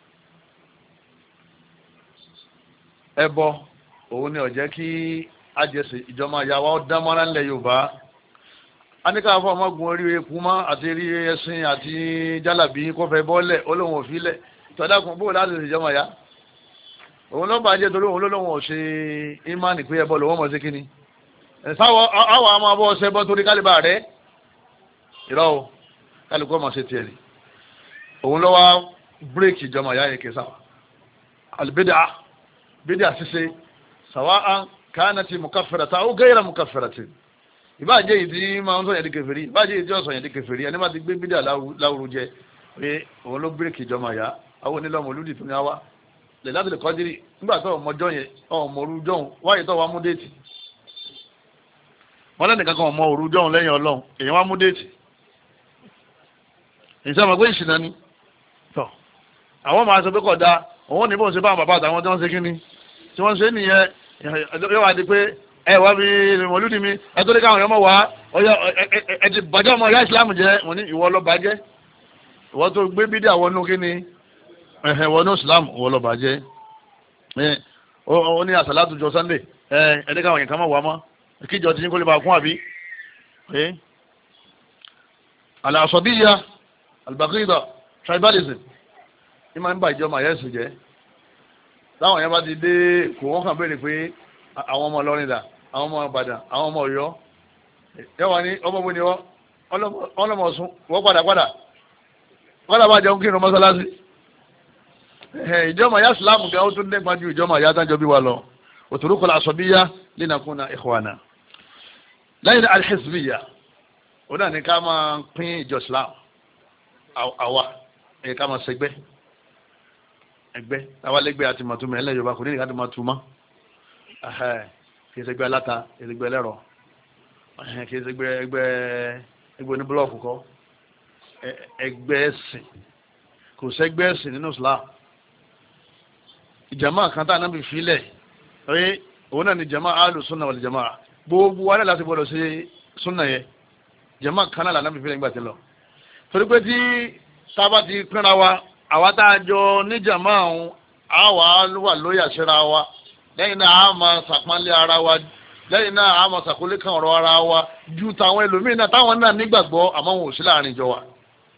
ẹbọ òun ni ó jẹ́ kí ajẹsẹ ìjọba ìyàwó dámọ́ra ńlẹ̀ Yorùbá aníkà fún ọmọgùn orí eku mọ́ àti rí ẹṣin àti jálàbí kọfẹ́ bọ́ọ̀lẹ̀ olóhùn òfìlẹ̀ tọ́dákùn bóòlù láti ìjọba ìyá òun ló bàjẹ́ torí òun ló lóun ò ṣe ìmánì pé ẹbọ lòun mọ̀ sí kíní ẹ̀sáwọ̀ àwọn àmọ́ abọ́ ọ̀sẹ̀ bọ́ torí kálíbà rẹ̀ ìrọ̀ o kálukú ọmọ ṣe tiẹ̀ rí òun ló wá bírèkì ìjọba ìyá yẹn kẹsà albid'a bídà ṣíṣe sawa'an kanat mukaffiratan aw ghayra mukaffiratin ìbáàjẹ́ ìdí máa ń sọ̀yàn di kèfèrí ìbáàjẹ́ ìdí ọ̀sọ̀yàn di kèfèrí ẹni máa ti gbé bídà láwùrú jẹ pé òun ló bírèkì ìjọba ìyá àwọn onílọ́mọ olùdí tó ní wá lè láti lè kọ́dírì nígbà tó ọmọjọ́ yẹn ọmọ orújọ́ wáyé tó wá mú déètì wọ́n lẹ́nìkan kan ọmọ orújọ́ lẹ́yìn ọlọ́run èyàn wá mú déètì ìṣẹ́ ọmọ pé ìṣìnà ni tọ́ àwọn máa sọ pé kọ̀ da òun ní bóun ṣe bá àwọn bàbá àtàwọn tí wọ́n ṣe kíní tí wọ́n ṣe nìyẹn yóò wá di pé ẹ wá bí mọ̀lúdì mi ẹ tó lé káwọn èèyàn mọ̀ wá ọyọ ẹ ti bàjẹ́ ọmọ ìyá ìsìlámù jẹ́ wọ́n ní ìwọ ló bàjẹ́ ìwọ tó gbé bídí àwọn ọ̀nù kíní ẹ̀hẹ̀ wọnú islam wọ́n lọ bàjẹ́ ó ní àsàlátù jọ sunday ẹ̀ẹ́dẹ́ káwọn yẹn kan máa wà mọ́ kíjọ tí ní kó lè bá kún àbí al-asabiyya al-baghida tribalism ní máa ń bá ìjọba àyẹ̀sùn jẹ́ láwọn yẹn bá ti dé kò wọ́n kàn béèrè pé àwọn ọmọ Ìlọrin dà àwọn ọmọ Ìbàdàn àwọn ọmọ Ọ̀yọ́ yẹ́wọ̀n ní ọmọ bó ni wọ́n ọlọ́mọ Ọ̀ṣun wọ́n padà padà padà bá jẹun kí irun mọ́sálásí ìjọba ya sùlámù gan ó tún dẹ́gbà ju ìjọba ya dájọ́ bí wa lọ òtòrúkọ àsọ̀bíyá linakuna ikhwana lẹ́yìn alhizbiyya ó náà ní ká máa pín ìjọ islam àwa ẹ̀ ká máa ṣẹgbẹ́ ẹgbẹ́ àwa lẹ́gbẹ́ àti màtúmọ̀ ẹlẹ́ yorùbá kò ní ìka tó máa túmọ̀ kì í ṣẹgbẹ́ aláta kì í ṣẹgbẹ́ ẹlẹ́rọ kì í ṣẹgbẹ́ ẹgbẹ́ ẹgbẹ́ oníbúlọ́ọ̀kù kọ́ ẹgbẹ́ ẹ̀sìn kò ṣẹgbẹ́ ẹ̀sìn nínú islam ìjàmá kan tá a náà bí filẹ̀ ẹ òun náà ni jàmá alu sunna wal jàmá gbogbo wa náà láti gbọdọ̀ ṣe sunna yẹ jàmá kan náà lànà bí filẹ̀ nígbà tí lọ. torí pé tí tábà ti pínra wa àwa tá a jọ ní jàmá ọ̀hún àwa wà lóyè àṣẹra wa lẹ́yìn náà a máa ṣàpọ́nlé ara wa lẹ́yìn náà a máa ṣàkólé kan ọ̀rọ̀ ara wa ju tàwọn ẹlòmíín náà táwọn náà nígbàgbọ́ àmọ́ wọn ò sí láàrin ìjọ wa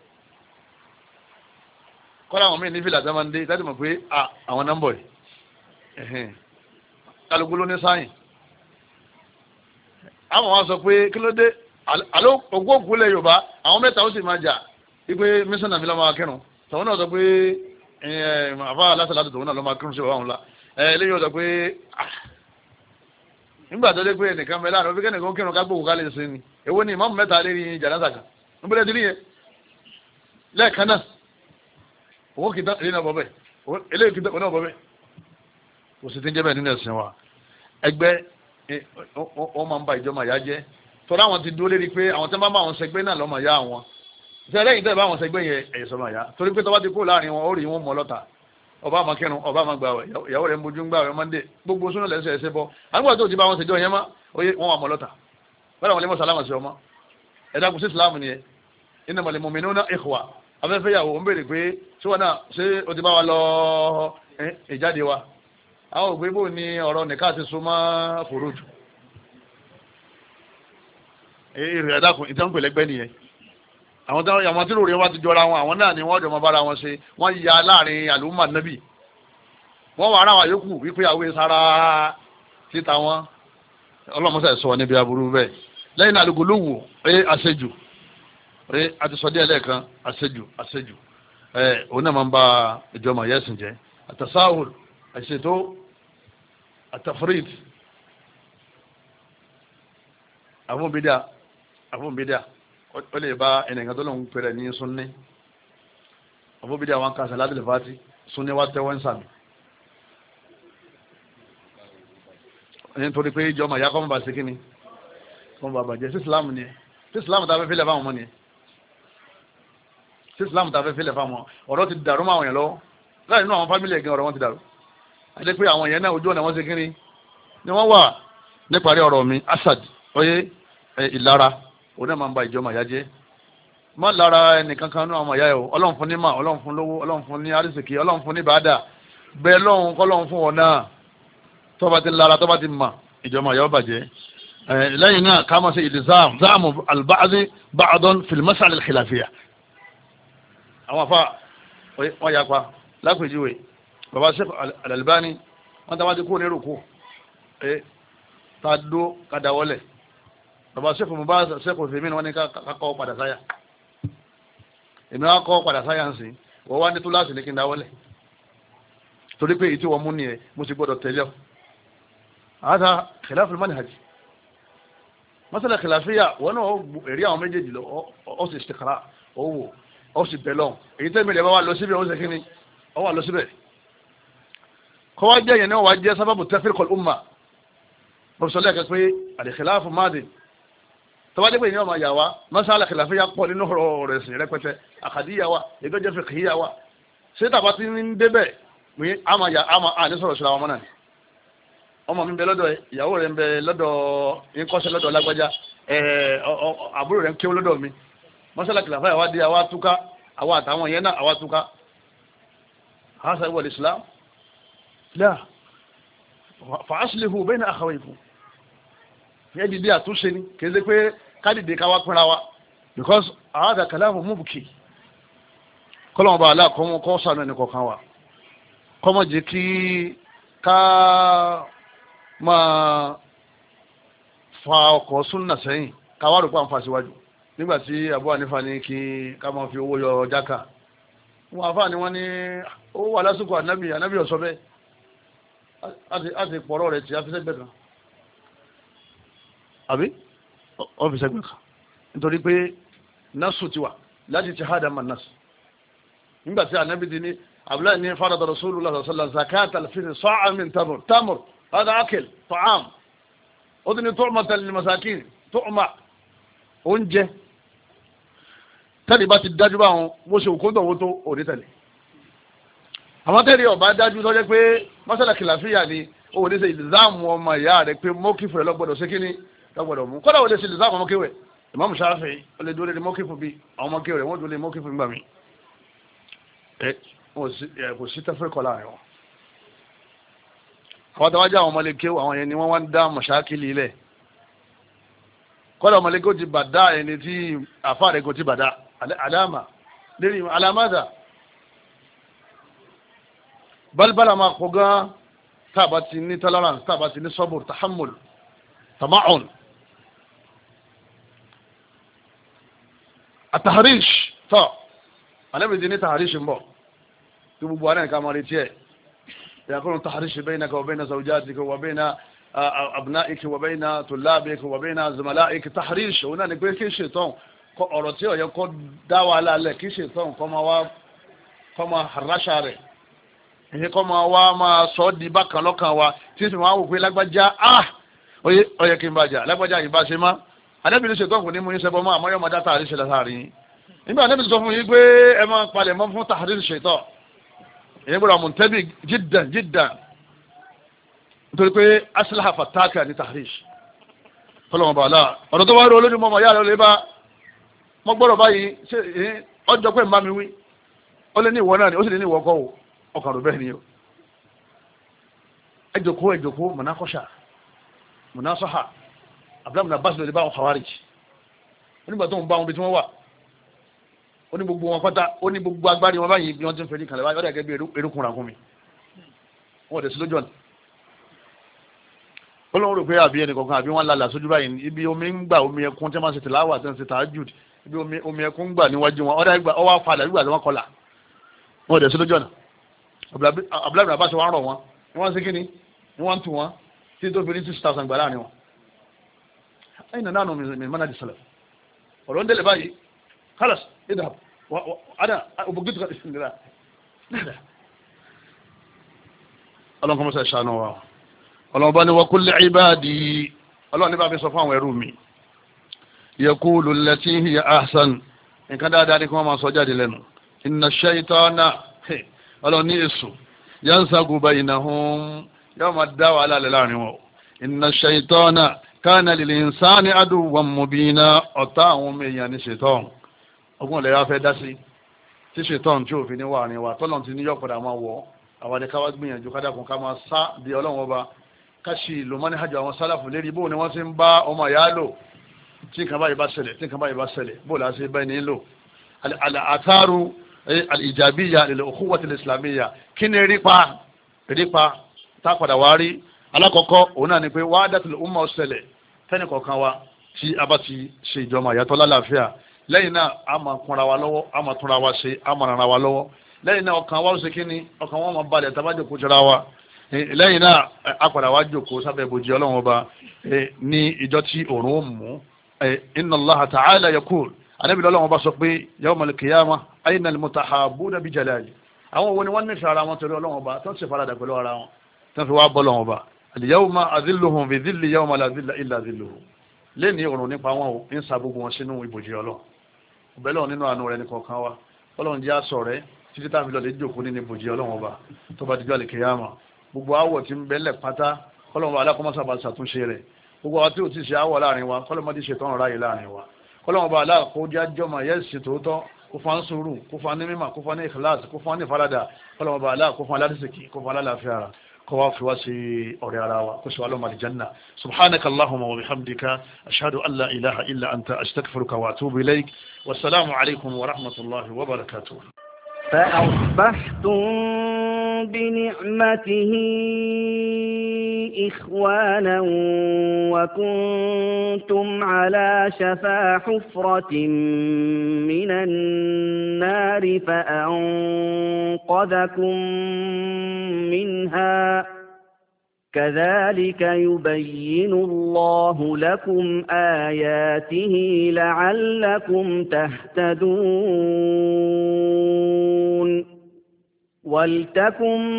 kọ́lá àwọn míì ní fìlà tó máa ń dé láti mọ̀ pé àwọn nọ́mbọ̀ yìí kálukú ló ní sáyìn àwọn wa sọ pé kí ló dé àló ògbó òkúlẹ̀ Yorùbá àwọn mẹ́ta ó sì máa jà wípé mísánà mi lọ́ máa kírun tòun náà sọ pé àfa alásàlátù tòun náà lọ́ máa kírun sí ọ̀hún la eléyìí ó sọ pé nígbà tó dé pé ẹnìkan mẹ́lá àná fíkẹ́ nìkan kírun ká gbóhùn ká lè sin ni èwo ni ìmáàmù mẹ́ta lé ní jàǹdà kan níbo ti rí yẹn lẹ́ẹ̀kan náà owó kìtá èyí náà bọ̀ bẹ́ẹ̀ eléyìí kìtá òun náà bọ̀ bẹ́ẹ̀ kò sì ti ń jẹ́ bẹ́ẹ̀ nínú ẹ̀sìn wa ẹgbẹ́ wọ́n máa ń ba ìjọba ìyá jẹ́ tọ́lá àwọn ti dúró lérí pé àwọn tẹ́ bá bá àwọn sẹgbẹ́ náà lọ́mọ ìyá àwọn ṣe lẹ́yìn tẹ́ bá àwọn sẹgbẹ́ yẹn ẹ̀yẹ sọmọ ìyá torí pé tọ́ba ti kó láàrin wọn ó rí wọn mọ́ lọ́ta ọba àmọ́ kẹrùn ọba àmọ́ gbà ìyàwó rẹ̀ ń bojú ń gbà rẹ̀ mọ́ndé gbogbo súnà lẹ́sẹ̀ ẹsẹ̀ bọ́ àgbà tó ti bá wọn ṣèjọ yẹn má oyè wọn wà mọ́ lọ́ta bẹ́ẹ̀ wọn lè mọ́ sálámà sí ọmọ ẹ̀dá kù sí ìsìlámù nìyẹn innamal mu'minuna ikhwa afẹ́fẹ́ yàwó ń béèrè pé ṣé wọn náà ṣé o ti bá wa lọ ìjáde wa àwọn ògbé bò ní ọ̀rọ̀ nìkan ti súnmọ́ fòròjù èrè ẹ̀dá kù ìtẹ́wọ̀n nìyẹn àwọn tí àwọn tí lóore wá ti jọra wọn àwọn náà ni wọ́n jọ mọ bára wọn ṣe wọ́n ya láàrin àlùmọ́ nábì wọ́n wà ara wà yòókù wípé àwọn sára títa wọn ọlọ́mọṣẹ́ sọ níbi aburú bẹ́ẹ̀ lẹ́yìn náà àlùkò lówó ẹ àṣejù ẹ àti sọdí ẹlẹ́ẹ̀kan àṣejù àṣejù ẹ òun náà máa ń ba ìjọba yẹ́sìn jẹ́ àtàsáhùl àṣetó àtàfríd àfúnbídà àfúnbídà ó lè bá ẹnìkan tó lóun pẹ̀rẹ̀ ní súnní àfúnbídà wọn kà sàlátì lè fàtí súnní wá tẹ́wọ́ ń sàmì nítorí pé ìjọba ìyá kọ́ mọ́ bá ṣe kí ni kọ́ mọ́ bá bàjẹ́ sí ìsìlámù ni sí ìsìlámù tá a fẹ́ fílẹ̀ fáwọn ọmọ ni sí ìsìlámù tá a fẹ́ fílẹ̀ fáwọn ọ̀rọ̀ ti dàrú mọ́ àwọn yẹn lọ́wọ́ láì nínú àwọn fámìlì ẹ̀gẹ́ ọ̀rọ̀ wọn ti dàrú àti pé àwọn yẹn náà ojú ọ̀nà wọn ṣe kí ni ni wọ́n wà níparí ọ̀rọ̀ mi Asad oyè ìlara òun náà máa ń ba ìjọba ìyá jẹ́ má lára ẹnìkan kan nínú àwọn ìyá ẹ̀ o ọlọ́run fún ní mà ọlọ́run fún lówó ọlọ́run fún ní arísìkí ọlọ́run fún ní bàádà bẹ́ẹ̀ lọ́run kọ́lọ́run fún wọn náà tọ́ba ti lára tọ́ba ti mà ìjọba ìyá bàjẹ́ lẹ́yìn náà ká máa ṣe ìdìsáàmù záàmù albáàdì báàdọ́n fìlímọ́sàlì khilafiyya àwọn afa wọ́n yapa lápèjúwe baba Sheikh Al-Albani wọ́n tàbá ti kó ní rúkú ta dó kadàwọlẹ̀ baba Sheikh Mubaz Sheikh Uthaymeen wọ́n ní kakọ́ padà sáyà èmi wá kọ́ padà sáyà ń sìn wọ́n wá ní tó láti ní kí n dáwọlẹ̀ torí pé èyí tí wọ́n mú ni ẹ̀ mo ti gbọ́dọ̀ tẹ̀lé ọ هذا خلاف المنهج مثلا خلافية وانا اريا àwọn méjèèjì lọ ó sì istiqra ó wò ó sì belong èyí tẹ́ mi lè bá wà lọ síbẹ̀ ó sì kíni ó wà lọ síbẹ̀ kó wá jẹ́ yẹn náà wá jẹ́ sábàbù tafriq al-umma bọ́sọ̀ lẹ́ẹ̀kẹ́ pé al-khilaf madi tọ́wá dé pé ìyẹn ọmọ yà wá masala khilafiyya pọ̀ nínú ọ̀rọ̀ rẹ̀ sìn rẹpẹtẹ àkàdíyà wa ìgbẹ́jẹ́ fiqhiyya wa ṣé tàbá ti ń débẹ̀ mi àmà yà àmà à ní sọ̀rọ̀ síra wọn mọ́nà ọmọ mi ń bẹ lọ́dọ̀ ìyàwó rẹ̀ ń bẹ lọ́dọ̀ ìkọ́sẹ̀ lọ́dọ̀ lágbájá àbúrò rẹ̀ ń kéwọ́ lọ́dọ̀ mi mọ́sálà kìláfà àwa di àwa túká àwa àtàwọn yẹn náà àwa túká hasa wal islam la fa aslihu bayna akhawaykum yẹ́ dìde àtúnṣe ni kì í ṣe pé kádìdé ká wá pínra wa because àádà kàlámù mubki kọ́lọ́mọba aláàkọ́mọ́ kọ́ sànú ẹni kọ̀ọ̀kan wa kọ́mọ́ jẹ́ kí ká máa fa ọkọ̀ súnnà sẹ́yìn káwàá rò pa ń fa síwájú nígbàtí Abu Hanifa ní kí ká máa fi owó yọ jáka wọn àfáà ni wọ́n ní ó wà lásìkò ànábì ànábì ọ̀sọ́ bẹ́ẹ̀ á ti pọ̀rọ̀ rẹ̀ tí a fi sẹ́gbẹ̀ kan àbí ọ fi sẹ́gbẹ̀ kan nítorí pé násù ti wà láti ti hádà mà násù nígbàtí ànábì ti ní Abdullahi ní farada Rasulullah sallallahu alaihi wasallam zakat al-fitr sa'a min tamr tamr هذا أكل طعام أذن طعمة للمساكين طعمة oúnjẹ tẹ́lẹ̀ bá ti dájú bá wọn bó ṣe òkúndọ̀ owó tó òní tẹ̀lẹ̀ àwọn tẹ́lẹ̀ ọba dájú tó jẹ́ pé mọ́sálà kìláfíà ni òní ṣe ìlìzáàmù ọmọ ìyá rẹ̀ pé mọ́kìfù rẹ̀ lọ́gbọ̀dọ̀ ṣe kíní lọ́gbọ̀dọ̀ mú kọ́dà òní ṣe ìlìzáàmù ọmọ kéwẹ̀ Imam Shafi'i ó lè dúró lé mọ́kìfù bí àwọn ọmọ kéwẹ̀ wọ́n dúró lé mọ́kìfù nígbà mi kò sí tẹ́fẹ́ kọ́ láàrin wọn àwọn tàwájú àwọn ọmọlẹ́kẹ́ àwọn yẹn ni wọ́n wá ń dá mọ̀ṣákìlì ilẹ̀ kọ́lá ọmọlẹ́kẹ́ ti bàdá ẹni tí àfáàrẹ́ kò ti bàdá alama lérí alamada balbala máa kọ gan tàbá ti ní tolerance tàbá ti ní sabr tahammul tama'un ataharish tọ́ alẹ́bìdì ní taharish ń bọ̀ tí gbogbo alẹ́ nìkan máa retí ẹ̀ يكون تحريش بينك وبين زوجاتك وبين أبنائك وبين طلابك وبين زملائك تحريش هنا نقول كي شيطان ọ̀rọ̀ tí ó yẹ kó dá wa lálẹ́ kí ṣètọ́n kọ́ máa wá kọ́ máa harasha rẹ̀ èyí kọ́ máa wá máa sọ ọ́ di bákan lọ́kàn wa tí sì máa wò pé lágbájá ah oye oye kí n bá jà lágbájá yìí bá ṣe má anábì ní ṣètò kò ní mú yín ṣẹbọ mọ́ àmọ́ yóò máa dá tààrí ṣe látàrí yín nígbà anábì sọ fún yín pé ẹ máa palẹ̀ mọ́ fún tààrí ṣètò èyí gbọ́dọ̀ mùtẹ́bì jiddan jiddan nítorí pé asilaha fataka ní tààrí fọlọ́mọ bàálà ọ̀dọ̀ tó wá rí olójú mọ́ ọmọ yára lè bá mọ́ gbọ́dọ̀ báyìí ọjọ́ pé ń bá mi wí ó lé ní ìwọ náà ni ó sì lé ní ìwọ kọ́ ọkàn rẹ̀ bẹ́ẹ̀ ni o ẹjọ́kó ẹjọ́kó mọ̀nákọ́ṣà mọ̀násọ́hà abúlámùnà bá sí lórí bá wọn khawarij onígbà tó ń bá wọn bí tí wọ́n wà ó ní gbogbo wọn pátá ó ní gbogbo agbárí wọn báyìí bí wọ́n ti ń fẹ́ ní kàlẹ́ báyìí ó dà gẹ́gẹ́ bí erékùn rà fún mi wọ́n dẹ̀ sí lójú ọ̀nà ó lóun rò pé àbí ẹnì kọ̀ọ̀kan àbí wọ́n lálà sójú báyìí ibi omi ń gbà omi ẹkún tí wọ́n ṣe tìláwà tí wọ́n ṣe tààjùd ibi omi ẹkún ń gbà níwájú wọn ọ̀dà ìgbà ọwọ́ afadà ìgbà tí wọ́n kọlà wọ́n dẹ̀ sí lójú ọ̀nà abúlámùnà bá ṣe wọ́n rọ̀ wọn ni wọ́n ṣe kí ni wọ́n ń tù wọn tí tó fi ní six thousand gbà láàrin wọn أين نحن من منهج السلف ولو عندنا باقي خلاص اذهب أنا أبغيتك بسم الله لا لا اللهم صل على محمد اللهم بارك وكل عبادي الله نبا بصفان ويرومي يقول التي هي أحسن إن كان ذلك ما سجد لنا إن الشيطان الله نيسو ينسق بينهم يوم الدعوة على الإعلان إن الشيطان kana lil insani aduwwan mubina ọ̀tá àwọn ọmọ èèyàn ní ṣètọ́n ọgbọ́n lẹ́yà fẹ́ dá sí tí ṣètọ́n tí òfin ní wà ní wà tọ́lọ́n ti ní yọ̀pọ̀dà máa wọ̀ àwọn ẹ̀ka wá gbìyànjú kádàkùn ká máa sá di ọlọ́run ọba káṣí ìlú mọ́níhàjò àwọn sálàfù lérí bóun ni wọ́n ti ń bá ọmọ ìyá lò tí nǹkan báyìí bá ṣẹlẹ̀ tí nǹkan báyìí bá ṣẹlẹ̀ bóun láti bá ẹni lò àtàrù al-ijabiyya lil-ukhuwwati al-islamiyya kí ni erípa erípa tá padà wá rí alákọ̀ọ́kọ́ òun náà ni pé wahdatul umma ọ̀sẹ̀lẹ̀ fẹ́ni kọ̀ọ̀kan wa tí a bá ti ṣe ìjọba ìyàtọ̀ lálàáfíà lẹ́yìn náà a máa kúnra wa lọ́wọ́ a máa túnra wa ṣe a máa ràn wa lọ́wọ́ lẹ́yìn náà ọkàn wa ó ṣe kíni ọkàn wa máa balẹ̀ tá a bá jòkó jọra wa lẹ́yìn náà a padà wá jòkó sábẹ́ ìbòjì ọlọ́run ọba ní ìjọ tí òòrùn ó mú inna Allaha ta'ala yaqul ànábì ọlọ́run ọba sọ pé yawmal qiyamah ayna al-mutahabbuna bi jalali àwọn wo ni wọ́n nífẹ̀ẹ́ ara wọn torí ọlọ́run ọba tó ń ṣe faradà pẹ̀lú ara wọn tó ń fi wá bọ́ ọlọ́run ọba al-yawma adhilluhum bi dhilli yawma la dhilla illa dhilluhu lẹ́ni ọ̀run nípa wọn ò ń sa gbogbo wọn sínú ìbòjì ọlọ́run ọ̀bẹ̀lọ́ nínú àánú rẹ̀ nìkọ̀ọ̀kan wa ọlọ́run jẹ́ àṣọ rẹ̀ títí táàmì lọ lè jòkó nínú ìbòjì ọlọ́run ọba tó bá dijọ́ àlìkèyàmà gbogbo àwọ̀ tí ń bẹ́lẹ̀ pátá kọ́lọ́run alákọ̀ọ́mọ́sàbà ṣàtúnṣe rẹ̀ gbogbo àwọn tí ò ti ṣe àwọ̀ láàrin wa kọ́lọ́mọdé ṣe tán ráyè láàrin wa kọ́lọ́run ọba aláàkójá jọmọ yẹ́sì tòótọ́ kó fa ń sùúrù kó fa ní mímọ̀ kó fa ní ìkìláàsì kó fa ní ìfaradà kọ́lọ́run ọba aláàkó fa aládìsíkì kó fa alálàáfíà كواف واسي أوريارا وكسوا لهم الجنة سبحانك اللهم وبحمدك أشهد أن لا إله إلا أنت أستغفرك وأتوب إليك والسلام عليكم ورحمة الله وبركاته فأصبحتم بنعمته إخوانا وكنتم على شفا حفرة من النار فأنقذكم منها كذلك يبين الله لكم آياته لعلكم تهتدون ولتكن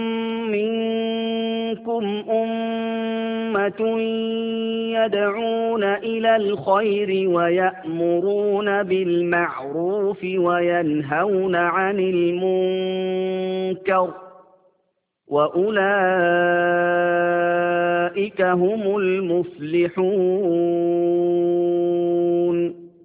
منكم أمة يدعون إلى الخير ويأمرون بالمعروف وينهون عن المنكر وأولئك هم المفلحون